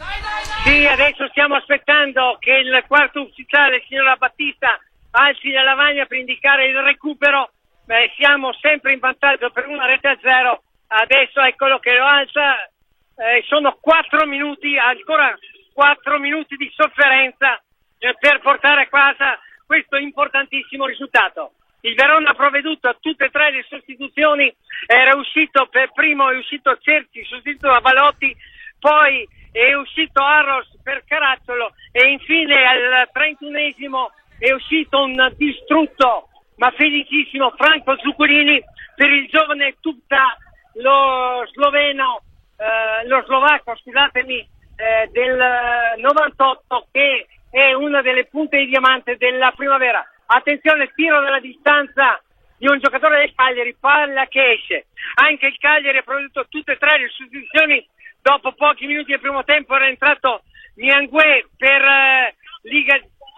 Sì, adesso stiamo aspettando che il quarto ufficiale, il signor Battista, alzi la lavagna per indicare il recupero. Beh, siamo sempre in vantaggio per una rete a zero, adesso eccolo che lo alza, eh, sono quattro minuti, ancora quattro minuti di sofferenza eh, per portare a casa questo importantissimo risultato. Il Verona ha provveduto a tutte e tre le sostituzioni, era uscito per primo, è uscito Cerci, sostituito da Balotti, poi è uscito Arros per Carazzolo e infine al trentunesimo è uscito un distrutto ma felicissimo Franco Zuccolini per il giovane Tupta, lo sloveno, eh, lo slovacco, scusatemi, eh, del novantotto, che è una delle punte di diamante della primavera. Attenzione, tiro dalla distanza di un giocatore del Cagliari, palla che esce. Anche il Cagliari ha prodotto tutte e tre le sostituzioni. Dopo pochi minuti del primo tempo era entrato Niangue per eh, Liga,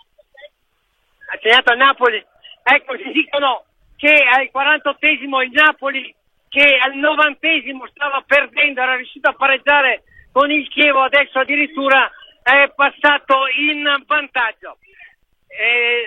ha segnato il Napoli. Ecco, si dicono che al quarantottesimo il Napoli, che al novantesimo stava perdendo, era riuscito a pareggiare con il Chievo, adesso addirittura è passato in vantaggio. E,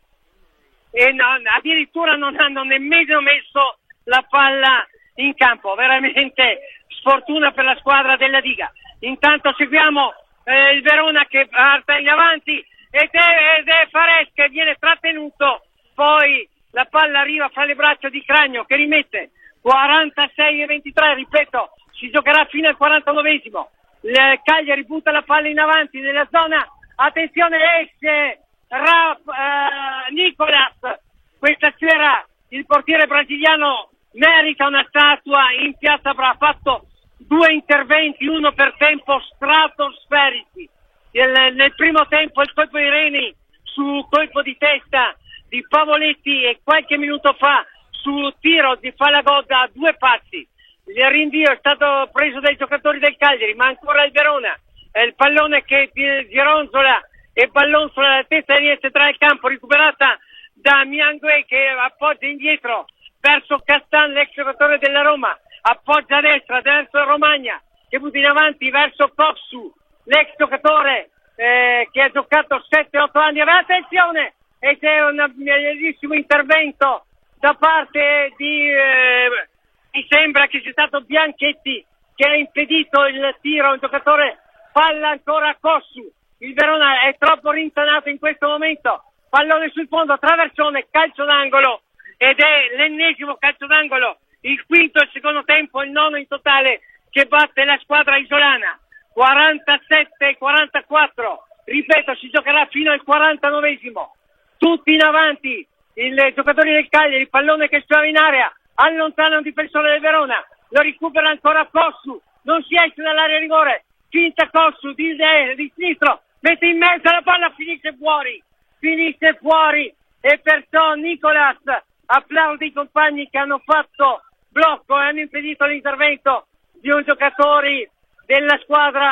e no, addirittura non hanno nemmeno messo la palla in campo, veramente sfortuna per la squadra della Diga. Intanto seguiamo eh, il Verona che parte in avanti ed è, ed è Fares che viene trattenuto, poi la palla arriva fra le braccia di Cragno che rimette. quarantasei e ventitré, ripeto, si giocherà fino al quarantanovesimo. Il Cagliari butta la palla in avanti nella zona, attenzione, esce Ra, eh, Nicolas, questa sera il portiere brasiliano merita una statua in piazza, avrà fatto due interventi, uno per tempo stratosferici. Nel, nel primo tempo il colpo di Reni su colpo di testa di Pavoletti e qualche minuto fa su tiro di Falagoda a due passi. Il rinvio è stato preso dai giocatori del Cagliari, ma ancora il Verona. È il pallone che gironzola e ballonzola la testa di centrale del campo, recuperata da Niangue che appoggia indietro verso Castan, l'ex giocatore della Roma, appoggia a destra verso Romagna che butta in avanti verso Coxu, l'ex giocatore eh, che ha giocato sette otto anni. Attenzione, e c'è un bellissimo intervento da parte di eh, mi sembra che sia stato Bianchetti che ha impedito il tiro a un giocatore. Palla ancora a Cossu, il Verona è troppo rintonato in questo momento, pallone sul fondo, traversone, calcio d'angolo, ed è l'ennesimo calcio d'angolo, il quinto al secondo tempo, il nono in totale che batte la squadra isolana. Quarantasette quarantaquattro, ripeto, si giocherà fino al quarantanovesimo, tutti in avanti i giocatori del Cagliari, il pallone che stava in area, allontana un difensore del Verona, lo recupera ancora Cossu, non si esce dall'area rigore, finta Cossu di, de- di sinistro, mette in mezzo la palla, finisce fuori, finisce fuori e perciò Nicolas applaude i compagni che hanno fatto blocco e hanno impedito l'intervento di un giocatore della squadra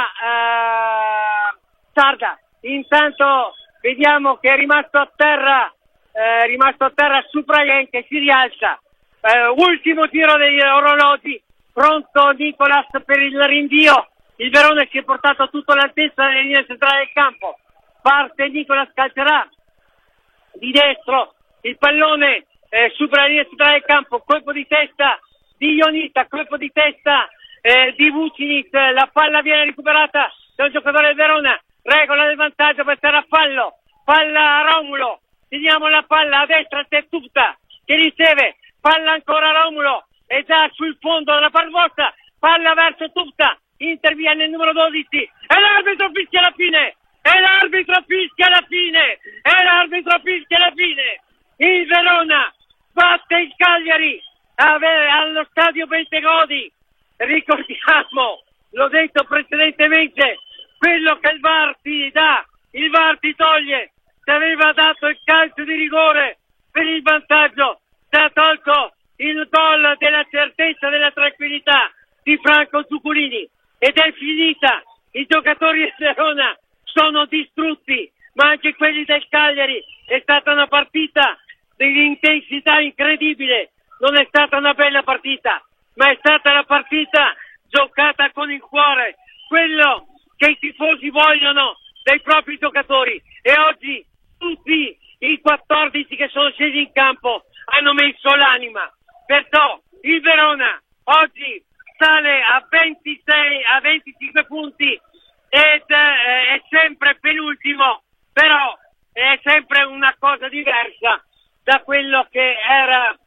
eh, sarda. Intanto vediamo che è rimasto a terra, eh, è rimasto a terra Supraien che si rialza. Uh, ultimo tiro degli orologi, pronto Nicolas per il rinvio. Il Verona si è portato tutto all'altezza della linea centrale del campo, parte Nicolas, calcerà di destro, il pallone eh, supera la linea centrale del campo, colpo di testa di Ionita, colpo di testa eh, di Vucinic, la palla viene recuperata da un giocatore del Verona, regola del vantaggio per stare a fallo, palla a Romulo, teniamo la palla a destra, c'è Tupta che riceve, palla ancora a Romulo, è già sul fondo della parvosta, palla verso Tupta, interviene il numero dodici, e l'arbitro fischia la fine, e l'arbitro fischia la fine, e l'arbitro fischia la fine, il Verona batte il Cagliari allo stadio Bentegodi, ricordiamo, l'ho detto precedentemente, quello che il V A R ti dà, il V A R ti toglie, ti aveva dato il calcio di rigore per il vantaggio, ti ha tolto il gol della certezza, della tranquillità di Franco Zuccolini ed è finita, i giocatori del Verona sono distrutti, ma anche quelli del Cagliari, è stata una partita di intensità incredibile, non è stata una bella partita, ma è stata la partita giocata con il cuore, quello che i tifosi vogliono dai propri giocatori, e oggi tutti i quattordici che sono scesi in campo hanno messo l'anima, perciò il Verona oggi sale a ventisei, a venticinque punti ed eh, è sempre penultimo, però è sempre una cosa diversa da quello che era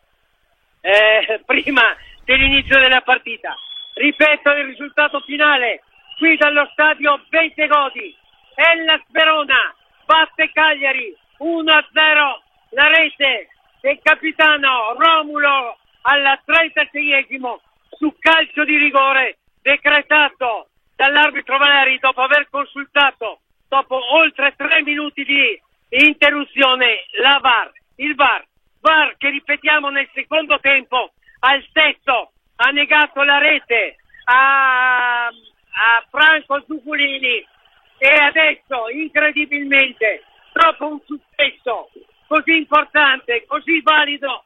eh, prima dell'inizio della partita. Ripeto il risultato finale qui dallo stadio Bentegodi: Hellas Verona batte Cagliari uno a zero, la rete del capitano Romulo al trentaseiesimo su calcio di rigore decretato dall'arbitro Valeri dopo aver consultato dopo oltre tre minuti di interruzione la V A R, il V A R, V A R che ripetiamo nel secondo tempo al stesso ha negato la rete a, a Franco Zuculini e adesso incredibilmente dopo un successo così importante, così valido,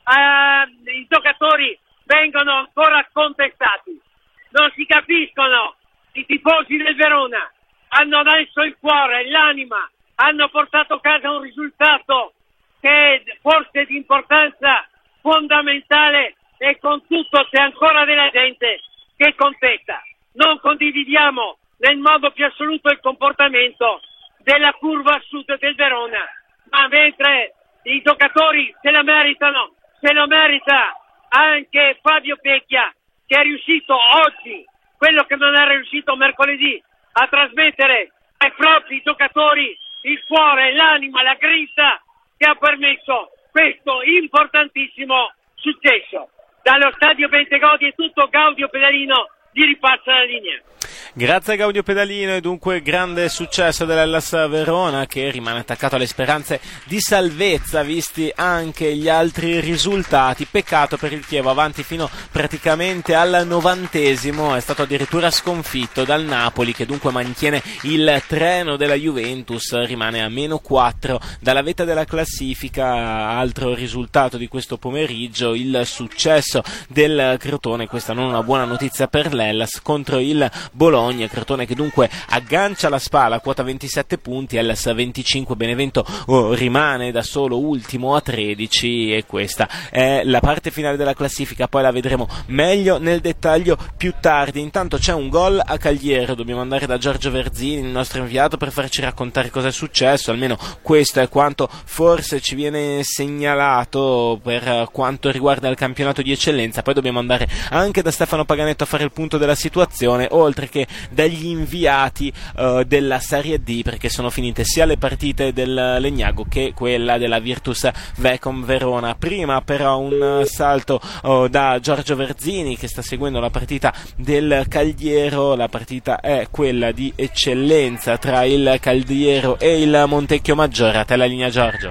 eh, i giocatori vengono ancora contestati, non si capiscono. I tifosi del Verona hanno messo il cuore, l'anima, hanno portato a casa un risultato che è forse di importanza fondamentale e con tutto c'è ancora della gente che contesta. Non condividiamo nel modo più assoluto il comportamento della curva sud del Verona, ma mentre i giocatori se la meritano, se lo merita anche Fabio Pecchia, che è riuscito oggi quello che non è riuscito mercoledì a trasmettere ai propri giocatori il cuore, l'anima, la grinta che ha permesso questo importantissimo successo. Dallo stadio Bentegodi è tutto, Gaudio Pedalino gli ripassa la linea. Grazie a Gaudio Pedalino e dunque grande successo dell'Hellas Verona che rimane attaccato alle speranze di salvezza visti anche gli altri risultati. Peccato per il Chievo, avanti fino praticamente al novantesimo, è stato addirittura sconfitto dal Napoli che dunque mantiene il treno della Juventus, rimane a meno quattro dalla vetta della classifica. Altro risultato di questo pomeriggio, il successo del Crotone, questa non una buona notizia per l'Hellas, contro il Bologna. Crotone che dunque aggancia la spalla, quota ventisette punti, Hellas venticinque, Benevento oh, rimane da solo ultimo a tredici e questa è la parte finale della classifica, poi la vedremo meglio nel dettaglio più tardi. Intanto c'è un gol a Cagliero, dobbiamo andare da Giorgio Verzini, il nostro inviato, per farci raccontare cosa è successo, almeno questo è quanto forse ci viene segnalato per quanto riguarda il campionato di eccellenza. Poi dobbiamo andare anche da Stefano Paganetto a fare il punto della situazione, oltre che dagli inviati uh, della Serie D, perché sono finite sia le partite del Legnago che quella della Virtus Vecom Verona. Prima però un salto uh, da Giorgio Verzini che sta seguendo la partita del Cagliero. La partita è quella di eccellenza tra il Cagliero e il Montecchio Maggiore. A te la linea, Giorgio.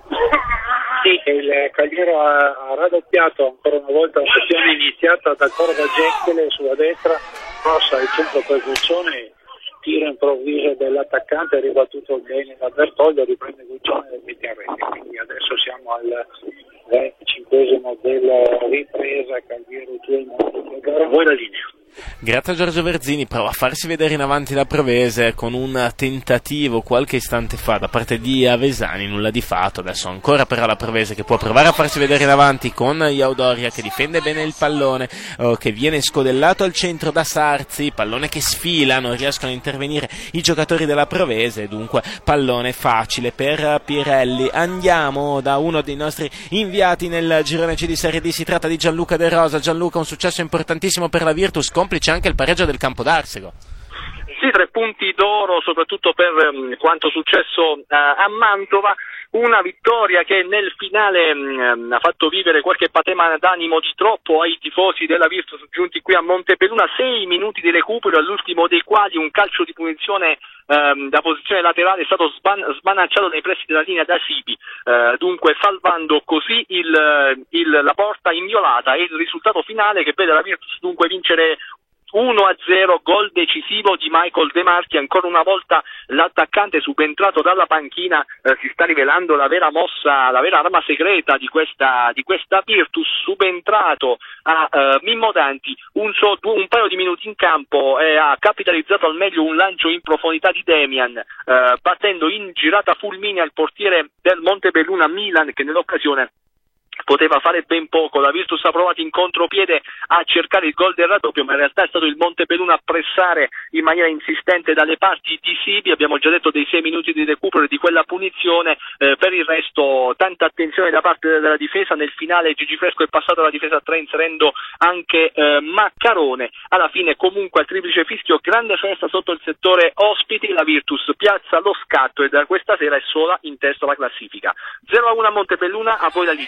Sì, il Cagliero ha, ha raddoppiato ancora una volta l'azione iniziata da Corda Geccole sulla destra, crossa il centro per Guccione, tiro improvviso dell'attaccante, è ribattuto bene da Bertoglio, riprende Guccione e mette a rete. Quindi adesso siamo al venticinquesimo della ripresa, Cagliero due, Montecchio. Vuoi la linea? Grazie a Giorgio Verzini, prova a farsi vedere in avanti da Provese con un tentativo qualche istante fa da parte di Avesani, nulla di fatto. Adesso ancora però la Provese che può provare a farsi vedere in avanti con Iaudoria che difende bene il pallone, oh, che viene scodellato al centro da Sarzi, pallone che sfila, non riescono a intervenire i giocatori della Provese, dunque pallone facile per Pirelli. Andiamo da uno dei nostri inviati nel girone C di Serie D, si tratta di Gianluca De Rosa. Gianluca, un successo importantissimo per la Virtus, complice anche il pareggio del Campodarsego. Sì, tre punti d'oro soprattutto per um, quanto successo uh, a Mantova, una vittoria che nel finale um, ha fatto vivere qualche patema d'animo di troppo ai tifosi della Virtus giunti qui a Montebelluna. Sei minuti di recupero, all'ultimo dei quali un calcio di punizione um, da posizione laterale è stato sban- smanacciato nei pressi della linea da Sibi, uh, dunque salvando così il, il, la porta inviolata, e il risultato finale che vede la Virtus dunque vincere uno a zero, gol decisivo di Michael De Marchi. Ancora una volta l'attaccante subentrato dalla panchina eh, si sta rivelando la vera mossa, la vera arma segreta di questa, di questa Virtus, subentrato a eh, Mimmo Danti un, so, un paio di minuti in campo e ha capitalizzato al meglio un lancio in profondità di Demian, eh, battendo in girata fulminea il portiere del Montebelluna Milan, che nell'occasione poteva fare ben poco. La Virtus ha provato in contropiede a cercare il gol del raddoppio, ma in realtà è stato il Montebelluna a pressare in maniera insistente dalle parti di Sibi. Abbiamo già detto dei sei minuti di recupero e di quella punizione, eh, per il resto tanta attenzione da parte della difesa. Nel finale Gigi Fresco è passato alla difesa a tre inserendo anche eh, Maccarone. Alla fine comunque al triplice fischio, grande festa sotto il settore ospiti, la Virtus piazza lo scatto e da questa sera è sola in testa alla classifica. zero a uno a Montebelluna, a voi la linea.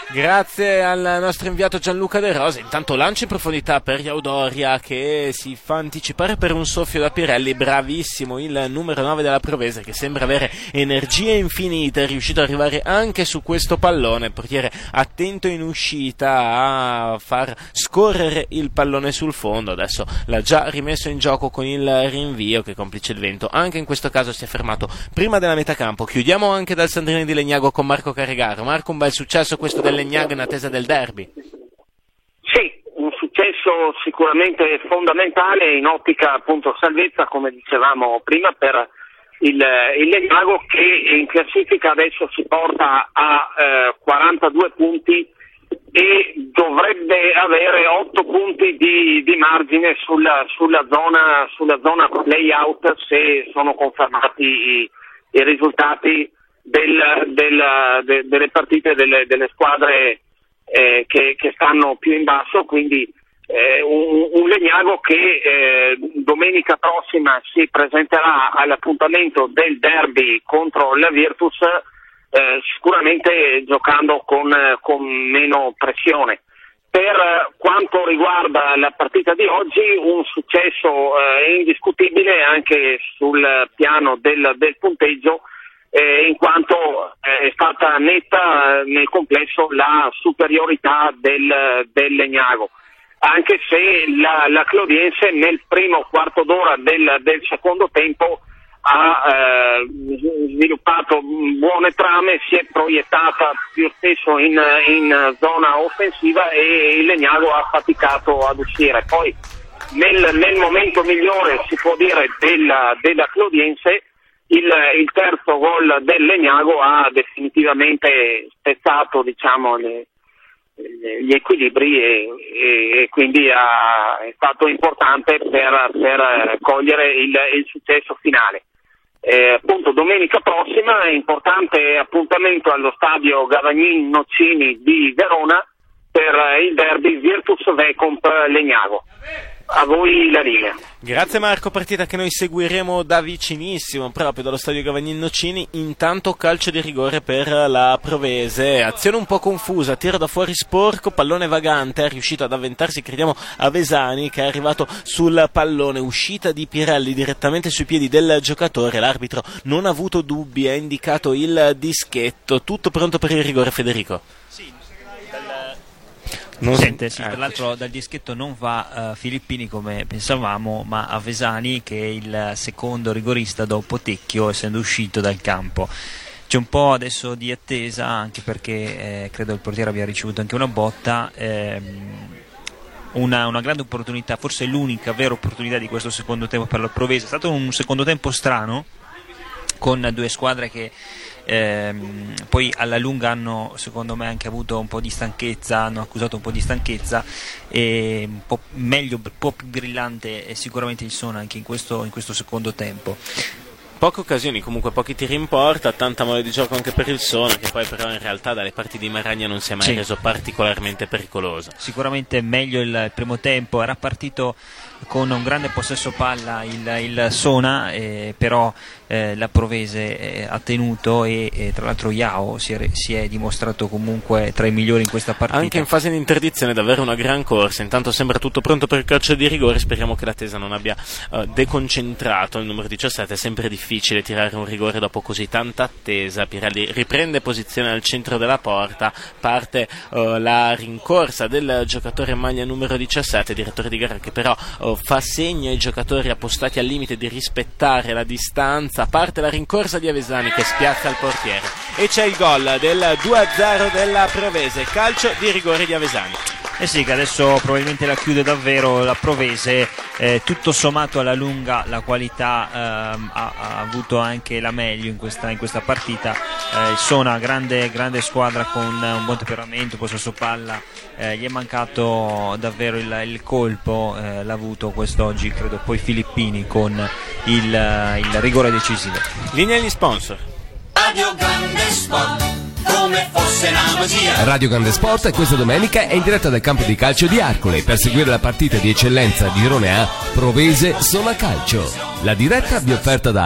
Grazie al nostro inviato Gianluca De Rosa. Intanto lancio in profondità per Iaudoria che si fa anticipare per un soffio da Pirelli. Bravissimo il numero nove della Provese, che sembra avere energie infinite, è riuscito ad arrivare anche su questo pallone. Il portiere attento in uscita a far scorrere il pallone sul fondo. Adesso l'ha già rimesso in gioco con il rinvio che, complice il vento, anche in questo caso si è fermato prima della metà campo. Chiudiamo anche dal Sandrini di Legnago con Marco Carregaro. Marco, un bel successo questo del Legnago in attesa del derby. Sì, un successo sicuramente fondamentale in ottica appunto salvezza, come dicevamo prima, per il, il Legnago, che in classifica adesso si porta a eh, quarantadue punti e dovrebbe avere otto punti di, di margine sulla, sulla zona sulla zona play-out, se sono confermati i, i risultati del, del, de, delle partite delle, delle squadre eh, che, che stanno più in basso. Quindi eh, un, un Legnago che eh, domenica prossima si presenterà all'appuntamento del derby contro la Virtus, eh, sicuramente giocando con, con meno pressione. Per quanto riguarda la partita di oggi, un successo eh, indiscutibile anche sul piano del, del punteggio, Eh, in quanto eh, è stata netta eh, nel complesso la superiorità del, del Legnago, anche se la, la Clodiense nel primo quarto d'ora del, del secondo tempo ha eh, sviluppato buone trame, si è proiettata più spesso in, in zona offensiva e il Legnago ha faticato ad uscire. Poi nel, nel momento migliore, si può dire, della, della Clodiense, Il, il terzo gol del Legnago ha definitivamente spezzato, diciamo, le, gli equilibri e, e, e quindi ha, è stato importante per, per cogliere il, il successo finale. Eh, appunto domenica prossima è importante appuntamento allo stadio Gavagnin Nocini di Verona per il derby Virtus Vecomp Legnago. A voi la linea. Grazie Marco, partita che noi seguiremo da vicinissimo proprio dallo stadio Gavagnin Nocini. Intanto calcio di rigore per la Provese, azione un po' confusa, tiro da fuori sporco, pallone vagante, è riuscito ad avventarsi, crediamo, Avesani, che è arrivato sul pallone, uscita di Pirelli direttamente sui piedi del giocatore. L'arbitro non ha avuto dubbi, ha indicato il dischetto. Tutto pronto per il rigore, Federico? Non sente, sì, tra l'altro dal dischetto non va uh, Filippini come pensavamo, ma Avesani, che è il secondo rigorista dopo Tecchio, essendo uscito dal campo. C'è un po' adesso di attesa, anche perché eh, credo il portiere abbia ricevuto anche una botta. ehm, Una, una grande opportunità, forse l'unica vera opportunità di questo secondo tempo per la Provese. È stato un secondo tempo strano, con due squadre che ehm, poi alla lunga hanno, secondo me, anche avuto un po' di stanchezza, hanno accusato un po' di stanchezza, e un po' meglio, un po' più brillante è sicuramente il Sona anche in questo, in questo secondo tempo. Poche occasioni, comunque pochi tiri in porta, tanta mole di gioco anche per il Sona, che poi però in realtà dalle parti di Maragna non si è mai sì. reso particolarmente pericoloso. Sicuramente meglio il primo tempo, era partito con un grande possesso palla il, il Sona, eh, però eh, la Provese eh, ha tenuto e eh, tra l'altro Iao si è, si è dimostrato comunque tra i migliori in questa partita. Anche in fase di interdizione davvero una gran corsa, intanto sembra tutto pronto per il calcio di rigore, speriamo che l'attesa non abbia uh, deconcentrato il numero diciassette, è sempre difficile tirare un rigore dopo così tanta attesa. Pirelli riprende posizione al centro della porta, parte uh, la rincorsa del giocatore in maglia numero diciassette, direttore di gara che però uh, fa segno ai giocatori appostati al limite di rispettare la distanza. Parte la rincorsa di Avesani che spiazza il portiere e c'è il gol del due a zero della Provese, calcio di rigore di Avesani. Eh sì, che adesso probabilmente la chiude davvero la Provese. Eh, tutto sommato alla lunga la qualità ehm, ha, ha avuto anche la meglio in questa, in questa partita. Eh, il Sona, grande, grande squadra con un buon temperamento, possesso palla, eh, gli è mancato davvero il, il colpo, eh, l'ha avuto quest'oggi credo poi Filippini con il, il rigore decisivo. Linea agli sponsor. Radio Grande Sport, come fosse una magia. Radio Grande Sport questa domenica è in diretta dal campo di calcio di Arcole per seguire la partita di eccellenza di Girone A Provese Sona Calcio. La diretta vi è offerta da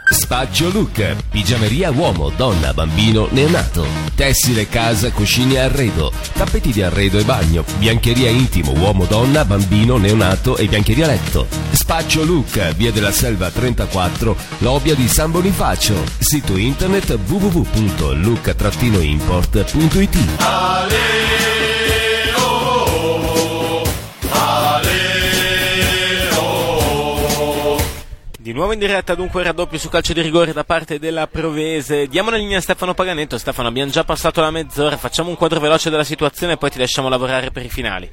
Spaccio Look, pigiameria uomo, donna, bambino, neonato. Tessile, casa, cucine e arredo. Tappeti di arredo e bagno. Biancheria intimo, uomo, donna, bambino, neonato e biancheria letto. Spaccio Look, via della Selva trentaquattro, Lobia di San Bonifacio. Sito internet w w w punto look import punto it. Di nuovo in diretta, dunque raddoppio su calcio di rigore da parte della Provese. Diamo la linea a Stefano Paganetto. Stefano, abbiamo già passato la mezz'ora, facciamo un quadro veloce della situazione e poi ti lasciamo lavorare per i finali.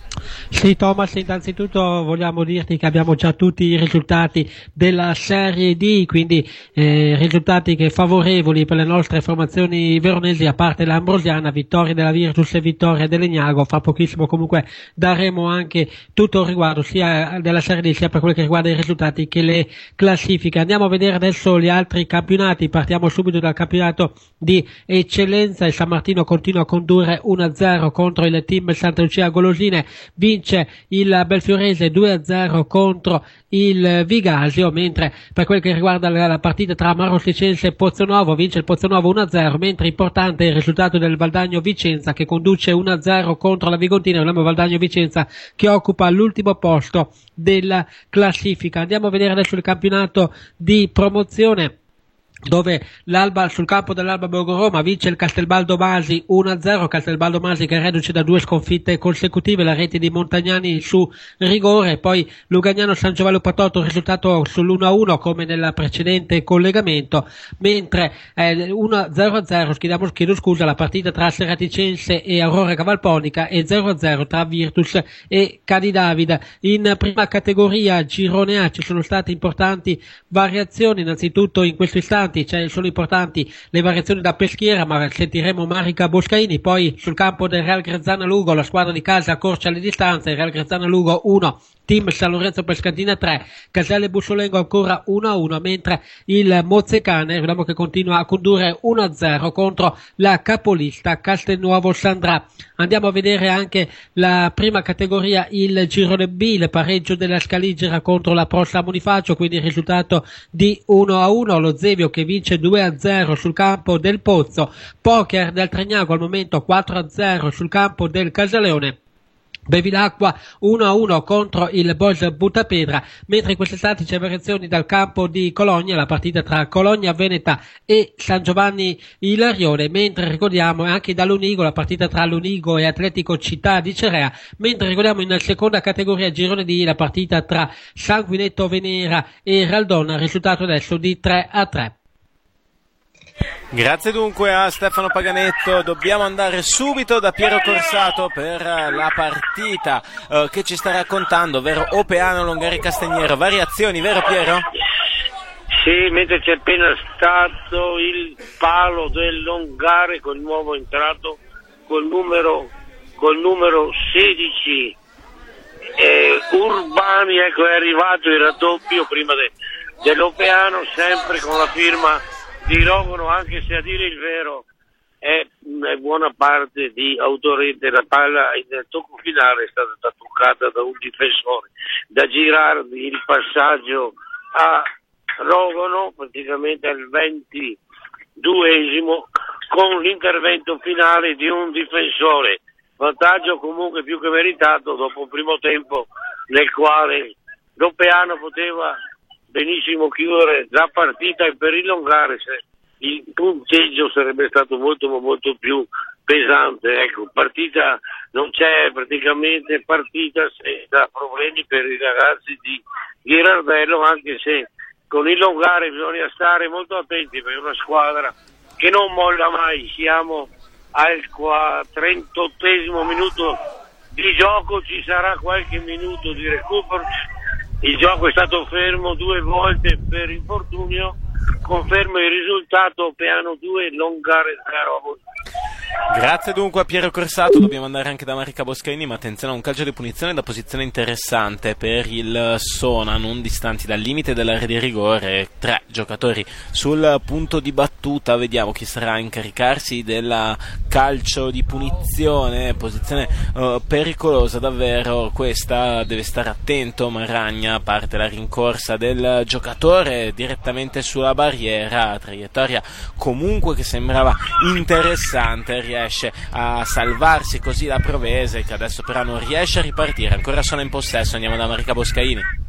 Sì, Thomas, innanzitutto vogliamo dirti che abbiamo già tutti i risultati della Serie D, quindi eh, risultati che favorevoli per le nostre formazioni veronesi, a parte l'Ambrosiana, vittoria della Virtus e vittoria dell'Egnago. Fra pochissimo comunque daremo anche tutto il riguardo sia della Serie D sia per quel che riguarda i risultati che le classifiche. Andiamo a vedere adesso gli altri campionati. Partiamo subito dal campionato di eccellenza. Il San Martino continua a condurre uno a zero contro il team Santa Lucia Golosine. Vince il Belfiorese due a zero contro il Vigasio, mentre per quel che riguarda la partita tra Marosicense e Pozzonuovo vince il Pozzonuovo uno a zero, mentre importante è il risultato del Valdagno Vicenza che conduce uno a zero contro la Vigontina. Vediamo Valdagno Vicenza che occupa l'ultimo posto della classifica. Andiamo a vedere adesso il campionato di promozione, dove l'Alba, sul campo dell'Alba Borgoroma vince il Castelbaldo Masi uno a zero, Castelbaldo Masi che reduce da due sconfitte consecutive, la rete di Montagnani su rigore. Poi Lugagnano San Giovanni Patotto, risultato sull'uno a uno come nel precedente collegamento, mentre eh, zero a zero, chiedo, chiedo scusa, la partita tra Serraticense e Aurora Cavalponica e zero a zero tra Virtus e Cadidavid. In prima categoria girone A ci sono state importanti variazioni, innanzitutto in questo istante cioè, sono importanti le variazioni da Peschiera, ma sentiremo Marica Boscaini. Poi sul campo del Real Grezzana Lugo la squadra di casa accorcia le distanze, il Real Grezzana Lugo uno, Team San Lorenzo Pescantina tre, Caselle Bussolengo ancora uno a uno, mentre il Mozzecane vediamo che continua a condurre uno a zero contro la capolista Castelnuovo Sandrà. Andiamo a vedere anche la prima categoria, il girone B, il pareggio della Scaligera contro la Pro San Bonifacio, quindi il risultato di uno a uno, lo Zevio che vince due a zero sul campo del Pozzo, Poker del Tregnago al momento quattro a zero sul campo del Casaleone, Bevilacqua uno a uno contro il Bosch Buttapedra, mentre in questi istanti c'è variazioni dal campo di Cologna, la partita tra Cologna Veneta e San Giovanni Ilarione, mentre ricordiamo anche da Lunigo la partita tra Lunigo e Atletico Città di Cerea, mentre ricordiamo in seconda categoria girone D la partita tra Sanguinetto Venera e Raldona, risultato adesso di tre a tre. Grazie dunque a Stefano Paganetto. Dobbiamo andare subito da Piero Corsato per la partita uh, che ci sta raccontando, ovvero Opeano Longari Castagnero. Variazioni, vero Piero? Sì, mentre c'è appena stato il palo del Longare col nuovo entrato col numero, col numero sedici eh, Urbani, ecco, è arrivato il raddoppio prima de, dell'Opeano, sempre con la firma di Rogono, anche se a dire il vero è, è buona parte di autorete. La palla nel tocco finale è stata toccata da un difensore, da Girardi, il passaggio a Rogono praticamente al ventiduesimo con l'intervento finale di un difensore, vantaggio comunque più che meritato dopo un primo tempo nel quale l'Opeano poteva benissimo chiudere la partita, e per il Longare il punteggio sarebbe stato molto molto più pesante. Ecco, partita non c'è praticamente partita senza problemi per i ragazzi di Ghirardello, anche se con il Longare bisogna stare molto attenti, per una squadra che non molla mai. Siamo al trentottesimo minuto di gioco, ci sarà qualche minuto di recupero. Il gioco è stato fermo due volte per infortunio. Confermo il risultato: Opeano due, Longare zero. Grazie dunque a Piero Corsato. Dobbiamo andare anche da Marica Boscaini, ma attenzione a un calcio di punizione da posizione interessante per il Sona, non distanti dal limite dell'area di rigore, tre giocatori sul punto di battuta. Vediamo chi sarà a incaricarsi della calcio di punizione, posizione uh, pericolosa davvero questa, deve stare attento Maragna, parte la rincorsa del giocatore direttamente sulla barriera, traiettoria comunque che sembrava interessante, riesce a salvarsi così la Provese che adesso però non riesce a ripartire, ancora sono in possesso, andiamo da Marica Boscaini.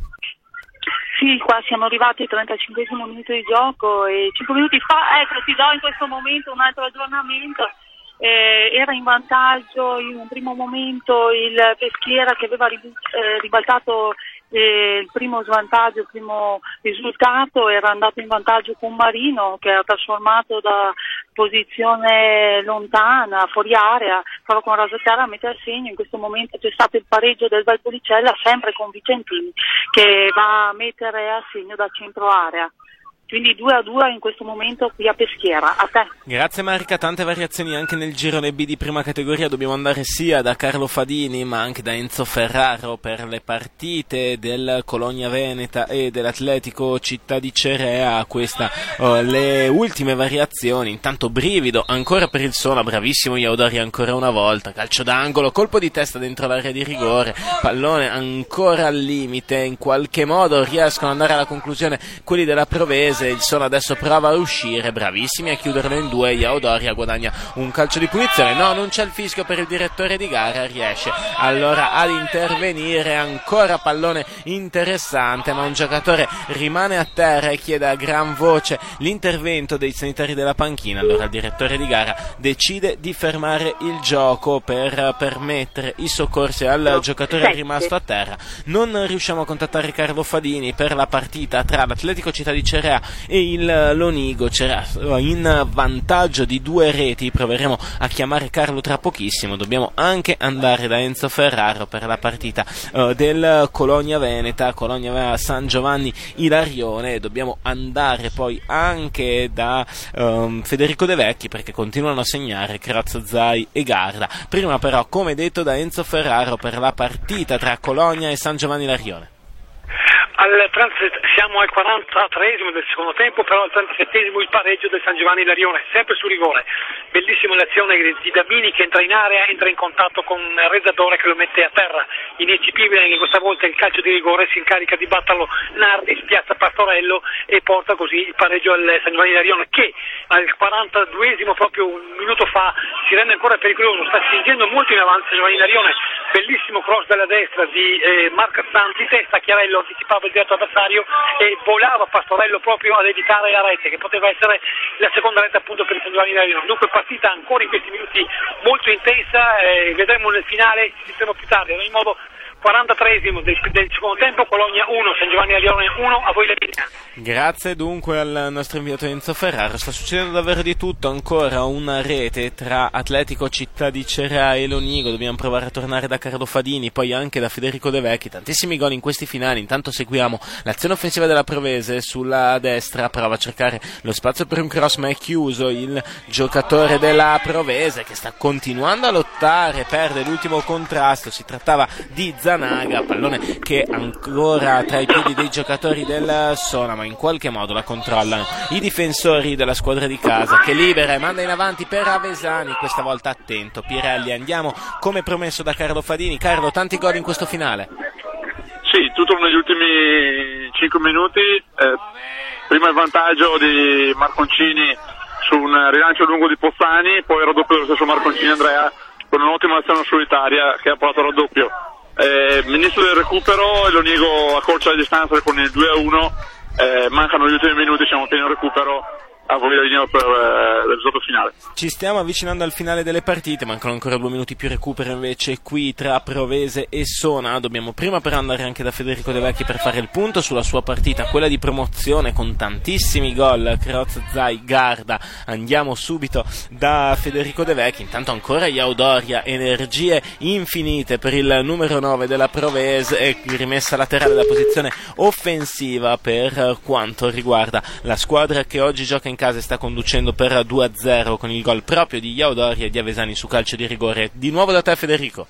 Sì, qua siamo arrivati al trentacinquesimo minuto di gioco e cinque minuti fa, ecco, ti do in questo momento un altro aggiornamento. Eh, era in vantaggio in un primo momento il Peschiera che aveva ribu- eh, ribaltato eh, il primo svantaggio, il primo risultato, era andato in vantaggio con Marino che ha trasformato da posizione lontana, fuori area, però con Rasoterra a mettere a segno. In questo momento c'è stato il pareggio del Valpolicella sempre con Vicentini che va a mettere a segno da centro area. Quindi due a due in questo momento qui a Peschiera. A te. Grazie Marica, tante variazioni anche nel girone B di prima categoria, dobbiamo andare sia da Carlo Fadini ma anche da Enzo Ferraro per le partite del Colonia Veneta e dell'Atletico Città di Cerea, questa oh, le ultime variazioni. Intanto brivido ancora per il Sona, bravissimo Iaudori ancora una volta, calcio d'angolo, colpo di testa dentro l'area di rigore, pallone ancora al limite, in qualche modo riescono ad andare alla conclusione quelli della Provese. Il Sona adesso prova a uscire, bravissimi a chiuderlo in due, Iaodoria guadagna un calcio di punizione, no, non c'è il fischio per il direttore di gara, riesce allora ad intervenire, ancora pallone interessante ma un giocatore rimane a terra e chiede a gran voce l'intervento dei sanitari della panchina, allora il direttore di gara decide di fermare il gioco per permettere i soccorsi al giocatore rimasto a terra. Non riusciamo a contattare Carlo Fadini per la partita tra l'Atletico Città di Cerea e il Lonigo, c'era in vantaggio di due reti, proveremo a chiamare Carlo tra pochissimo. Dobbiamo anche andare da Enzo Ferraro per la partita uh, del Colonia Veneta, Colonia San Giovanni Ilarione, dobbiamo andare poi anche da um, Federico De Vecchi perché continuano a segnare Crozzo, Zai e Garda. Prima però, come detto, da Enzo Ferraro per la partita tra Colonia e San Giovanni Ilarione. Al siamo al quarantatreesimo del secondo tempo, però al trentasettesimo il pareggio del San Giovanni Ilarione, sempre su rigore. Bellissima l'azione di Dabini che entra in area, entra in contatto con Rezzatore che lo mette a terra, ineccepibile anche questa volta il calcio di rigore, si incarica di batterlo Nardi, spiazza Pastorello e porta così il pareggio al San Giovanni Ilarione che al quarantaduesimo, proprio un minuto fa, si rende ancora pericoloso, sta spingendo molto in avanti San Giovanni Ilarione. Bellissimo cross dalla destra di eh, Marco Santi, testa Chiarello, anticipava il diretto avversario e volava Pastorello proprio ad evitare la rete che poteva essere la seconda rete appunto per il San Giovanni Ilarione. Dunque partita ancora in questi minuti molto intensa, eh, vedremo nel finale, ci sentiremo più tardi. Ad ogni modo quarantatreesimo del, del secondo tempo, Colonia uno, San Giovanni Ilarione uno, a voi le linee. Grazie dunque al nostro inviato Enzo Ferraro. Sta succedendo davvero di tutto, ancora una rete tra Atletico Città di Cerea e Lonigo, dobbiamo provare a tornare da Carlo Fadini, poi anche da Federico De Vecchi, tantissimi gol in questi finali. Intanto seguiamo l'azione offensiva della Provese sulla destra, prova a cercare lo spazio per un cross ma è chiuso il giocatore della Provese che sta continuando a lottare, perde l'ultimo contrasto, si trattava di Zanaga, pallone che ancora tra i piedi dei giocatori del Sona, ma in qualche modo la controllano i difensori della squadra di casa che libera e manda in avanti per Avesani, questa volta attento Pirelli. Andiamo come promesso da Carlo Fadini. Carlo, tanti gol in questo finale? Sì, tutto negli ultimi cinque minuti, eh, prima il vantaggio di Marconcini su un rilancio lungo di Pozzani, poi il raddoppio dello stesso Marconcini Andrea con un'ottima azione solitaria che ha portato al raddoppio. Eh, Ministro del recupero, Lonigo accorcia la distanza con il due a uno, eh, mancano gli ultimi minuti, siamo pieno recupero, a voi la linea per eh, il risultato finale. Ci stiamo avvicinando al finale delle partite, mancano ancora due minuti più recupero invece qui tra Provese e Sona. Dobbiamo prima però andare anche da Federico De Vecchi per fare il punto sulla sua partita, quella di promozione con tantissimi gol, Croz, Zai, Garda. Andiamo subito da Federico De Vecchi, intanto ancora Iaodoria, energie infinite per il numero nove della Provese e rimessa laterale da posizione offensiva per quanto riguarda la squadra che oggi gioca in casa e sta conducendo per due a zero con il gol proprio di Iaodoria e di Avesani su calcio di rigore. Di nuovo da te Federico.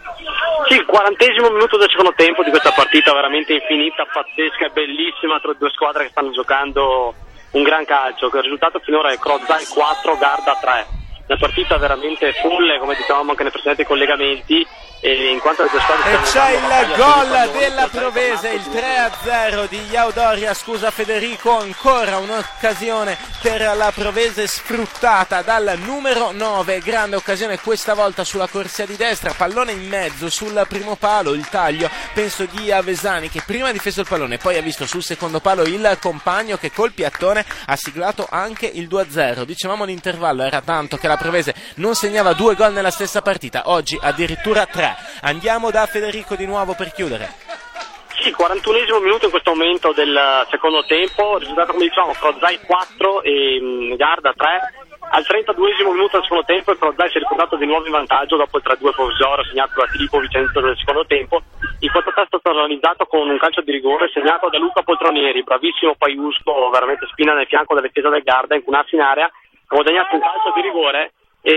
Sì, il quarantesimo minuto del secondo tempo di questa partita veramente infinita, pazzesca e bellissima tra due squadre che stanno giocando un gran calcio, che il risultato finora è Crozai quattro, Garda tre. una partita veramente folle, come dicevamo anche nei precedenti collegamenti, e in quanto alle due squadre e c'è il gol della Provese, il tre a zero di Iaudoria, scusa Federico, ancora un'occasione per la Provese sfruttata dal numero nove, grande occasione questa volta sulla corsia di destra, pallone in mezzo sul primo palo, il taglio penso di Avesani che prima ha difeso il pallone, poi ha visto sul secondo palo il compagno che col piattone ha siglato anche il due a zero. Dicevamo l'intervallo era tanto che la Provese non segnava due gol nella stessa partita, oggi addirittura tre. Andiamo da Federico di nuovo per chiudere. Sì, quarantunesimo minuto in questo momento del secondo tempo, risultato come diciamo Crozai quattro e mh, Garda tre. Al trentaduesimo minuto del secondo tempo il Crozai si è ricordato di nuovo in vantaggio dopo il tre a due provvisorio segnato da Filippo Vicenzo nel secondo tempo. Il quarto testo è stato realizzato con un calcio di rigore segnato da Luca Poltronieri, bravissimo Paiusco, veramente spina nel fianco della difesa del Garda, incunarsi in area, ha guadagnato un calcio di rigore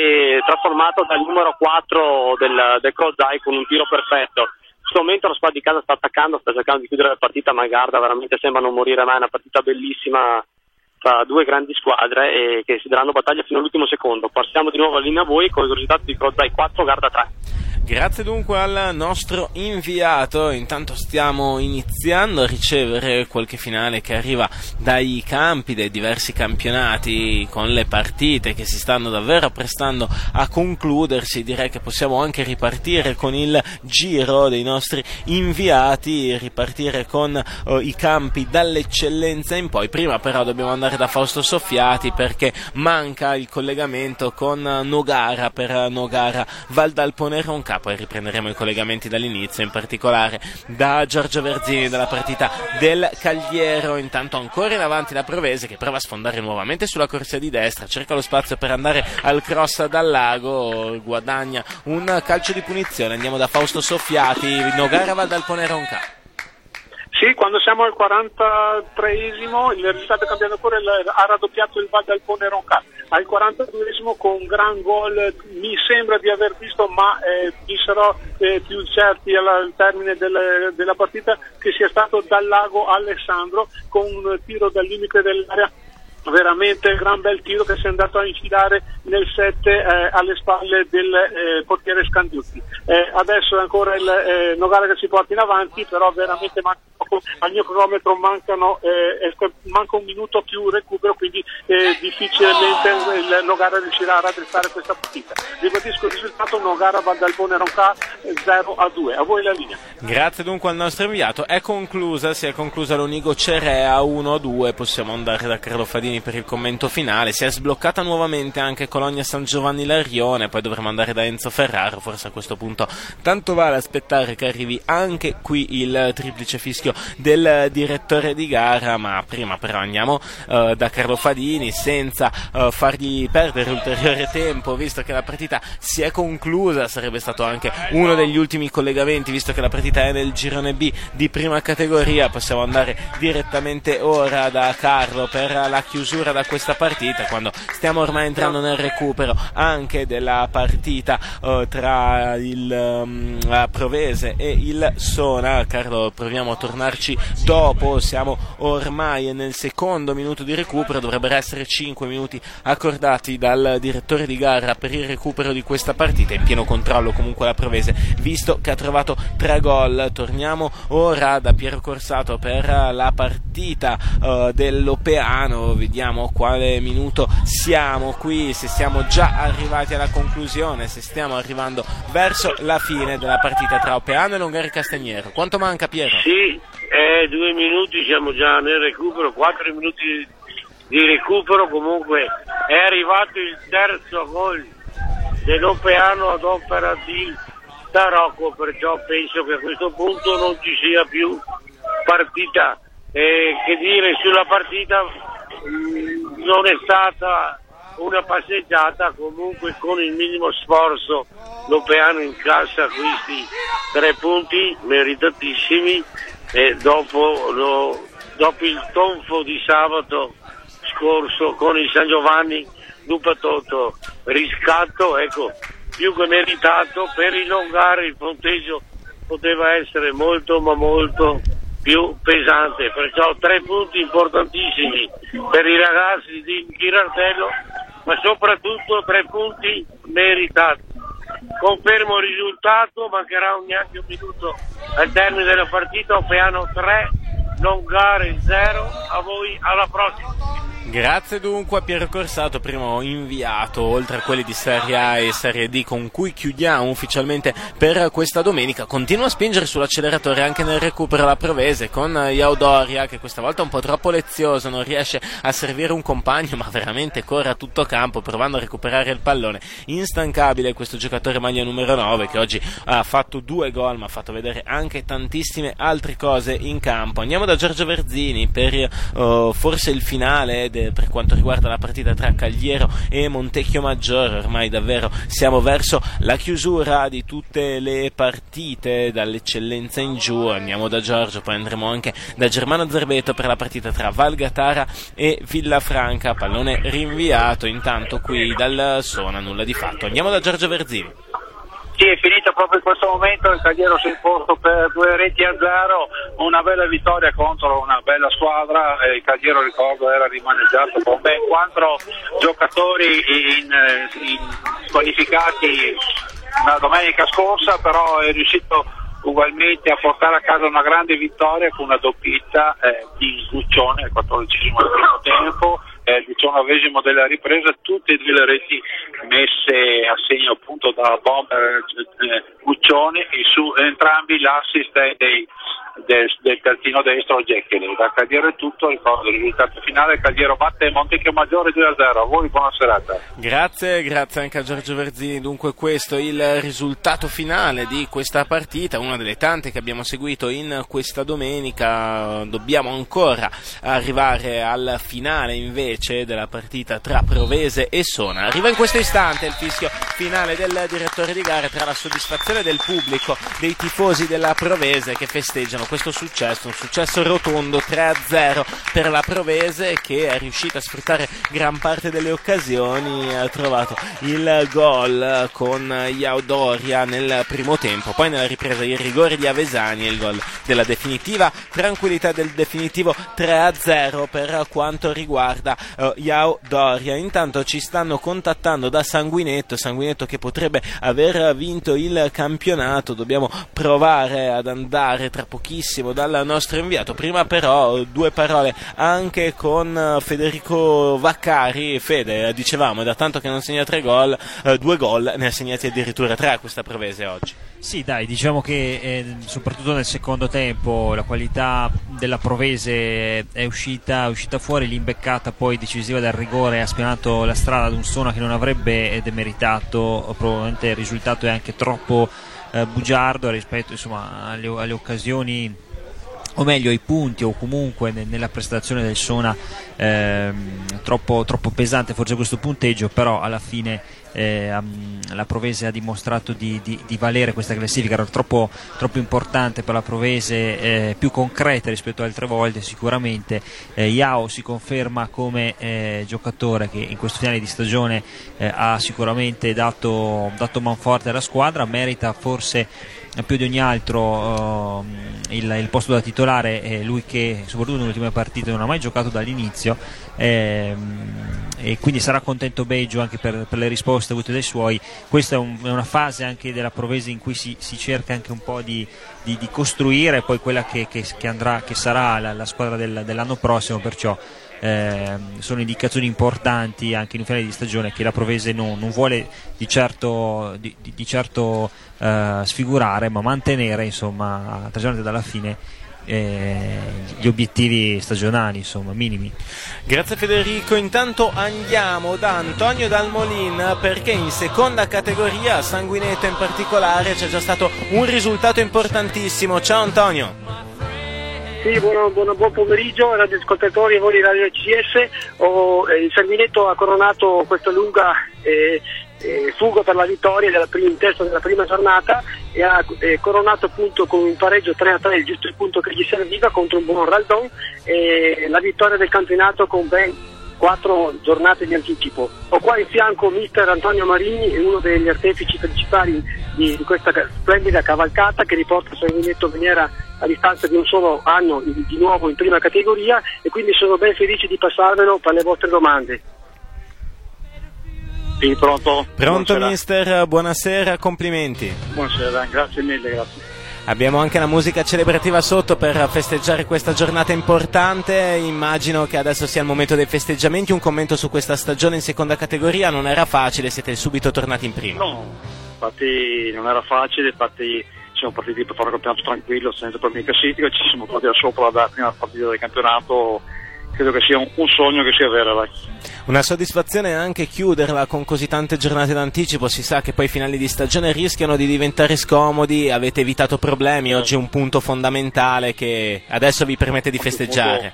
e trasformato dal numero quattro del, del Crozai con un tiro perfetto. In questo momento la squadra di casa sta attaccando, sta cercando di chiudere la partita, ma Garda veramente sembra non morire mai, è una partita bellissima tra due grandi squadre e che si daranno battaglia fino all'ultimo secondo. Passiamo di nuovo alla linea a voi con il risultato di Crozai quattro, Garda tre. Grazie dunque al nostro inviato, intanto stiamo iniziando a ricevere qualche finale che arriva dai campi dei diversi campionati con le partite che si stanno davvero prestando a concludersi. Direi che possiamo anche ripartire con il giro dei nostri inviati, ripartire con oh, i campi dall'eccellenza in poi. Prima però dobbiamo andare da Fausto Soffiati perché manca il collegamento con Nogara per Nogara Valdalpone Ronca. Poi riprenderemo i collegamenti dall'inizio, in particolare da Giorgio Verzini dalla partita del Cagliero. Intanto ancora in avanti la Provese che prova a sfondare nuovamente sulla corsia di destra, cerca lo spazio per andare al cross dal lago, guadagna un calcio di punizione. Andiamo da Fausto Soffiati, Nogara Valdalpone Ronca. Sì, quando siamo al quarantatreesimo il risultato è cambiato pure, ha raddoppiato il Valdalpone Ronca. Al quarantaduesimo con un gran gol, mi sembra di aver visto, ma eh, vi sarò eh, più certi al termine del, della partita, che sia stato Dal Lago Alessandro con un tiro dal limite dell'area. Veramente gran bel tiro che si è andato a infilare nel sette eh, alle spalle del eh, portiere Scandiutti. Eh, adesso è ancora il eh, Nogara che si porta in avanti, però veramente manca poco, al mio cronometro mancano, eh, manca un minuto più recupero, quindi eh, difficilmente il Nogara riuscirà a raddrizzare questa partita. Ribadisco il risultato: Nogara Valdalpone Ronca zero a due. A voi la linea. Grazie dunque al nostro inviato. È conclusa, si è conclusa l'Onigo Cerea uno a due. Possiamo andare da Carlo Fadini per il commento finale. Si è sbloccata nuovamente anche Cologna San Giovanni Larione, poi dovremo andare da Enzo Ferraro. Forse a questo punto tanto vale aspettare che arrivi anche qui il triplice fischio del direttore di gara, ma prima però andiamo uh, da Carlo Fadini senza uh, fargli perdere ulteriore tempo, visto che la partita si è conclusa. Sarebbe stato anche uno degli ultimi collegamenti, visto che la partita è nel girone B di prima categoria. Possiamo andare direttamente ora da Carlo per la chiusura da questa partita, quando stiamo ormai entrando nel recupero anche della partita uh, tra il um, la Provese e il Sona. Carlo, proviamo a tornarci dopo, siamo ormai nel secondo minuto di recupero, dovrebbero essere cinque minuti accordati dal direttore di gara per il recupero di questa partita. In pieno controllo comunque la Provese, visto che ha trovato tre gol. Torniamo ora da Piero Corsato per la partita uh, dell'Opeano. Vediamo quale minuto siamo qui, se siamo già arrivati alla conclusione, se stiamo arrivando verso la fine della partita tra Opeano e Longari Castagnero. Quanto manca, Piero? Sì, eh, due minuti, siamo già nel recupero, quattro minuti di recupero. Comunque è arrivato il terzo gol dell'Opeano ad opera di Tarocco, perciò penso che a questo punto non ci sia più partita. Eh, che dire sulla partita, mh, non è stata una passeggiata, comunque con il minimo sforzo l'Opeano incassa questi tre punti meritatissimi e dopo, lo, dopo il tonfo di sabato scorso con il San Giovanni Lupatotto, riscatto ecco più che meritato per il Longari. Il punteggio poteva essere molto ma molto più pesante, perciò tre punti importantissimi per i ragazzi di Ghirardello ma soprattutto tre punti meritati. Confermo il risultato, mancherà un, neanche un minuto al termine della partita. Opeano tre, Longare zero. A voi, alla prossima. Grazie dunque a Piero Corsato, primo inviato oltre a quelli di Serie A e Serie D con cui chiudiamo ufficialmente per questa domenica. Continua a spingere sull'acceleratore anche nel recupero la Provese con Iaudoria, che questa volta è un po' troppo lezioso, non riesce a servire un compagno ma veramente corre a tutto campo provando a recuperare il pallone. Instancabile questo giocatore maglia numero nove, che oggi ha fatto due gol ma ha fatto vedere anche tantissime altre cose in campo. Andiamo da Giorgio Verzini per uh, forse il finale per quanto riguarda la partita tra Cagliero e Montecchio Maggiore. Ormai davvero siamo verso la chiusura di tutte le partite dall'eccellenza in giù. Andiamo da Giorgio, poi andremo anche da Germano Zerbeto per la partita tra Valgatara e Villafranca, pallone rinviato. Intanto qui dal Sona nulla di fatto. Andiamo da Giorgio Verzini. Sì, è finita proprio in questo momento, il Cagliero si è imposto per due reti a zero, una bella vittoria contro una bella squadra. Il Cagliero, ricordo, era rimaneggiato con ben quattro giocatori in, in squalificati la domenica scorsa, però è riuscito ugualmente a portare a casa una grande vittoria con una doppietta eh, di Guccione al quattordicesimo del primo tempo, eh, il diciannovesimo della ripresa, tutte e due le reti messe a segno appunto da Bomber eh, Guccione, e su entrambi l'assist dei, del, del terzino destro Gecchele. Da Cagliero è tutto, ricordo il risultato finale: Cagliero batte Montecchio Maggiore due a zero. A voi buona serata. Grazie, grazie anche a Giorgio Verzini. Dunque questo è il risultato finale di questa partita, una delle tante che abbiamo seguito in questa domenica. Dobbiamo ancora arrivare al finale invece della partita tra Provese e Sona. Arriva in questo istante il fischio finale del direttore di gara, tra la soddisfazione del pubblico, dei tifosi della Provese che festeggiano questo successo, un successo rotondo tre a zero per la Provese, che è riuscita a sfruttare gran parte delle occasioni. Ha trovato il gol con Iaudoria nel primo tempo, poi nella ripresa il rigore di Avesani e il gol della definitiva tranquillità, del definitivo tre a zero per quanto riguarda uh, Iaudoria. Intanto ci stanno contattando da Sanguinetto, Sanguinetto che potrebbe aver vinto il campionato. Dobbiamo provare ad andare tra pochissimo dal nostro inviato, prima però due parole anche con Federico Vaccari. Fede, dicevamo, è da tanto che non segna tre gol, eh, due gol ne ha segnati addirittura tre a questa Provese oggi. Sì, dai, diciamo che eh, soprattutto nel secondo tempo la qualità della Provese è uscita, è uscita fuori, l'imbeccata poi decisiva del rigore ha spianato la strada ad un Sona che non avrebbe demeritato. Probabilmente il risultato è anche troppo eh, bugiardo rispetto, insomma, alle, alle occasioni, o meglio ai punti, o comunque nella prestazione del Sona, ehm, troppo, troppo pesante forse questo punteggio, però alla fine eh, la Provese ha dimostrato di, di, di valere questa classifica. Era troppo, troppo importante per la Provese, eh, più concreta rispetto alle altre volte sicuramente. eh, Iao si conferma come eh, giocatore che in questo finale di stagione eh, ha sicuramente dato, dato manforte alla squadra, merita forse più di ogni altro uh, il, il posto da titolare. È lui che soprattutto nelle ultime partite non ha mai giocato dall'inizio, ehm, e quindi sarà contento Beggio anche per, per le risposte avute dai suoi. Questa è, un, è una fase anche della Provese in cui si, si cerca anche un po' di, di, di costruire poi quella che, che, che, andrà, che sarà la, la squadra del, dell'anno prossimo, perciò Eh, sono indicazioni importanti anche in un finale di stagione che la Provese non, non vuole di certo, di, di, di certo eh, sfigurare, ma mantenere, insomma, a tre giornate dalla fine eh, gli obiettivi stagionali, insomma, minimi. Grazie Federico. Intanto andiamo da Antonio Dalmolin, perché in seconda categoria, Sanguinetto in particolare, c'è già stato un risultato importantissimo. Ciao Antonio. Sì, buon, buon, buon pomeriggio radioascoltatori e voi di Radio C S. Oh, eh, il Sanguinetto ha coronato questa lunga eh, eh, fuga per la vittoria della prima, in testa della prima giornata, e ha eh, coronato appunto con un pareggio tre a tre, il giusto il punto che gli serviva contro un buon Raldon, eh, la vittoria del campionato con ben quattro giornate di anticipo. Ho qua in fianco mister Antonio Marini, uno degli artefici principali di, di questa splendida cavalcata che riporta Sanguinetto Veniera a distanza di un solo anno di, di nuovo in prima categoria, e quindi sono ben felice di passarvelo per le vostre domande. Sì, pronto? Pronto Buonasera. mister, buonasera, complimenti. Buonasera, grazie mille, grazie. Abbiamo anche la musica celebrativa sotto per festeggiare questa giornata importante. Immagino che adesso sia il momento dei festeggiamenti. Un commento su questa stagione in seconda categoria, non era facile, siete subito tornati in prima. No, infatti non era facile, infatti siamo partiti per fare un campionato tranquillo, senza problemi di classifica, ci siamo trovati da sopra dalla prima partita del campionato. Credo che sia un, un sogno che sia vera, dai. Una soddisfazione anche chiuderla con così tante giornate d'anticipo. Si sa che poi i finali di stagione rischiano di diventare scomodi, avete evitato problemi, oggi è un punto fondamentale che adesso vi permette di festeggiare.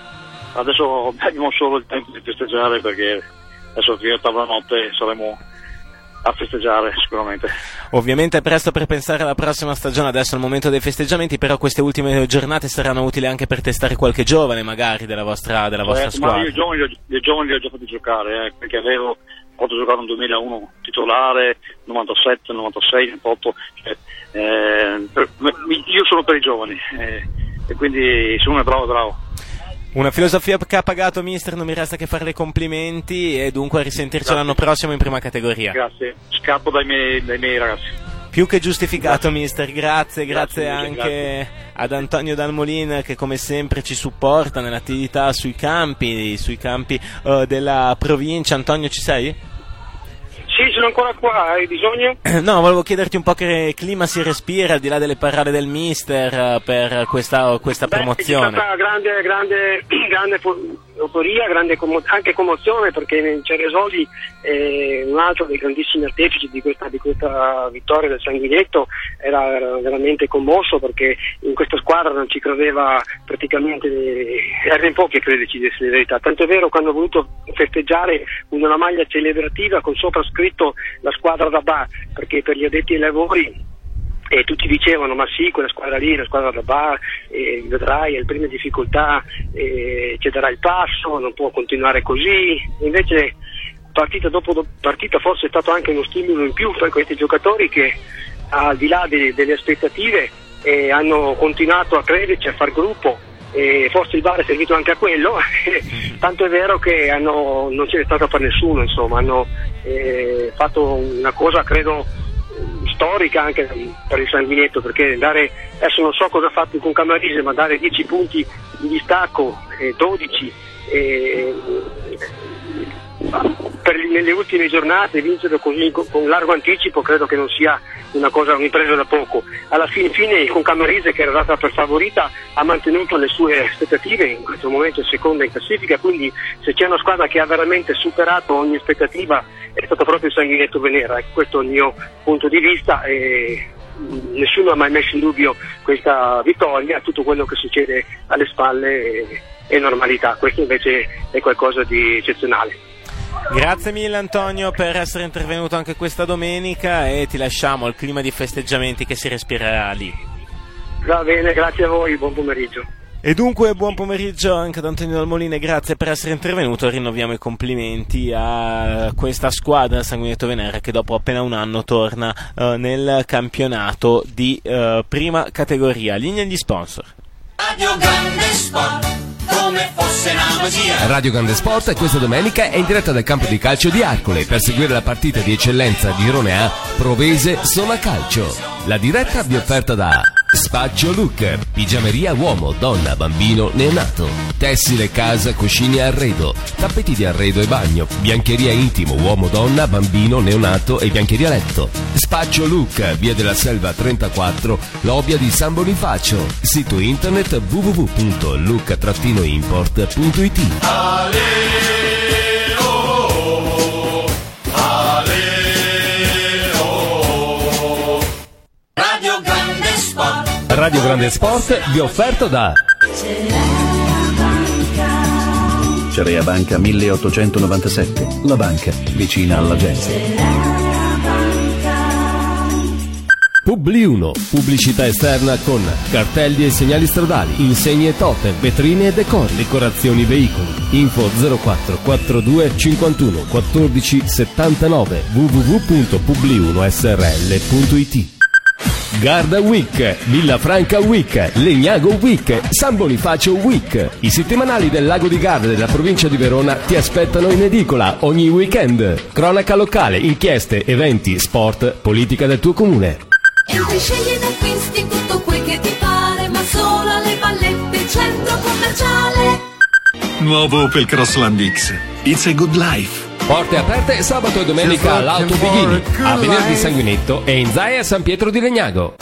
Adesso abbiamo solo il tempo di festeggiare, perché adesso fino a tavola notte saremo a festeggiare sicuramente. Ovviamente è presto per pensare alla prossima stagione, adesso è il momento dei festeggiamenti, però queste ultime giornate saranno utili anche per testare qualche giovane magari della vostra, della vostra eh, squadra. Ma io i giovani, i giovani li ho già fatti giocare, eh, perché avevo fatto giocare un duemilauno titolare, novantasette, novantasei, novantotto, cioè, eh, per, io sono per i giovani eh, e quindi se uno è bravo, bravo. Una filosofia che ha pagato mister, non mi resta che farle complimenti e dunque a risentirci Grazie. L'anno prossimo in prima categoria. Grazie, scappo dai miei, dai miei ragazzi. Più che giustificato grazie. Mister, grazie, grazie, grazie anche grazie. ad Antonio Dalmolin che come sempre ci supporta nell'attività sui campi, sui campi uh, della provincia. Antonio, ci sei? Sì, sono ancora qua, hai bisogno? No, volevo chiederti un po' che clima si respira al di là delle parole del mister per questa, questa Beh, promozione. È stata grande, grande, grande euforia, grande commo- anche commozione, perché Ceresoli è un altro dei grandissimi artefici di questa, di questa vittoria del Sanguinetto, era, era veramente commosso perché in questa squadra non ci credeva praticamente, erano in pochi a crederci di essere verità, tanto è vero quando ho voluto festeggiare una maglia celebrativa con sopra scritto la squadra da bar, perché per gli addetti ai lavori e tutti dicevano ma sì, quella squadra lì, la squadra da bar, eh, vedrai, è il prima difficoltà, eh, cederà il passo, non può continuare così. Invece partita dopo partita forse è stato anche uno stimolo in più per questi giocatori che al di là de- delle aspettative eh, hanno continuato a crederci, a far gruppo, e forse il bar è servito anche a quello, tanto è vero che hanno, non ce n'è stata per nessuno, insomma, hanno eh, fatto una cosa credo storica anche per il Sanguinetto, perché dare, adesso non so cosa ha fatto con Camarise, ma dare dieci punti di distacco, eh, dodici eh, per, nelle ultime giornate, vincere così con, con largo anticipo, credo che non sia una cosa, un'impresa da poco. Alla fine, fine con Camarise, che era data per favorita, ha mantenuto le sue aspettative, in questo momento è seconda in classifica, quindi se c'è una squadra che ha veramente superato ogni aspettativa è stato proprio il Sanguinetto Venera, ecco, questo è il mio punto di vista e nessuno ha mai messo in dubbio questa vittoria, tutto quello che succede alle spalle è, è normalità, questo invece è qualcosa di eccezionale. Grazie mille Antonio per essere intervenuto anche questa domenica e ti lasciamo al clima di festeggiamenti che si respirerà lì. Va bene, grazie a voi, buon pomeriggio. E dunque buon pomeriggio anche ad Antonio Dalmolin, grazie per essere intervenuto, rinnoviamo i complimenti a questa squadra Sanguinetto Venera che dopo appena un anno torna uh, nel campionato di uh, prima categoria. Linea gli sponsor. Radio Grande Sport, come fosse una magia. Radio Grande Sport questa domenica è in diretta dal campo di calcio di Arcole per seguire la partita di eccellenza di Girone A Provese Sona Calcio. La diretta vi è offerta da Spaccio Look, pigiameria uomo, donna, bambino, neonato, tessile, casa, cucine e arredo, tappeti di arredo e bagno, biancheria intimo, uomo, donna, bambino, neonato e biancheria letto. Spaccio Look, via della Selva trentaquattro, Lobia di San Bonifacio, sito internet w w w punto look import punto it. Radio Grande Sport. Radio Grande Sport vi è offerto da Cerea Banca milleottocentonovantasette, la banca vicina alla gente. Publi uno, pubblicità esterna con cartelli e segnali stradali, insegne totem, vetrine e decor, decorazioni veicoli. Info zero quattro quarantadue cinquantuno quattordici settantanove w w w punto publi uno s r l punto it. Garda Week, Villafranca Week, Legnago Week, San Bonifacio Week. I settimanali del Lago di Garda della provincia di Verona ti aspettano in edicola ogni weekend. Cronaca locale, inchieste, eventi, sport, politica del tuo comune. Entri, scegli ed acquisti tutto quel che ti pare, ma solo alle Vallette Centro Commerciale. Nuovo Opel Crossland X. It's a good life. Porte aperte sabato e domenica all'Auto Bighini, a venerdì Sanguinetto e in Zaia a San Pietro di Legnago.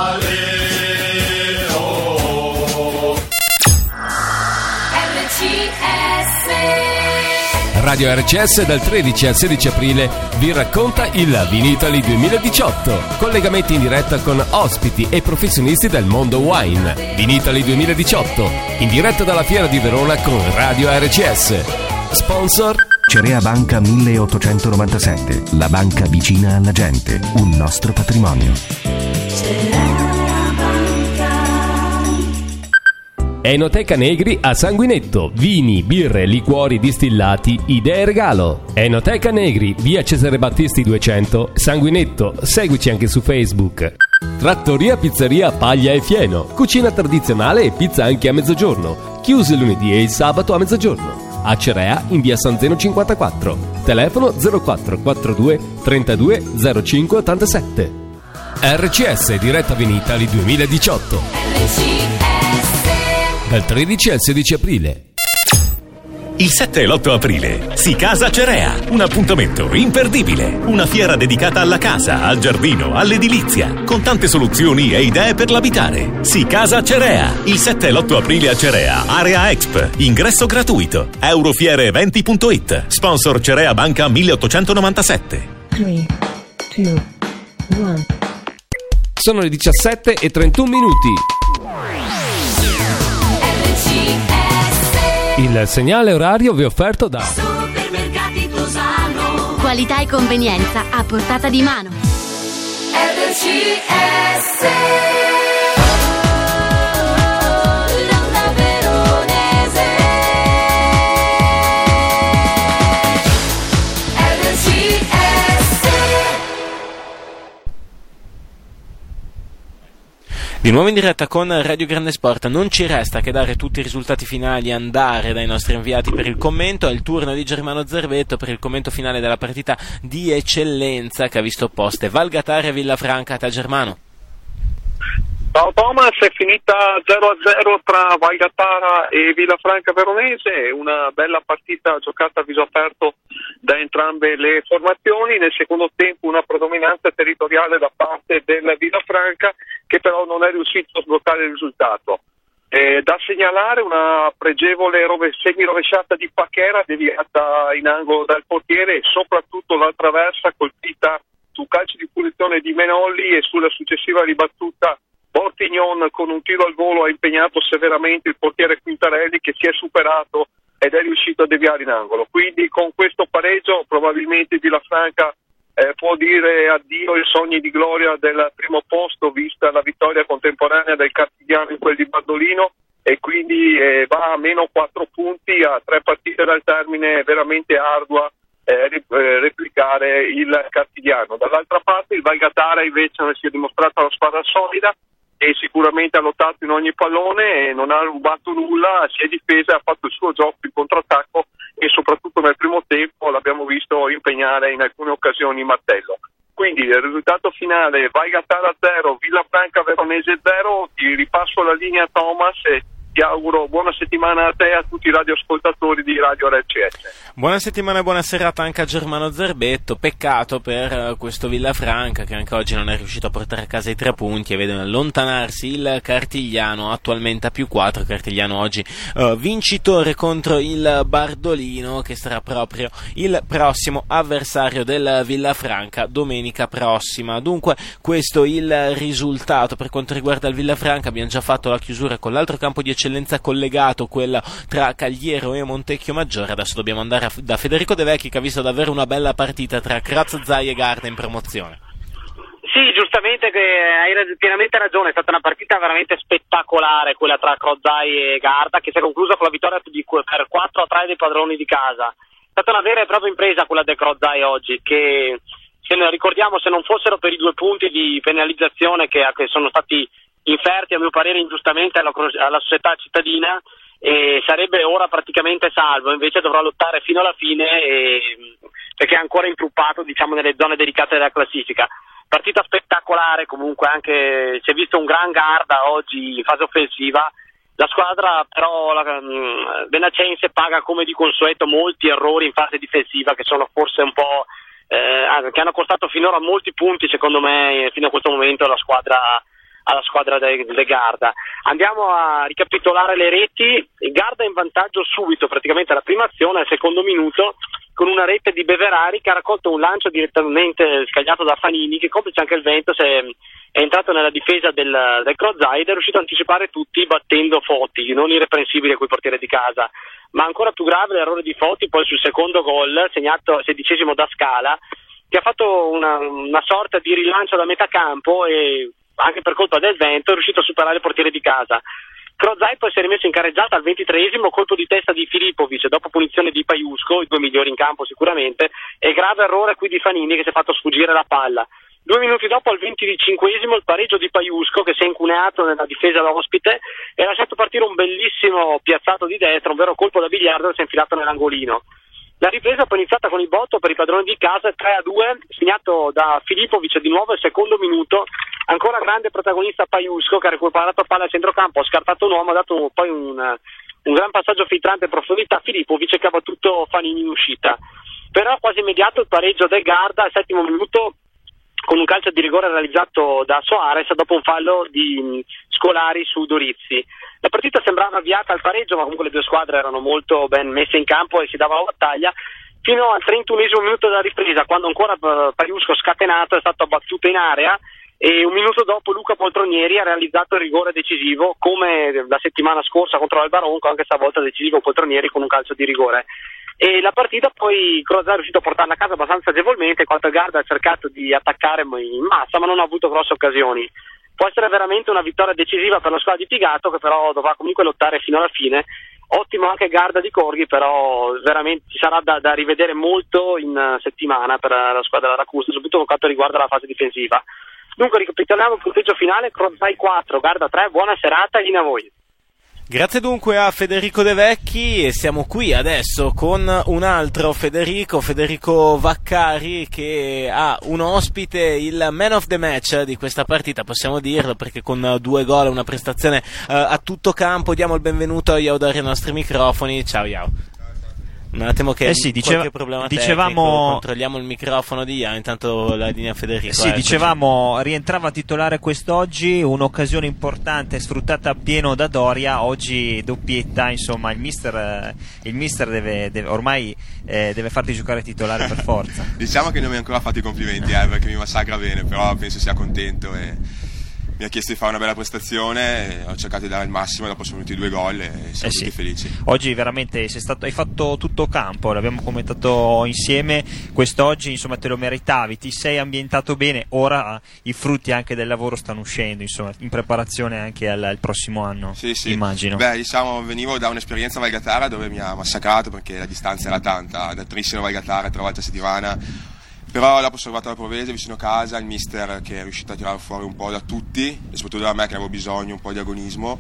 R C S Radio R C S dal tredici al sedici aprile vi racconta il Vinitaly duemiladiciotto. Collegamenti in diretta con ospiti e professionisti del mondo wine. Vinitaly duemiladiciotto, in diretta dalla Fiera di Verona con Radio R C S. Sponsor Cerea Banca milleottocentonovantasette, la banca vicina alla gente, un nostro patrimonio. Enoteca Negri a Sanguinetto, vini, birre, liquori distillati, idee regalo. Enoteca Negri, via Cesare Battisti duecento, Sanguinetto, seguici anche su Facebook. Trattoria Pizzeria Paglia e Fieno, cucina tradizionale e pizza anche a mezzogiorno, chiuso il lunedì e il sabato a mezzogiorno. A Cerea in via San Zeno cinquantaquattro, telefono zero quattro quarantadue trentadue zero cinque ottantasette. R C S diretta Vinitaly duemiladiciotto. R C S Dal tredici al sedici aprile. Il sette e l'otto aprile si casa Cerea, un appuntamento imperdibile, una fiera dedicata alla casa, al giardino, all'edilizia, con tante soluzioni e idee per l'abitare. Si casa Cerea, il sette e l'otto aprile a Cerea, Area Exp, ingresso gratuito, eurofiereeventi punto it, sponsor Cerea Banca milleottocentonovantasette. tre, due, uno Sono le diciassette e trentuno minuti. Il segnale orario vi è offerto da Supermercati Tosano. Qualità e convenienza a portata di mano. R C S L'onda veronese. R C S Di nuovo in diretta con Radio Grande Sport, non ci resta che dare tutti i risultati finali e andare dai nostri inviati per il commento. È il turno di Germano Zerbetto per il commento finale della partita di eccellenza che ha visto opposte Valgatare e Villafranca. A te Germano. Ciao Thomas, è finita zero a zero tra Valgatara e Villafranca Veronese, una bella partita giocata a viso aperto da entrambe le formazioni. Nel secondo tempo una predominanza territoriale da parte del Villafranca che però non è riuscito a sbloccare il risultato. Eh, da segnalare una pregevole rove- semi-rovesciata di Pachera deviata in angolo dal portiere e soprattutto la traversa colpita su calcio di punizione di Menolli e sulla successiva ribattuta Bortignon con un tiro al volo ha impegnato severamente il portiere Quintarelli che si è superato ed è riuscito a deviare in angolo. Quindi con questo pareggio probabilmente Villafranca eh, può dire addio ai sogni di gloria del primo posto vista la vittoria contemporanea del Cartigliano in quel di Bardolino e quindi eh, va a meno quattro punti a tre partite dal termine, veramente ardua eh, replicare il Cartigliano. Dall'altra parte il Valgatara invece si è dimostrata una squadra solida e sicuramente ha lottato in ogni pallone e non ha rubato nulla, si è difesa, ha fatto il suo gioco in contrattacco e soprattutto nel primo tempo l'abbiamo visto impegnare in alcune occasioni Martello. Quindi il risultato finale Valgatara zero, Villafranca Veronese zero. Ti ripasso la linea Thomas e ti auguro buona settimana a te e a tutti i radioascoltatori di Radio R C S. Buona settimana e buona serata anche a Germano Zerbetto. Peccato per questo Villafranca che anche oggi non è riuscito a portare a casa i tre punti e vede allontanarsi il Cartigliano attualmente a più quattro. Cartigliano oggi uh, vincitore contro il Bardolino che sarà proprio il prossimo avversario del Villafranca domenica prossima. Dunque questo il risultato per quanto riguarda il Villafranca. Abbiamo già fatto la chiusura con l'altro campo di eccellenza collegato, quello tra Cagliero e Montecchio Maggiore. Adesso dobbiamo andare a, da Federico De Vecchi che ha visto davvero una bella partita tra Graz, Zai e Garda in promozione. Sì, giustamente, che hai pienamente ragione, è stata una partita veramente spettacolare quella tra Crozzai e Garda che si è conclusa con la vittoria di, per quattro a tre dei padroni di casa. È stata una vera e propria impresa quella del Crozzai oggi che se ne ricordiamo, se non fossero per i due punti di penalizzazione che, che sono stati inferti a mio parere ingiustamente alla, alla società cittadina, e sarebbe ora praticamente salvo, invece dovrà lottare fino alla fine e, perché è ancora intruppato, diciamo, nelle zone delicate della classifica. Partita spettacolare, comunque anche si è visto un gran Garda oggi in fase offensiva. La squadra però, la um, Benacense, paga come di consueto molti errori in fase difensiva che sono forse un po' eh, che hanno costato finora molti punti, secondo me, fino a questo momento alla squadra alla squadra del de Garda. Andiamo a ricapitolare le reti. Il Garda in vantaggio subito, praticamente alla prima azione, al secondo minuto, con una rete di Beverari che ha raccolto un lancio direttamente scagliato da Fanini, che complice anche il vento si è, è entrato nella difesa del, del Crozai ed è riuscito a anticipare tutti battendo Foti, non irreprensibile quel portiere di casa. Ma ancora più grave l'errore di Foti poi sul secondo gol, segnato al sedicesimo da Scala, che ha fatto una, una sorta di rilancio da metà campo e anche per colpa del vento è riuscito a superare il portiere di casa. Crozai poi si è rimesso in carreggiata al ventitreesimo, colpo di testa di Filippovic dopo punizione di Paiusco, i due migliori in campo sicuramente, e grave errore qui di Fanini che si è fatto sfuggire la palla. Due minuti dopo, al venticinquesimo, il pareggio di Paiusco che si è incuneato nella difesa da ospite e ha lasciato partire un bellissimo piazzato di destra, un vero colpo da biliardo che si è infilato nell'angolino. La ripresa poi è iniziata con il botto per i padroni di casa, tre a due, segnato da Filippovic di nuovo al secondo minuto. Ancora grande protagonista Paiusco che ha recuperato palla al centrocampo, ha scartato un uomo, ha dato poi un, un gran passaggio filtrante in profondità a Filippovic che ha battuto Fanini in uscita. Però quasi immediato il pareggio del Garda al settimo minuto con un calcio di rigore realizzato da Soares dopo un fallo di Scolari su Dorizzi. La partita sembrava avviata al pareggio, ma comunque le due squadre erano molto ben messe in campo e si davano battaglia fino al trentunesimo minuto della ripresa, quando ancora Paiusco scatenato è stato abbattuto in area e un minuto dopo Luca Poltronieri ha realizzato il rigore decisivo come la settimana scorsa contro l'Albaronco, anche stavolta decisivo Poltronieri con un calcio di rigore. E la partita poi Crozai è riuscito a portarla a casa abbastanza agevolmente, quanto il Garda ha cercato di attaccare in massa ma non ha avuto grosse occasioni. Può essere veramente una vittoria decisiva per la squadra di Pigato, che però dovrà comunque lottare fino alla fine. Ottimo anche Garda di Corghi, però veramente ci sarà da, da rivedere molto in settimana per la squadra della Ragusa, soprattutto per quanto riguarda la fase difensiva. Dunque ricapitoliamo il punteggio finale: Crozai quattro, Garda tre, buona serata, linea a voi. Grazie dunque a Federico De Vecchi e siamo qui adesso con un altro Federico, Federico Vaccari, che ha un ospite, il man of the match di questa partita, possiamo dirlo, perché con due gol e una prestazione uh, a tutto campo. Diamo il benvenuto a Iaudari ai nostri microfoni. Ciao Iau. Un attimo che eh sì, diceva, qualche problema dicevamo, tecnico, controlliamo il microfono di Iau, intanto la linea Federico. Sì, eh, dicevamo, così. Rientrava titolare quest'oggi, un'occasione importante sfruttata appieno da Doria, oggi doppietta, insomma il mister, il mister deve, deve, ormai eh, deve farti giocare titolare per forza. Diciamo che non mi ha ancora fatto i complimenti eh, perché mi massacra bene, però penso sia contento e mi ha chiesto di fare una bella prestazione, ho cercato di dare il massimo e dopo sono venuti due gol e siamo eh sì. tutti felici. Oggi veramente sei stato, hai fatto tutto campo, l'abbiamo commentato insieme, quest'oggi insomma te lo meritavi, ti sei ambientato bene, ora i frutti anche del lavoro stanno uscendo, insomma, in preparazione anche al, al prossimo anno, sì, sì. immagino. Beh, diciamo, venivo da un'esperienza a Valgatara dove mi ha massacrato perché la distanza era tanta, da Trissino a Valgatara tre volte a settimana. Però dopo sono arrivato alla Provese, vicino a casa, il mister che è riuscito a tirare fuori un po' da tutti e soprattutto da me che avevo bisogno un po' di agonismo,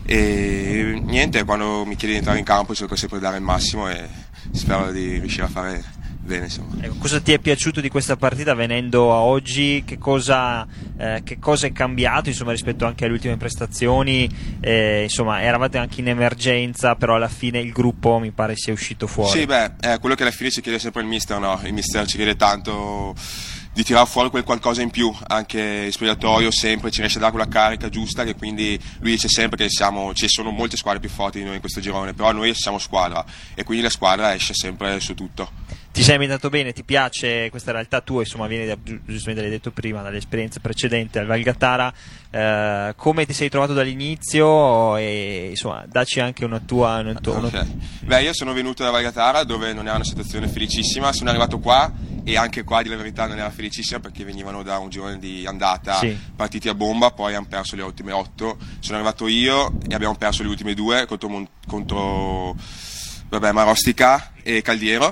e niente, quando mi chiede di entrare in campo cerco sempre di dare il massimo e spero di riuscire a fare bene, insomma. Ecco, cosa ti è piaciuto di questa partita venendo a oggi? Che cosa, eh, che cosa è cambiato insomma, rispetto anche alle ultime prestazioni? Eh, insomma, eravate anche in emergenza, però alla fine il gruppo mi pare sia uscito fuori. Sì, beh, è quello che alla fine ci chiede sempre il mister, no? Il mister ci chiede tanto di tirare fuori quel qualcosa in più, anche in spogliatoio sempre ci riesce a dare quella carica giusta, che quindi lui dice sempre che siamo, ci sono molte squadre più forti di noi in questo girone, però noi siamo squadra e quindi la squadra esce sempre su tutto. Ti sei ambientato bene, ti piace questa realtà tua, insomma vieni da, giustamente l'hai detto prima, dalle esperienze precedenti al Valgatara, eh, come ti sei trovato dall'inizio e insomma dacci anche una tua, una tua okay. una... Beh, io sono venuto da Valgatara dove non era una situazione felicissima, sono arrivato qua e anche qua di la verità non era felicissima perché venivano da un girone di andata, sì. partiti a bomba, poi hanno perso le ultime otto, sono arrivato io e abbiamo perso le ultime due contro, contro vabbè, Marostica e Caldiero.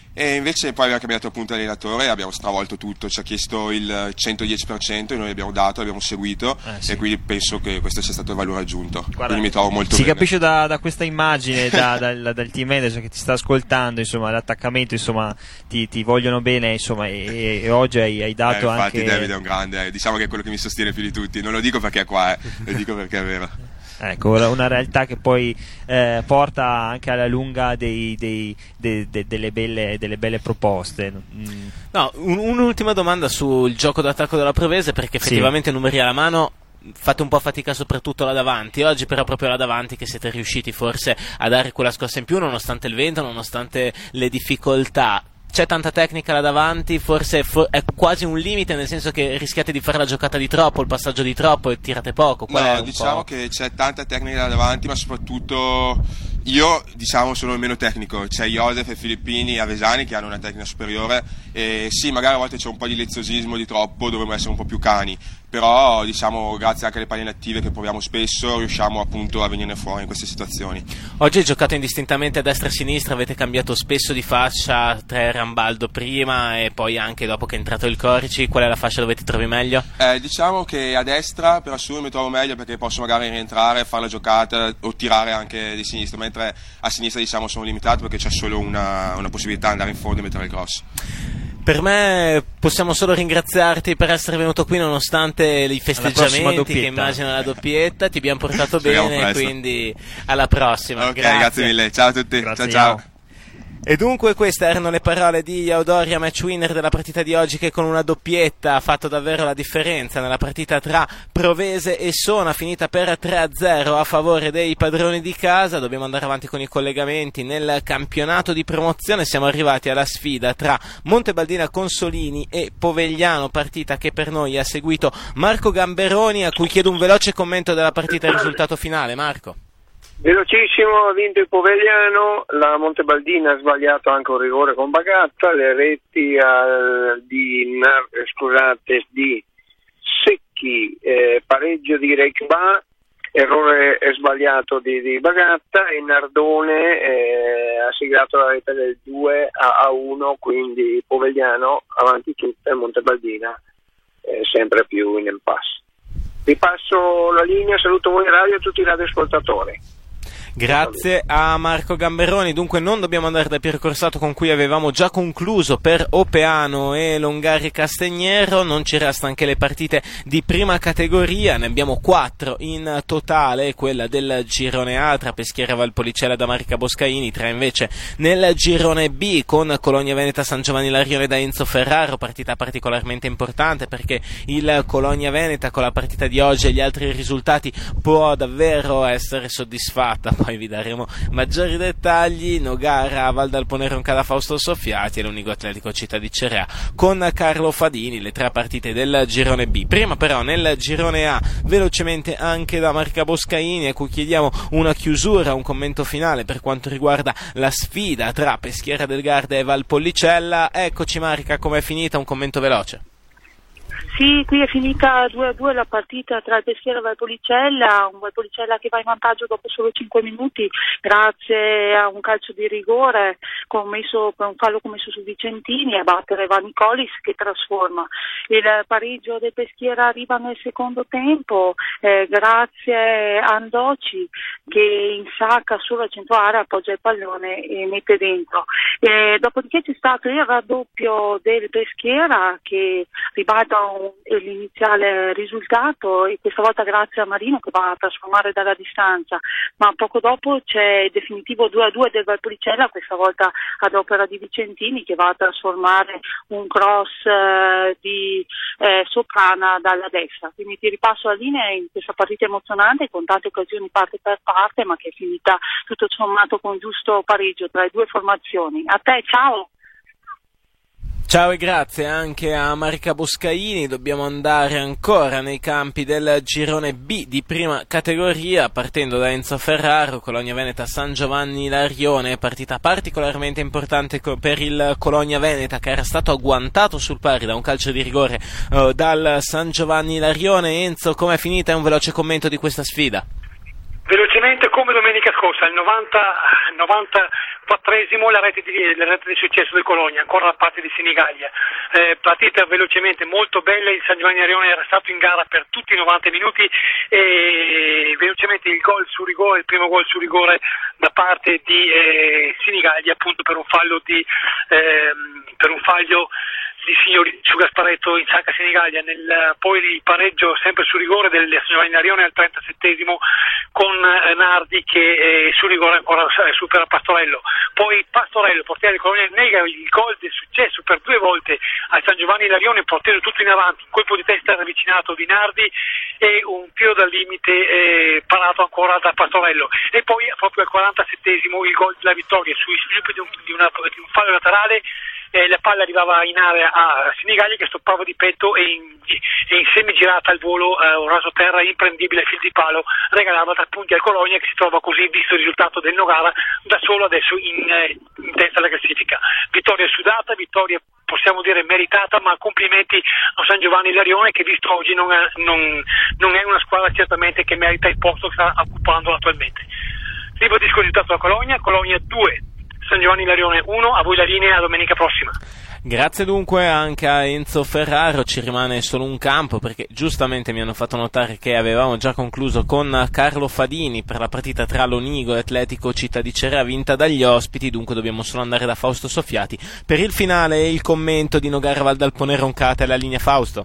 E invece poi abbiamo cambiato appunto allenatore, abbiamo stravolto tutto, ci ha chiesto il centodieci per cento e noi abbiamo dato, abbiamo seguito eh, sì. e quindi penso che questo sia stato il valore aggiunto. Guarda, quindi mi trovo molto si bene. capisce da, da questa immagine da, dal, dal team manager che ti sta ascoltando, insomma, l'attaccamento, insomma, ti, ti vogliono bene, insomma, e, e oggi hai, hai dato eh, infatti anche... David è un grande, eh, diciamo che è quello che mi sostiene più di tutti, non lo dico perché è qua, eh, lo dico perché è vero. Ecco, una realtà che poi eh, porta anche alla lunga dei, dei, de, de, delle, belle, delle belle proposte. Mm. No, un, un'ultima domanda sul gioco d'attacco della Provese, perché effettivamente sì. numeri alla mano fate un po' fatica soprattutto là davanti. Oggi però proprio là davanti che siete riusciti forse a dare quella scossa in più, nonostante il vento, nonostante le difficoltà. C'è tanta tecnica là davanti, forse è quasi un limite, nel senso che rischiate di fare la giocata di troppo, il passaggio di troppo e tirate poco. Qual no, è un diciamo po'... che c'è tanta tecnica là davanti, ma soprattutto io diciamo sono il meno tecnico. C'è Josef e Filippini e Avesani che hanno una tecnica superiore e sì, magari a volte c'è un po' di leziosismo di troppo, dovremmo essere un po' più cani, però diciamo grazie anche alle palle inattive che proviamo spesso riusciamo appunto a venirne fuori in queste situazioni. Oggi giocate indistintamente a destra e a sinistra, avete cambiato spesso di fascia, tra Rambaldo prima e poi anche dopo che è entrato il Corici. Qual è la fascia dove ti trovi meglio? Eh, diciamo che a destra per assurdo mi trovo meglio perché posso magari rientrare, fare la giocata o tirare anche di sinistra, mentre a sinistra diciamo sono limitato perché c'è solo una, una possibilità di andare in fondo e mettere il cross. Per me possiamo solo ringraziarti per essere venuto qui nonostante i festeggiamenti che immagino la doppietta, ti abbiamo portato bene, quindi alla prossima. Ok, grazie. grazie mille, ciao a tutti, Grazie, ciao ciao. E dunque queste erano le parole di Iaudoria, match winner della partita di oggi, che con una doppietta ha fatto davvero la differenza nella partita tra Provese e Sona, finita per tre a zero a favore dei padroni di casa. Dobbiamo andare avanti con i collegamenti nel campionato di promozione. Siamo arrivati alla sfida tra Montebaldina Consolini e Povegliano, partita che per noi ha seguito Marco Gamberoni, a cui chiedo un veloce commento della partita e il risultato finale. Marco. Velocissimo, ha vinto il Povegliano, la Montebaldina ha sbagliato anche un rigore con Bagatta, le reti uh, di, eh, scusate, di Secchi, eh, pareggio di Reikba, errore sbagliato di, di Bagatta, e Nardone eh, ha siglato la rete del due a uno, quindi Povegliano avanti tutta e Montebaldina eh, sempre più in impasse. Vi passo la linea, saluto voi radio e tutti i radioascoltatori. Grazie a Marco Gamberoni. Dunque non dobbiamo andare da Piero Corsato, con cui avevamo già concluso per Opeano e Longari Castignero. Non ci resta anche le partite di prima categoria, ne abbiamo quattro in totale, quella del girone A tra Peschiera Valpolicella da Marica Boscaini, tre invece nel girone B con Cologna Veneta San Giovanni Larione da Enzo Ferraro, partita particolarmente importante perché il Cologna Veneta con la partita di oggi e gli altri risultati può davvero essere soddisfatta. Poi vi daremo maggiori dettagli. Nogara, Val d'Alpone Roncada Fausto Soffiati e l'Unico Atletico Città di Cerea con Carlo Fadini, le tre partite del girone B. Prima però nel girone A, velocemente anche da Marica Boscaini, a cui chiediamo una chiusura, un commento finale per quanto riguarda la sfida tra Peschiera del Garda e Valpolicella. Eccoci Marica, com'è finita? Un commento veloce. Sì, qui è finita due a due la partita tra il Peschiera e Valpolicella, un Valpolicella che va in vantaggio dopo solo cinque minuti grazie a un calcio di rigore commesso per un fallo commesso su Vicentini a battere Vanicolis che trasforma. Il pareggio del Peschiera arriva nel secondo tempo eh, grazie a Andoci che insacca sulla centro area, appoggia il pallone e mette dentro. E dopodiché c'è stato il raddoppio del Peschiera che ribalta un l'iniziale risultato, e questa volta grazie a Marino che va a trasformare dalla distanza, ma poco dopo c'è il definitivo due a due del Valpolicella, questa volta ad opera di Vicentini che va a trasformare un cross eh, di eh, Soprana dalla destra. Quindi ti ripasso la linea in questa partita emozionante con tante occasioni parte per parte, ma che è finita tutto sommato con giusto pareggio tra le due formazioni. A te, ciao! Ciao e grazie anche a Marica Boscaini. Dobbiamo andare ancora nei campi del girone B di prima categoria, partendo da Enzo Ferraro, Cologna Veneta San Giovanni Larione, partita particolarmente importante per il Cologna Veneta che era stato agguantato sul pari da un calcio di rigore uh, dal San Giovanni Larione. Enzo, com'è finita? Un veloce commento di questa sfida. Veloce Esattamente come domenica scorsa, al novantaquattresimo la rete di, la rete di successo del Cologna, ancora da parte di Senigallia. Eh, partita velocemente molto bella, il San Giovanni Arione era stato in gara per tutti i novanta minuti e velocemente il gol su rigore, il primo gol su rigore da parte di eh, Senigallia, appunto per un fallo di eh, per un fallo di signori su Gasparetto in Sanca Senigallia, nel, poi il pareggio sempre su rigore del San Giovanni Arione al trentasettesimo con eh, Nardi che eh, su rigore ancora eh, supera Pastorello, poi Pastorello, portiere di Cologna, nega il gol del successo per due volte al San Giovanni Arione, portiere tutto in avanti, un colpo di testa ravvicinato di Nardi e un tiro dal limite eh, parato ancora da Pastorello, e poi proprio al quarantasettesimo il gol della vittoria sui sviluppi di un, di una, di un fallo laterale. Eh, la palla arrivava in area a Senigallia che stoppava di petto e in, e in semigirata al volo, eh, un raso terra imprendibile a fil di palo, regalava tre punti al Cologna che si trova così, visto il risultato del Nogara, da solo adesso in, eh, in testa alla classifica. Vittoria sudata, vittoria possiamo dire meritata, ma complimenti a San Giovanni Larione che visto oggi non è, non, non è una squadra certamente che merita il posto che sta occupando attualmente. Ribadisco il risultato da Cologna, Cologna due, San Giovanni Larione uno, a voi la linea, domenica prossima. Grazie dunque anche a Enzo Ferraro, ci rimane solo un campo perché giustamente mi hanno fatto notare che avevamo già concluso con Carlo Fadini per la partita tra Lonigo e Atletico Città di Cerea vinta dagli ospiti, dunque dobbiamo solo andare da Fausto Soffiati per il finale e il commento di Nogara Valdalpone Roncate. Alla linea Fausto.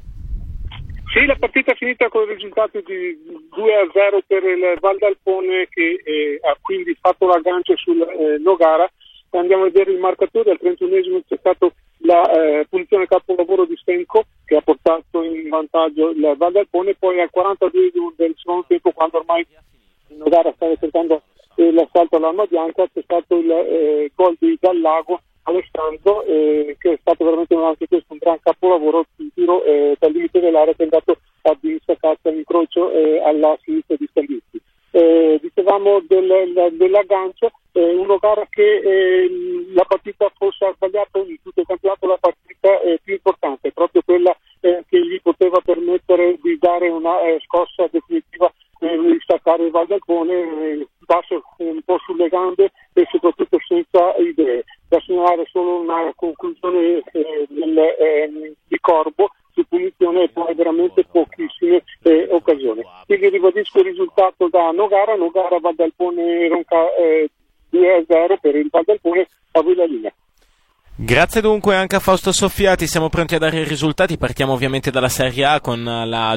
Sì, la partita è finita con il risultato di due a zero per il Valdalpone che eh, ha quindi fatto l'aggancio sul eh, Nogara. Andiamo a vedere il marcatore, al trentunesimo c'è stato la eh, punizione capolavoro di Stenco che ha portato in vantaggio il Valdalpone, poi al quarantaduesimo del secondo tempo, quando ormai il Nogara stava cercando eh, l'assalto all'Alma Bianca, c'è stato il eh, gol di Dallago Alessandro eh, che è stato veramente anche questo un gran capolavoro, un tiro eh, dal limite dell'area che è andato a distaccare l'incrocio eh, alla sinistra di Scaldisti. Eh, dicevamo del, dell'aggancio, eh, un Nogara che eh, la partita fosse sbagliata in tutto il campionato, la partita eh, più importante, proprio quella eh, che gli poteva permettere di dare una eh, scossa definitiva, eh, di staccare il Valdalpone, eh, basso un po' sulle gambe e soprattutto senza idee. Da segnalare solo una conclusione eh, del, eh, di Corbo su punizione e poi veramente pochissime eh, occasioni. Quindi ribadisco il risultato da Nogara, Nogara Valdalpone Ronca eh, due a zero per il Valdalpone, a voi la linea. Grazie dunque anche a Fausto Soffiati, siamo pronti a dare i risultati, partiamo ovviamente dalla Serie A con la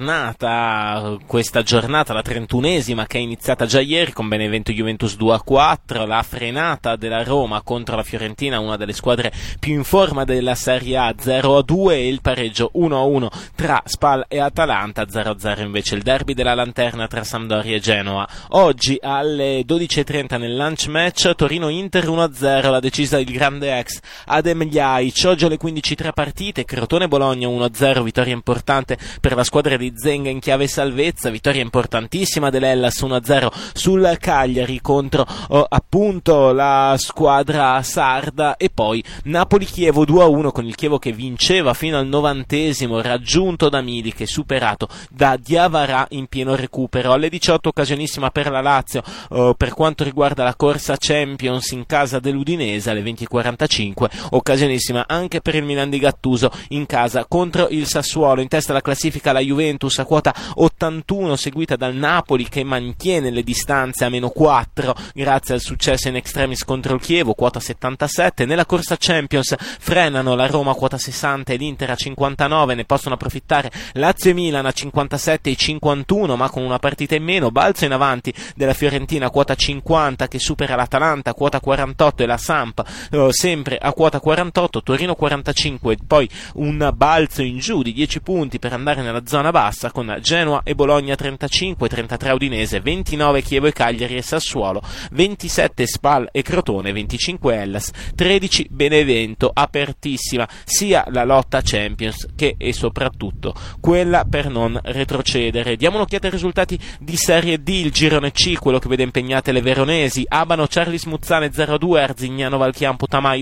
giornata, questa giornata, la trentunesima che è iniziata già ieri con Benevento Juventus due a quattro, la frenata della Roma contro la Fiorentina, una delle squadre più in forma della Serie A zero a due e il pareggio uno a uno tra Spal e Atalanta, zero a zero invece il derby della Lanterna tra Sampdoria e Genoa. Oggi alle dodici e trenta nel lunch match Torino-Inter uno a zero, l'ha decisa il grande ex Adem Ljajic. Oggi alle quindici tre partite, Crotone-Bologna uno a zero, vittoria importante per la squadra di Zenga in chiave salvezza, vittoria importantissima dell'Hellas uno a zero sul Cagliari contro oh, appunto la squadra sarda, e poi Napoli-Chievo due a uno con il Chievo che vinceva fino al novantesimo, raggiunto da Milik e superato da Diawara in pieno recupero. Alle diciotto occasionissima per la Lazio oh, per quanto riguarda la corsa Champions in casa dell'Udinese, alle venti e quarantacinque occasionissima anche per il Milan di Gattuso in casa contro il Sassuolo. In testa alla classifica la Juventus a quota ottantuno, seguita dal Napoli che mantiene le distanze a meno quattro grazie al successo in extremis contro il Chievo, quota settantasette. Nella corsa Champions frenano la Roma a quota sessanta e l'Inter a cinquantanove, ne possono approfittare Lazio e Milan a cinquantasette e cinquantuno ma con una partita in meno. Balzo in avanti della Fiorentina a quota cinquanta che supera l'Atalanta a quota quarantotto e la Samp eh, sempre a quota quarantotto, Torino quarantacinque, poi un balzo in giù di dieci punti per andare nella zona bassa con Genoa e Bologna trentacinque, trentatré Udinese, ventinove Chievo e Cagliari e Sassuolo, ventisette Spal e Crotone, venticinque Hellas, tredici Benevento. Apertissima sia la lotta Champions che e soprattutto quella per non retrocedere. Diamo un'occhiata ai risultati di Serie D, il girone C, quello che vede impegnate le veronesi. Abano Charlis Muzzane zero a due, Arzignano Valchiampo Tamai uno a uno,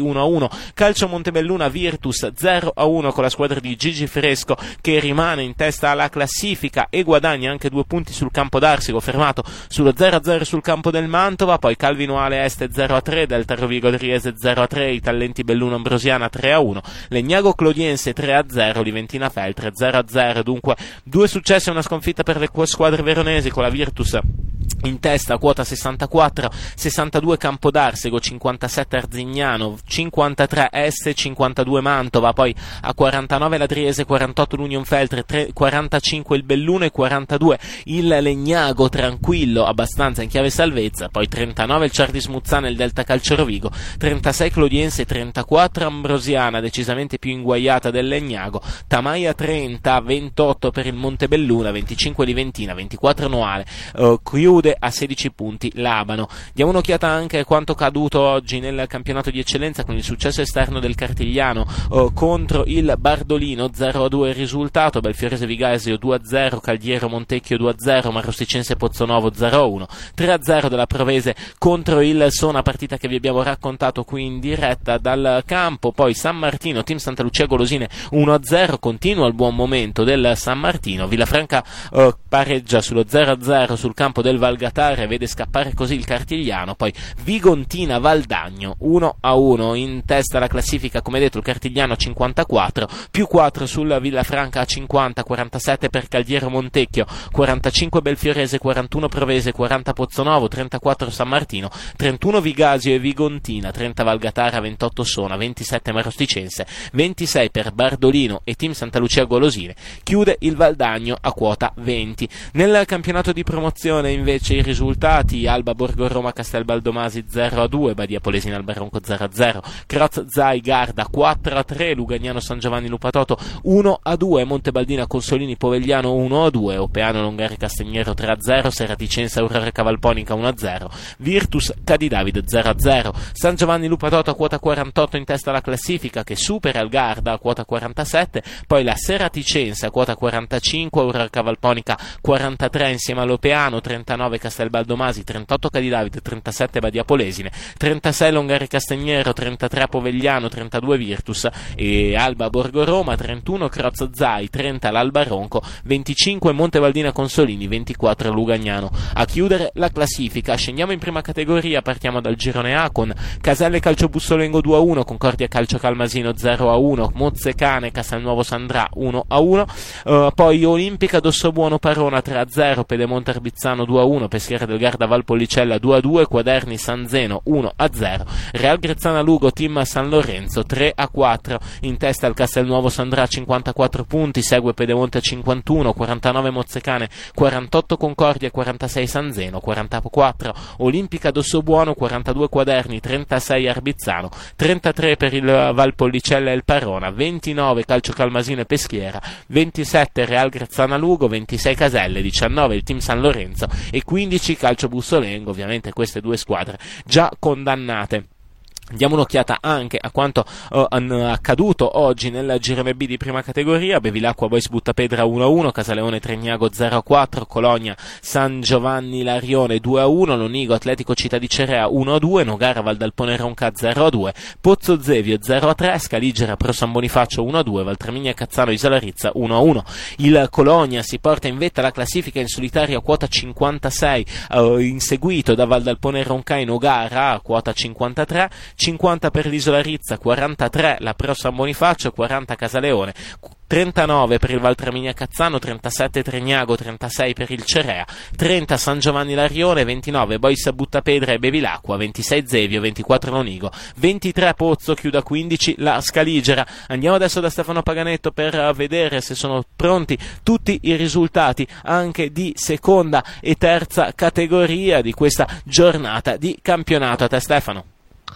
uno. Calcio Montebelluna Virtus zero a uno con la squadra di Gigi Fresco che rimane in testa alla classifica e guadagna anche due punti sul campo d'Arsico, fermato sullo zero a zero sul campo del Mantova. Poi Calvino Ale Este zero a tre, Delta Rovigo Triese zero a tre, i Tallenti Belluno Ambrosiana tre a uno, Legnago Clodiense tre a zero, Liventina Feltre zero a zero. Dunque due successi e una sconfitta per le squadre veronesi, con la Virtus in testa a quota sessantaquattro, sessantadue Campodarsego, cinquantasette Arzignano, cinquantatré Este, cinquantadue Mantova, poi a quarantanove la Triese, quarantotto l'Union Feltre, quarantacinque il Belluno e quarantadue il Legnago Tranquillo, abbastanza in chiave salvezza, poi trentanove il Ciardis Muzzana e il Delta Calcio Rovigo, trentasei Clodiense, trentaquattro Ambrosiana, decisamente più inguaiata del Legnago, Tamaia trenta, ventotto per il Montebelluna, venticinque Liventina, ventiquattro Noale, uh, chiude a sedici punti Labano. Diamo un'occhiata anche a quanto caduto oggi nel campionato di eccellenza, con il successo esterno del Cartigliano uh, contro il Bardolino, zero a due il risultato, Belfiorese Vigasio due a zero, Caldiero Montecchio due a zero, Marrosticense Pozzonovo zero a uno, tre a zero della Provese contro il Sona, partita che vi abbiamo raccontato qui in diretta dal campo. Poi San Martino, Team Santa Lucia Golosine uno a zero, continua il buon momento del San Martino, Villafranca uh, pareggia sullo zero a zero sul campo del Valgatare, vede scappare così il Cartigliano. Poi Vigontina Valdagno uno a uno, in testa alla classifica come detto il Cartigliano a cinquantaquattro, più quattro sul Villafranca a cinquanta, quarantasette per Caldiero Montecchio, quarantacinque Belfiorese, quarantuno Provese, quaranta Pozzonovo, trentaquattro San Martino, trentuno Vigasio e Vigontina, trenta Valgatara, ventotto Sona, ventisette Marrosticense, ventisei per Bardolino e Team Santa Lucia Golosine. Chiude il Valdagno a quota venti. Nel campionato di promozione invece i risultati: Alba Borgo Roma Castelbaldomasi zero a due, Badia Polesina Albaronco zero a zero, Croz Zai Garda quattro a tre, Lugagnano San Giovanni Lupatoto uno a due, Montebaldina Consolini Povegliano uno a due, Opeano Longari Castagnero tre a zero, Seraticenza Aurora Cavalponica uno a zero, Virtus Cadidavid zero a zero, San Giovanni Lupatoto a quota quarantotto in testa alla classifica che supera il Garda a quota quarantasette, poi la Seraticenza a quota quarantacinque, Aurora Cavalponica quarantatré insieme all'Opeano, trentanove Castelbaldomasi, trentotto Cadidavid, trentasette Badia Polesine, trentasei Longari Castagnero, trentatré Povegliano, trentadue Virtus e Alba Borgo Roma, trentuno Croz Zai, trenta l'Alba Ronco, venticinque Montevaldina Consolini, ventiquattro Lugagnano. A chiudere la classifica scendiamo in prima categoria, partiamo dal girone A con Caselle Calcio Bussolengo due a uno, Concordia Calcio Calmasino zero a uno, Mozzecane Castelnuovo Sandrà uno a uno, uh, poi Olimpica Dossobuono Parona tre a zero, Pedemonte Arbizzano due a uno, Peschiera del Garda Valpolicella due a due, Quaderni San Zeno uno a zero, Real Grezzana Lugo Team San Lorenzo tre a quattro, in testa al Castelnuovo Sandrà cinquantaquattro punti, segue Pedemonte cinquantuno, quarantanove Mozzecane, quarantotto Concordia, quarantasei San Zeno, quarantaquattro Olimpica Dossobuono, quarantadue Quaderni, trentasei Arbizzano, trentatré per il Valpolicella e il Parona, ventinove Calcio Calmasino e Peschiera, ventisette Real Grezzana Lugo, ventisei Caselle, diciannove il Team San Lorenzo e quindici Calcio Bussolengo, ovviamente queste due squadre già condannate. Diamo un'occhiata anche a quanto uh, accaduto oggi nel girone B di prima categoria. Bevilacqua Boys Buttapedra uno a uno, Casaleone Tregnago zero a quattro, Colonia San Giovanni Larione due a uno, Lonigo Atletico Città di Cerea uno a due, Nogara Valdalpone Ronca zero a due, Pozzo Zevio zero a tre, Scaligera Pro San Bonifacio uno a due, Valtraminia Cazzano Isola Rizza uno a uno. Il Colonia si porta in vetta la classifica in solitario a quota cinquantasei, uh, inseguito da Valdalpone Ronca e Nogara a quota cinquantatré, cinquanta per l'Isola Rizza, quarantatré la Pro San Bonifacio, quaranta Casaleone, trentanove per il Valtraminia Cazzano, trentasette Tregnago, trentasei per il Cerea, trenta San Giovanni Larione, ventinove Boys Buttapedra e Bevilacqua, ventisei Zevio, ventiquattro Lonigo, ventitré Pozzo, chiude a quindici la Scaligera. Andiamo adesso da Stefano Paganetto per vedere se sono pronti tutti i risultati anche di seconda e terza categoria di questa giornata di campionato. A te Stefano.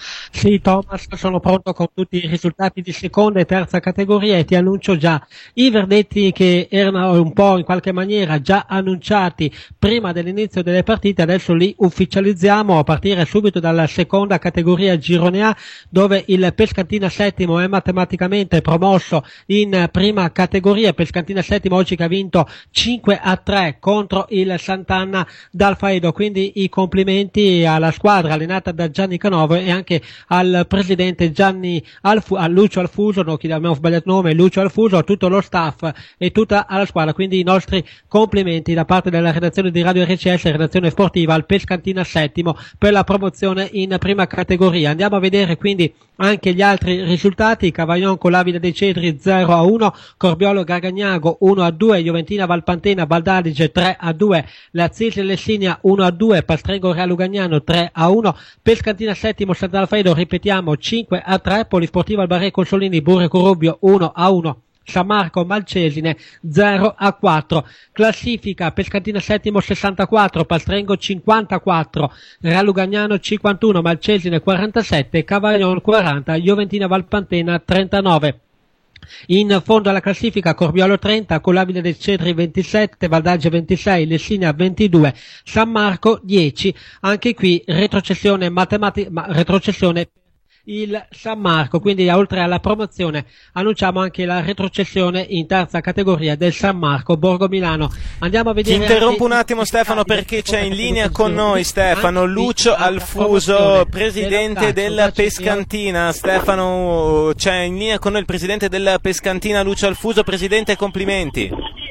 Sì, Thomas, sono pronto con tutti i risultati di seconda e terza categoria e ti annuncio già i verdetti che erano un po' in qualche maniera già annunciati prima dell'inizio delle partite. Adesso li ufficializziamo a partire subito dalla seconda categoria girone A, dove il Pescantina Settimo è matematicamente promosso in prima categoria. Pescantina Settimo oggi che ha vinto cinque a tre contro il Sant'Anna d'Alfaedo, quindi i complimenti alla squadra allenata da Gianni Canovo e anche anche al presidente Gianni Alfu- a Lucio Alfuso, no, che abbiamo sbagliato nome, Lucio Alfuso, a tutto lo staff e tutta la squadra, quindi i nostri complimenti da parte della redazione di Radio R C S, redazione sportiva, al Pescantina settimo per la promozione in prima categoria. Andiamo a vedere quindi anche gli altri risultati: Cavaglion con l'Avila dei Cedri zero a uno, Corbiolo Gargagnago uno a due, Juventina Valpantena Valdalige tre a due, Lazzisi Lessinia uno a due, Pastrengo Real Lugagnano tre a uno, Pescantina settimo Sant'Alfredo, ripetiamo, cinque a tre, Polisportiva Albarè Consolini Burre Corubio uno a uno, San Marco Malcesine zero a quattro. Classifica: Pescantina settimo sessantaquattro, Pastrengo cinquantaquattro, Real Lugagnano cinquantuno, Malcesine quarantasette, Cavaglion quaranta, Juventina Valpantena trentanove. In fondo alla classifica Corbiolo trenta, Colabile dei Cedri ventisette, Valdagge ventisei, Lessinia ventidue, San Marco dieci. Anche qui retrocessione matematica, ma retrocessione il San Marco, quindi oltre alla promozione annunciamo anche la retrocessione in terza categoria del San Marco Borgo Milano. Andiamo a vedere. Ti interrompo un attimo Stefano, perché c'è in linea con noi Stefano Lucio Alfuso, presidente della Pescantina. Stefano, c'è in linea con noi il presidente della Pescantina Lucio Alfuso. Presidente, complimenti.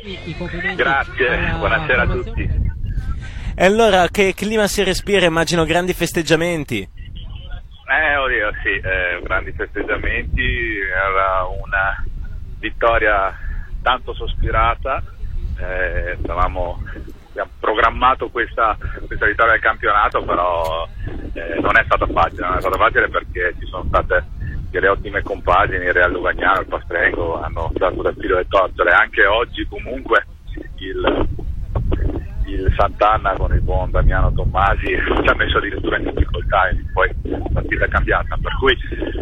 Grazie, buonasera a tutti. E allora, che clima si respira? Immagino grandi festeggiamenti. Eh, oddio, sì, eh, grandi festeggiamenti, era una vittoria tanto sospirata, eh, stavamo, abbiamo programmato questa, questa vittoria del campionato, però eh, non è stata facile, non è stata facile perché ci sono state delle ottime compagini, il Real Lugagnano, il Pastrengo hanno dato del filo e torcere. Anche oggi comunque il... il Sant'Anna con il buon Damiano Tommasi ci ha messo addirittura in difficoltà e poi la partita è cambiata, per cui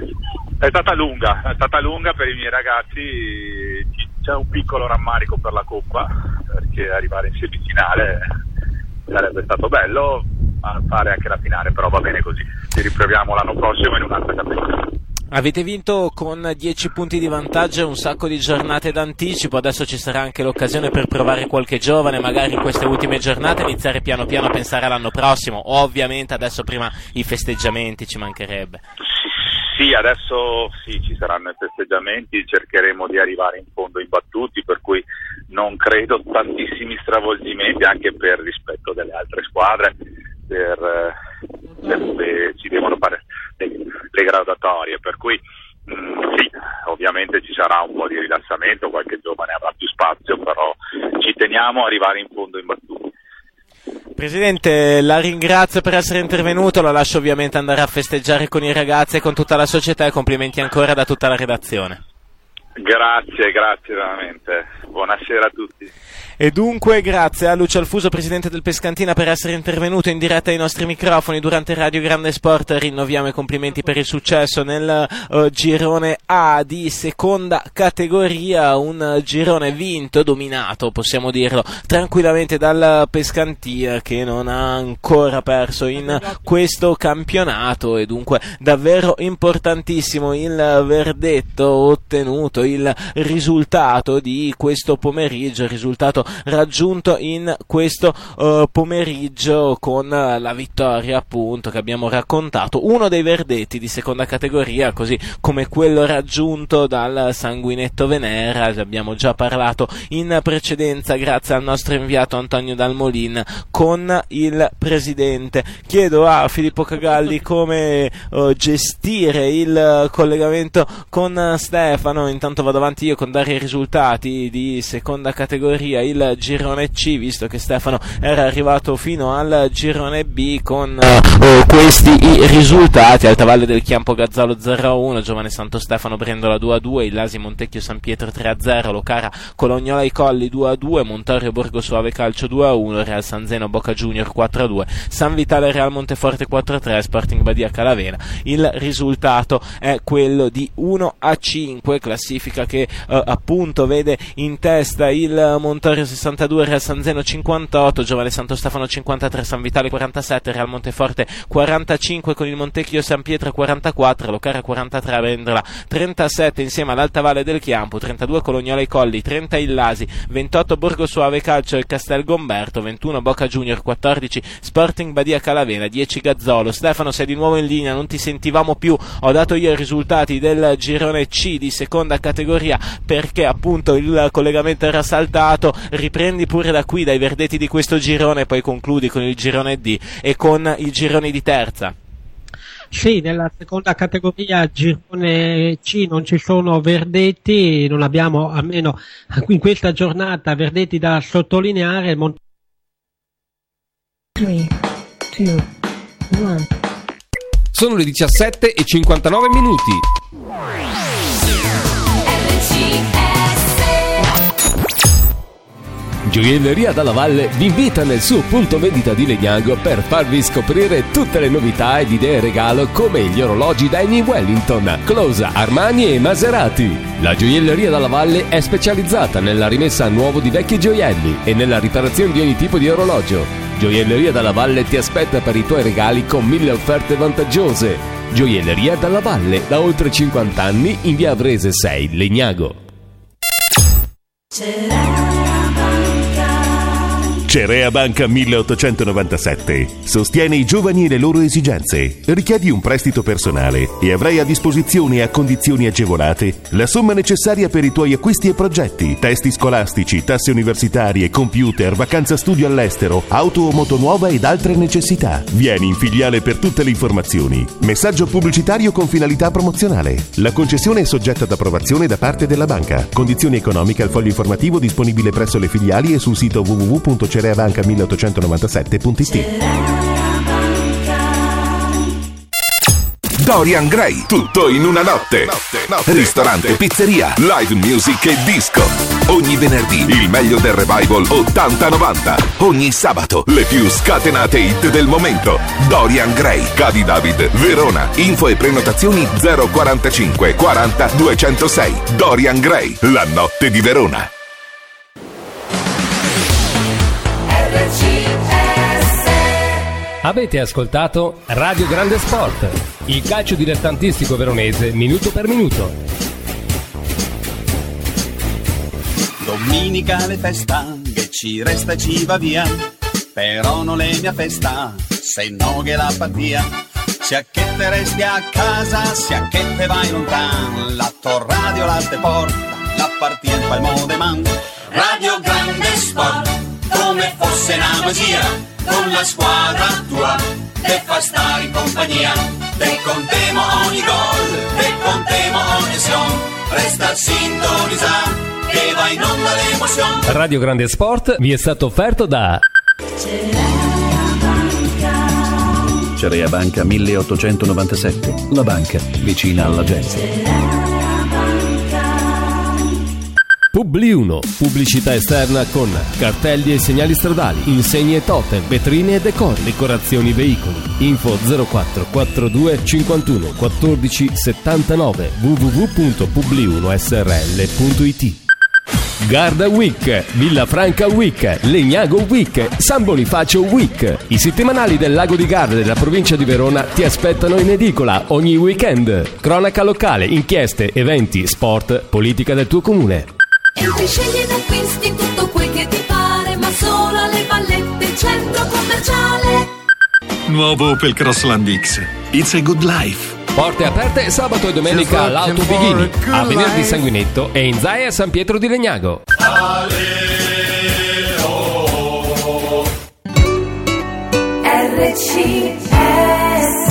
è stata lunga, è stata lunga per i miei ragazzi. C'è un piccolo rammarico per la Coppa, perché arrivare in semifinale sarebbe stato bello, ma fare anche la finale, però va bene così, ci riproviamo l'anno prossimo in un'altra categoria. Avete vinto con dieci punti di vantaggio e un sacco di giornate d'anticipo, adesso ci sarà anche l'occasione per provare qualche giovane, magari in queste ultime giornate iniziare piano piano a pensare all'anno prossimo. Ovviamente adesso prima i festeggiamenti, ci mancherebbe. Sì, adesso sì, ci saranno i festeggiamenti, cercheremo di arrivare in fondo imbattuti, per cui non credo tantissimi stravolgimenti, anche per rispetto delle altre squadre, per, per dove ci devono fare le, le graduatorie, per cui mh, sì, ovviamente ci sarà un po' di rilassamento, qualche giovane avrà più spazio, però ci teniamo a arrivare in fondo imbattuti. Presidente, la ringrazio per essere intervenuto, la lascio ovviamente andare a festeggiare con i ragazzi e con tutta la società, e complimenti ancora da tutta la redazione. Grazie, grazie veramente, buonasera a tutti. E dunque grazie a Lucio Alfuso, presidente del Pescantina, per essere intervenuto in diretta ai nostri microfoni durante Radio Grande Sport. Rinnoviamo i complimenti per il successo nel uh, girone A di seconda categoria, un uh, girone vinto, dominato, possiamo dirlo tranquillamente, dal Pescantina, che non ha ancora perso in questo campionato, e dunque davvero importantissimo il verdetto ottenuto, il risultato di questo pomeriggio, il risultato raggiunto in questo uh, pomeriggio con uh, la vittoria, appunto, che abbiamo raccontato, uno dei verdetti di seconda categoria, così come quello raggiunto dal Sanguinetto Venera. Abbiamo già parlato in precedenza, grazie al nostro inviato Antonio Dalmolin, con il presidente. Chiedo a Filippo Cagalli come uh, gestire il collegamento con Stefano. Intanto vado avanti io con dare i risultati di seconda categoria, il girone C, visto che Stefano era arrivato fino al girone B con uh, questi i risultati: Altavalle del Chiampo Gazzalo zero a uno, Giovane Santo Stefano Brendola due a due, Illasi Montecchio San Pietro tre a zero, Locara Colognola ai Colli due a due, Montorio Borgo Soave Calcio due a uno, Real San Zeno Boca Junior quattro a due, San Vitale Real Monteforte quattro a tre, Sporting Badia Calavera. Il risultato è quello di uno a cinque, classifica che uh, appunto vede in testa il Montorio Cagliari sessantadue, Real San Zeno cinquantotto, Giovane Santo Stefano cinquantatré, San Vitale quarantasette, Real Monteforte quarantacinque, con il Montecchio San Pietro quarantaquattro, Locara quarantatré, Vendola trentasette, insieme all'Alta Valle del Chiampo, trentadue Colognola ai Colli, trenta Illasi, ventotto Borgo Soave Calcio e Castel Gomberto, ventuno Boca Junior, quattordici Sporting Badia Calavera, dieci Gazzolo. Stefano, sei di nuovo in linea, non ti sentivamo più, ho dato io i risultati del girone C di seconda categoria perché appunto il collegamento era saltato. Riprendi pure da qui, dai verdetti di questo girone, e poi concludi con il girone D e con il girone di terza. Sì, nella seconda categoria girone C non ci sono verdetti, non abbiamo almeno in questa giornata verdetti da sottolineare. Mont- tre, due, uno. Sono le diciassette e cinquantanove minuti. Gioielleria Dalla Valle vi invita nel suo punto vendita di Legnago per farvi scoprire tutte le novità ed idee regalo come gli orologi Danny Wellington, Closa, Armani e Maserati. La Gioielleria Dalla Valle è specializzata nella rimessa a nuovo di vecchi gioielli e nella riparazione di ogni tipo di orologio. Gioielleria Dalla Valle ti aspetta per i tuoi regali con mille offerte vantaggiose. Gioielleria Dalla Valle, da oltre cinquanta anni in via Avrese sei, Legnago. Cerea Banca milleottocentonovantasette sostiene i giovani e le loro esigenze. Richiedi un prestito personale e avrai a disposizione a condizioni agevolate la somma necessaria per i tuoi acquisti e progetti, testi scolastici, tasse universitarie, computer, vacanza studio all'estero, auto o moto nuova ed altre necessità. Vieni in filiale per tutte le informazioni. Messaggio pubblicitario con finalità promozionale. La concessione è soggetta ad approvazione da parte della banca. Condizioni economiche al foglio informativo disponibile presso le filiali e sul sito w w w punto cerea banca milleottocentonovantasette punto i t. Dorian Gray, tutto in una notte. notte, notte Ristorante, notte. Pizzeria, live music e disco. Ogni venerdì il meglio del revival ottanta novanta. Ogni sabato le più scatenate hit del momento. Dorian Gray, Cadi David, Verona. Info e prenotazioni zero quarantacinque quaranta duecentosei. Dorian Gray, la notte di Verona. Avete ascoltato Radio Grande Sport, il calcio dilettantistico veronese minuto per minuto. Domenicale festa che ci resta e ci va via, però non è mia festa, se no che la partia. Sia che te resti a casa, sia che te vai lontano, la tua radio la te porta, la partita in palmo de man. Radio Grande Sport, come fosse una magia, con la squadra tua, te fa stare in compagnia, te contemo ogni gol, te contemo ogni azione, resta a sintonizzare, che va in onda l'emozione. Radio Grande Sport vi è stato offerto da Cerea Banca milleottocentonovantasette, la banca vicina alla gente. Publi uno, pubblicità esterna con cartelli e segnali stradali, insegne totem, vetrine e decor, decorazioni veicoli. Info zero quattro quarantadue cinquantuno quattordici settantanove w w w punto publi uno s r l punto i t. Garda Week, Villafranca Week, Legnago Week, San Bonifacio Week. I settimanali del Lago di Garda della provincia di Verona ti aspettano in edicola ogni weekend. Cronaca locale, inchieste, eventi, sport, politica del tuo comune. Entri, scegli ed acquisti tutto quel che ti pare, ma solo alle Vallette, centro commerciale. Nuovo Opel Crossland X. It's a good life. Porte aperte sabato e domenica all'Auto Bighini, a venerdì Sanguinetto e in Zaia San Pietro di Legnago. R C S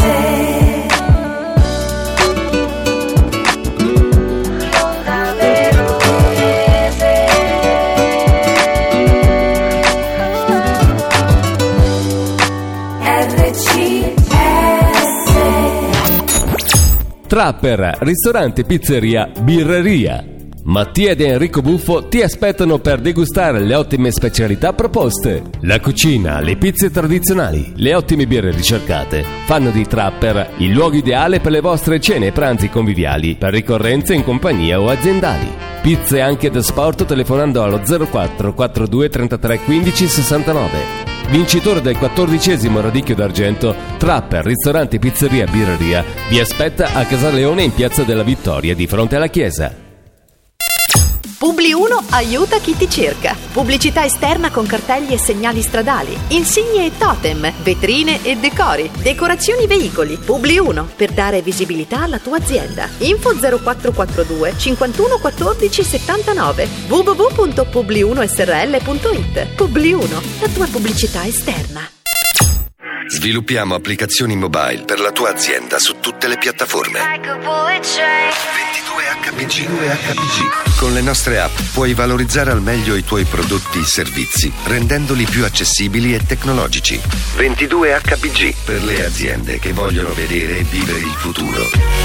Trapper, ristorante, pizzeria, birreria. Mattia ed Enrico Buffo ti aspettano per degustare le ottime specialità proposte. La cucina, le pizze tradizionali, le ottime birre ricercate fanno di Trapper il luogo ideale per le vostre cene e pranzi conviviali, per ricorrenze in compagnia o aziendali. Pizze anche da sport telefonando allo zero quattro quarantadue trentatré quindici sessantanove. Vincitore del quattordicesimo Radicchio d'Argento, Trapper, ristorante, pizzeria, birreria vi aspetta a Casaleone in Piazza della Vittoria di fronte alla chiesa. Publi uno aiuta chi ti cerca. Pubblicità esterna con cartelli e segnali stradali, insigne e totem, vetrine e decori, decorazioni veicoli. Publi uno per dare visibilità alla tua azienda. Info zero quattro quarantadue cinquantuno quattordici settantanove w w w punto publi uno s r l punto i t. Publi uno, la tua pubblicità esterna. Sviluppiamo applicazioni mobile per la tua azienda su tutte le piattaforme. ventidue H P G. Con le nostre app puoi valorizzare al meglio i tuoi prodotti e servizi, rendendoli più accessibili e tecnologici. ventidue H P G per le aziende che vogliono vedere e vivere il futuro.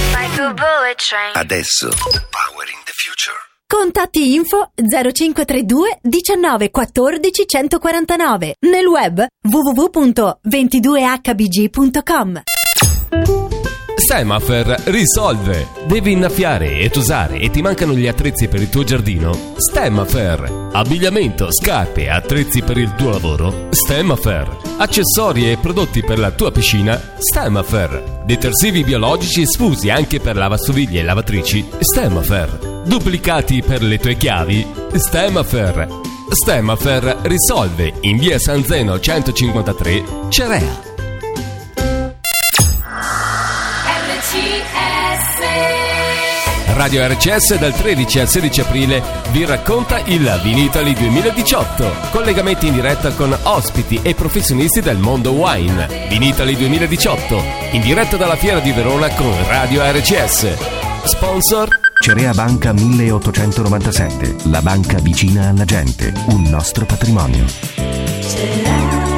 Adesso, powering the future. Contatti info zero cinque trentadue diciannove quattordici centoquarantanove. Nel web w w w punto ventidue h b g punto com. Stemafer risolve. Devi innaffiare e tosare e ti mancano gli attrezzi per il tuo giardino? Stemafer. Abbigliamento, scarpe, attrezzi per il tuo lavoro? Stemafer. Accessori e prodotti per la tua piscina? Stemafer. Detersivi biologici sfusi anche per lavastoviglie e lavatrici? Stemafer. Duplicati per le tue chiavi? Stemafer. Stemafer risolve in via San Zeno centocinquantatré, Cerea. Radio R C S dal tredici al sedici aprile vi racconta il Vinitaly duemiladiciotto. Collegamenti in diretta con ospiti e professionisti del mondo wine. Vinitaly duemiladiciotto, in diretta dalla Fiera di Verona con Radio R C S. Sponsor Cerea Banca milleottocentonovantasette, la banca vicina alla gente, un nostro patrimonio.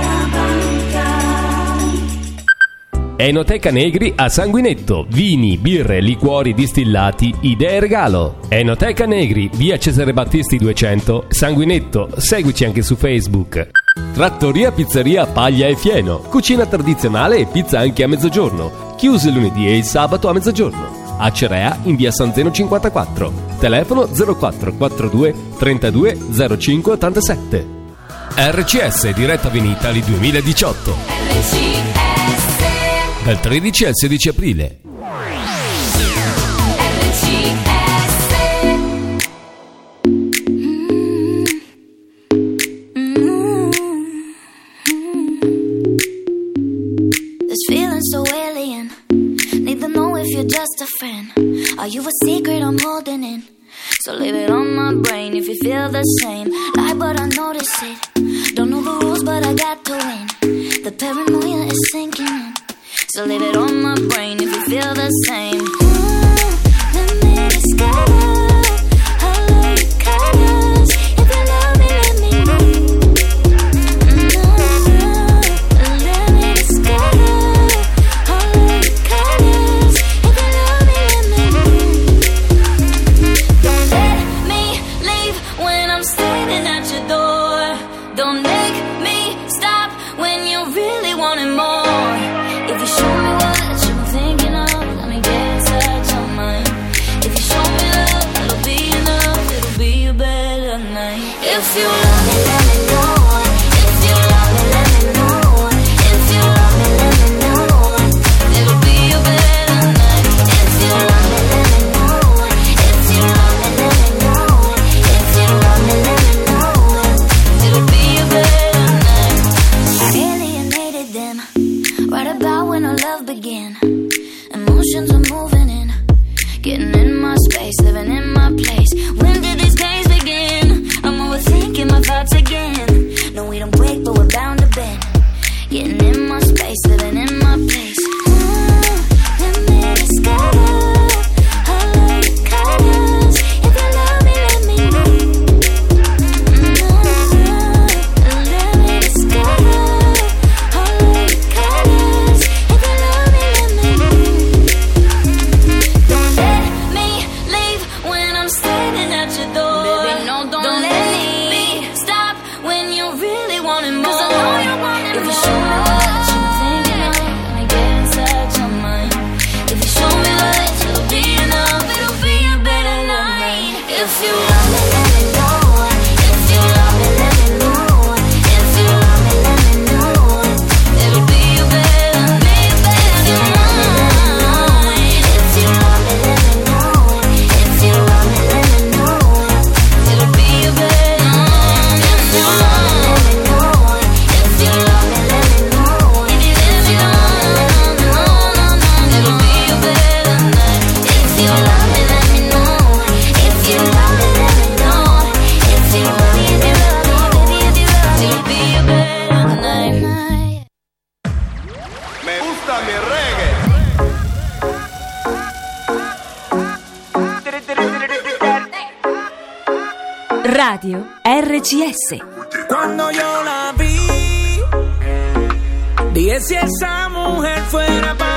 Enoteca Negri a Sanguinetto, vini, birre, liquori distillati, idee e regalo. Enoteca Negri, via Cesare Battisti duecento, Sanguinetto, seguici anche su Facebook. Trattoria Pizzeria Paglia e Fieno, cucina tradizionale e pizza anche a mezzogiorno, chiuse il lunedì e il sabato a mezzogiorno. A Cerea in via San Zeno cinquantaquattro, telefono zero quattro quarantadue trentadue zero cinque ottantasette. R C S diretta Vinitaly duemiladiciotto. R C S dal tredici al sedici aprile. This feeling so alien. Need to know if you're just a friend. Are you a secret I'm holding in? So leave it on my brain if you feel the same. Lie but I notice it. Don't know the rules but I got to win. The paranoia is sinking in. So leave it on my brain if you feel the same. Mm, let me discover how low you cut us. If you love me, let me know. Mm, let me discover how low you cut us. If you love me, let me know. Don't let me leave when I'm standing at your door. Don't make me stop when you really want it more. If you show me what Radio R C S. Cuando yo la vi, dije si esa mujer fuera para